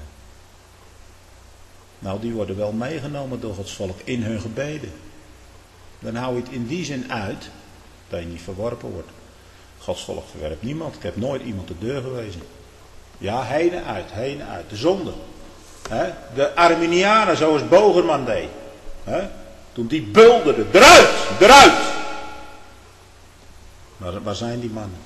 Nou, die worden wel meegenomen door Gods volk in hun gebeden. Dan hou je het in die zin uit dat je niet verworpen wordt. Gods volk verwerpt niemand. Ik heb nooit iemand de deur gewezen. Ja, heen en uit, heen en uit. De zonde. He? De Arminianen, zoals Bogerman deed. He? Toen die bulderden. Eruit! Eruit! Maar waar zijn die mannen?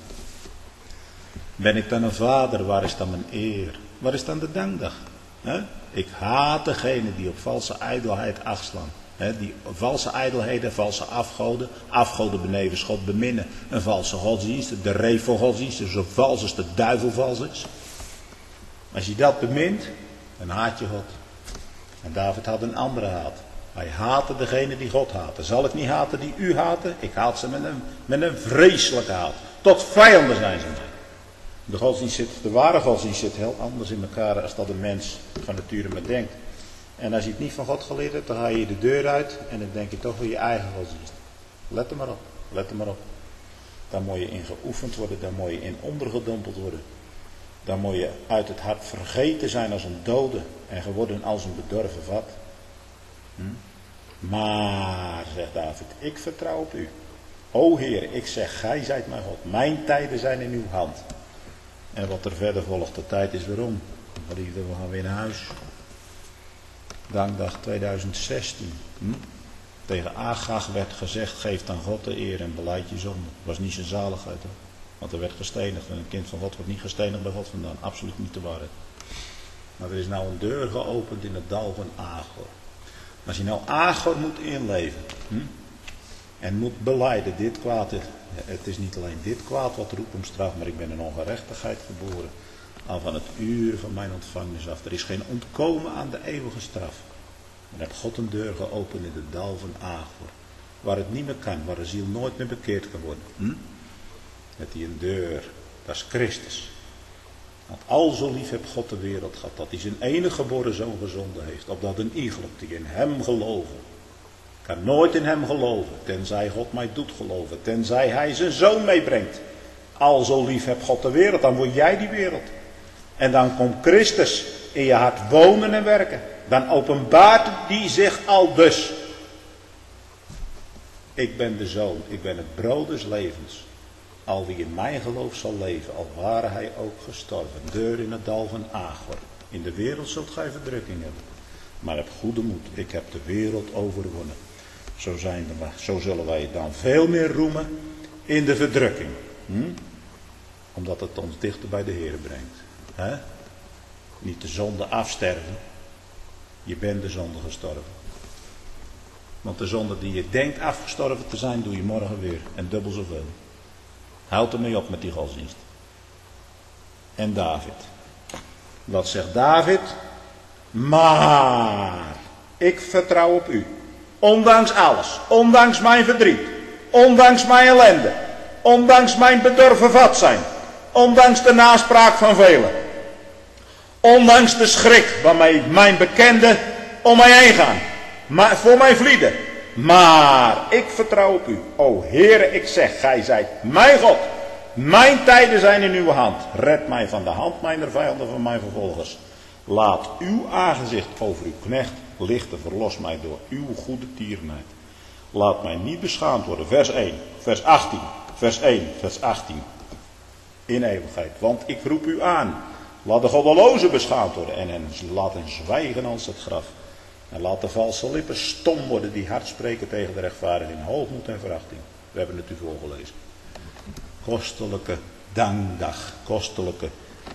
Ben ik dan een vader? Waar is dan mijn eer? Waar is dan de dankdag? He? Ik haat degene die op valse ijdelheid acht slaan. He? Die valse ijdelheden, valse afgoden. Afgoden benevens God beminnen. Een valse godsdienst. De revo godsdienst. Zo vals als de duivel vals is. Als je dat bemint, dan haat je God. En David had een andere haat. Hij haatte degene die God haatte. Zal ik niet haten die u haten? Ik haat ze met een, met een vreselijke haat. Tot vijanden zijn ze mij. De godsdienst zit, de ware godsdienst zit heel anders in elkaar als dat een mens van nature maar denkt. En als je het niet van God geleerd hebt, dan ga je de deur uit en dan denk je toch weer je eigen godsdienst. Let er maar op, let er maar op. Daar moet je in geoefend worden, daar moet je in ondergedompeld worden. Dan moet je uit het hart vergeten zijn als een dode en geworden als een bedorven vat. Hm? Maar, zegt David, ik vertrouw op u. O Heer, ik zeg, gij zijt mijn God. Mijn tijden zijn in uw hand. En wat er verder volgt, de tijd is weer om. Geliefde, we gaan weer naar huis. Dankdag tweeduizend zestien. Hm? Tegen Agag werd gezegd, geef aan God de eer en beleid je zonde. Dat was niet zijn zaligheid. Hoor. Want er werd gestenigd. En een kind van God wordt niet gestenigd bij God vandaan. Absoluut niet de waarheid. Maar er is nou een deur geopend in het dal van Agor. Als je nou Agor moet inleven. Hm? En moet belijden, dit kwaad. Het is niet alleen dit kwaad wat roept om straf. Maar ik ben in ongerechtigheid geboren. Al van het uur van mijn ontvangnis af. Er is geen ontkomen aan de eeuwige straf. En heeft God een deur geopend in het dal van Agor. Waar het niet meer kan. Waar de ziel nooit meer bekeerd kan worden. Hm? Met die een deur. Dat is Christus. Want al zo lief heeft God de wereld gehad. Dat hij zijn enige geboren zoon gezonden heeft. Opdat een iegelijk die in hem geloven. Kan nooit in hem geloven. Tenzij God mij doet geloven. Tenzij hij zijn zoon meebrengt. Al zo lief heeft God de wereld. Dan word jij die wereld. En dan komt Christus in je hart wonen en werken. Dan openbaart die zich al dus. Ik ben de zoon. Ik ben het brood des levens. Al wie in mij gelooft zal leven, al ware hij ook gestorven. Deur in het dal van Agor. In de wereld zult gij verdrukking hebben. Maar heb goede moed, ik heb de wereld overwonnen. Zo, zijn we, zo zullen wij dan veel meer roemen in de verdrukking. Hm? Omdat het ons dichter bij de Heer brengt. He? Niet de zonde afsterven. Je bent de zonde gestorven. Want de zonde die je denkt afgestorven te zijn, doe je morgen weer. En dubbel zoveel. Houd ermee op met die godsdienst. En David. Wat zegt David? Maar ik vertrouw op u. Ondanks alles. Ondanks mijn verdriet. Ondanks mijn ellende. Ondanks mijn bedorven vat zijn. Ondanks de naspraak van velen. Ondanks de schrik waarmee mijn bekenden om mij heen gaan. Maar voor mij vlieden. Maar ik vertrouw op u. O Heere, ik zeg, gij zijt mijn God. Mijn tijden zijn in uw hand. Red mij van de hand mijner vijanden, van mijn vervolgers. Laat uw aangezicht over uw knecht lichten. Verlos mij door uw goede tierenheid. Laat mij niet beschaamd worden. Vers één, vers achttien, vers één, vers achttien. In eeuwigheid. Want ik roep u aan. Laat de goddelozen beschaamd worden. En hen laat hen zwijgen als het graf. En laat de valse lippen stom worden die hard spreken tegen de rechtvaardigen in hoogmoed en verachting. We hebben het u voorgelezen. Kostelijke dankdag. Kostelijke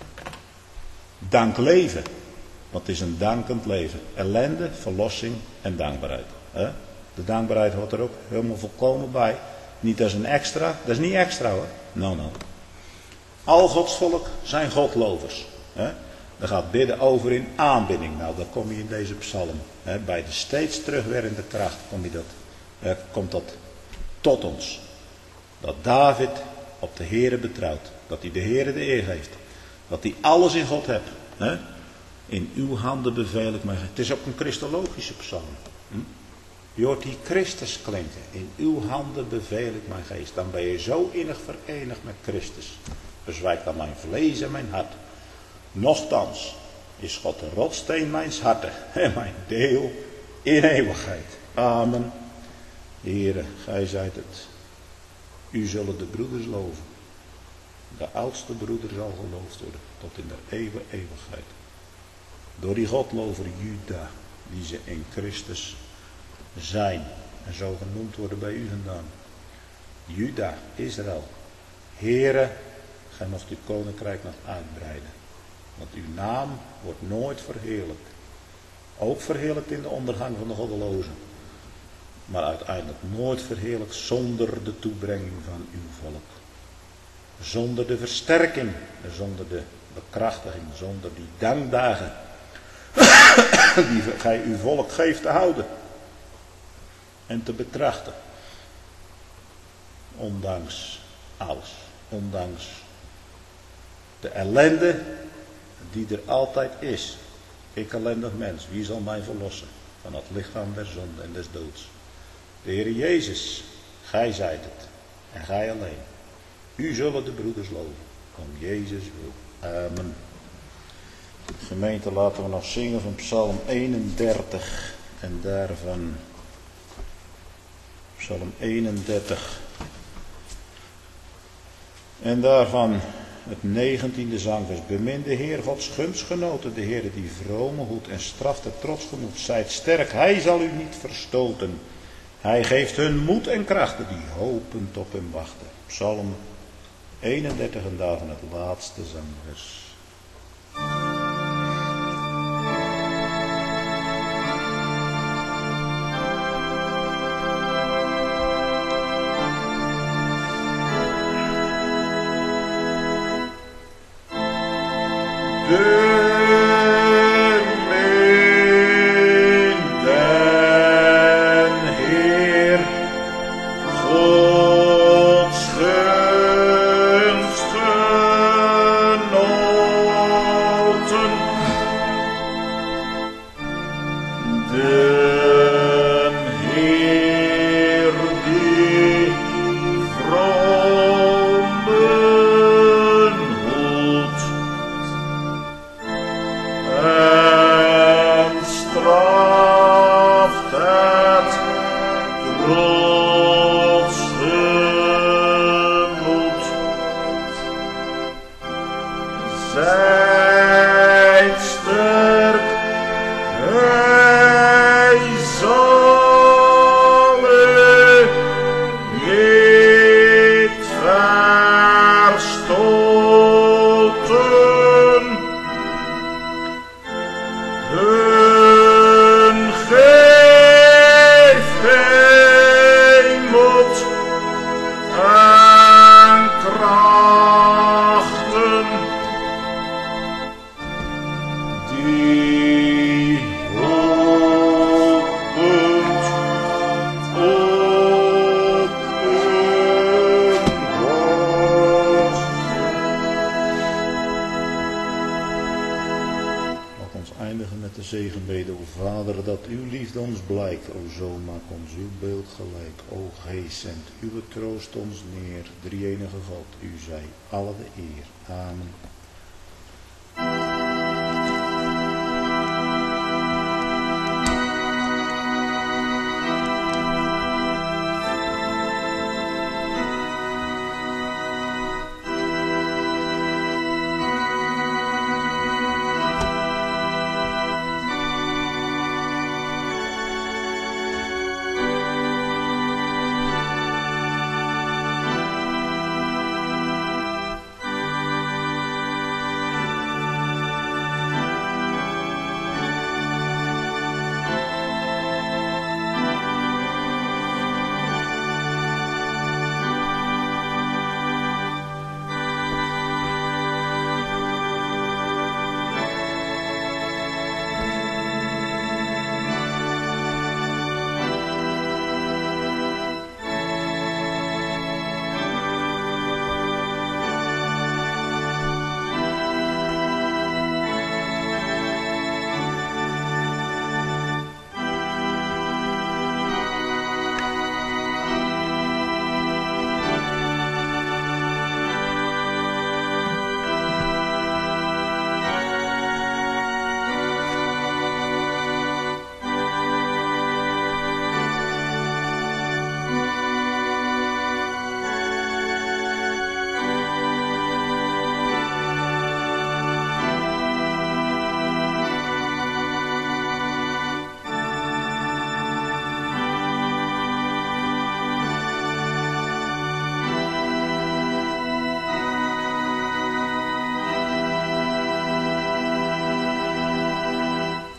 dankleven. Want het is een dankend leven. Ellende, verlossing en dankbaarheid. De dankbaarheid hoort er ook helemaal volkomen bij. Niet als een extra. Dat is niet extra hoor. No, no. Al Gods volk zijn godlovers. Dan gaat bidden over in aanbidding. Nou, dan kom je in deze psalm. Bij de steeds terugwerkende kracht kom je dat, komt dat tot ons. Dat David op de Heere betrouwt. Dat hij de Heere de eer geeft. Dat hij alles in God hebt. In uw handen beveel ik mij. Het is ook een christologische psalm. Je hoort die Christus klinken. In uw handen beveel ik mijn geest. Dan ben je zo innig verenigd met Christus. Bezwijkt dan mijn vlees en mijn hart. Nochtans is God de rotsteen mijns harten en mijn deel in eeuwigheid. Amen. Heere, gij zijt het. U zullen de broeders loven. De oudste broeder zal geloofd worden tot in de eeuwen eeuwigheid. Door die godlover Juda, die ze in Christus zijn en zo genoemd worden bij u vandaan. Juda, Israël. Heere, gij mocht uw koninkrijk nog uitbreiden. Want uw naam wordt nooit verheerlijkt. Ook verheerlijkt in de ondergang van de goddelozen. Maar uiteindelijk nooit verheerlijkt zonder de toebrenging van uw volk. Zonder de versterking, zonder de bekrachtiging, zonder die dankdagen die gij uw volk geeft te houden. En te betrachten. Ondanks alles. Ondanks de ellende die er altijd is. Ik ellendig mens, wie zal mij verlossen van het lichaam der zonde en des doods? De Heer Jezus, gij zijt het. En gij alleen. U zullen de broeders loven. Om Jezus wil. Amen. Gemeente, laten we nog zingen van Psalm eenendertig. En daarvan Psalm eenendertig. En daarvan het negentiende zangvers. Bemin de Heer Gods gunstgenoten, de Heer die vrome hoedt en straft het trotsgemoed. Zijt sterk, hij zal u niet verstoten. Hij geeft hun moed en krachten die hopend op hem wachten. Psalm eenendertig en daarvan het laatste zangvers. zegen mede, o Vader, dat uw liefde ons blijkt. O Zoon, maak ons uw beeld gelijk. O Geest, zend uw troost ons neer. Drie-enige God, u zij alle de eer. Amen.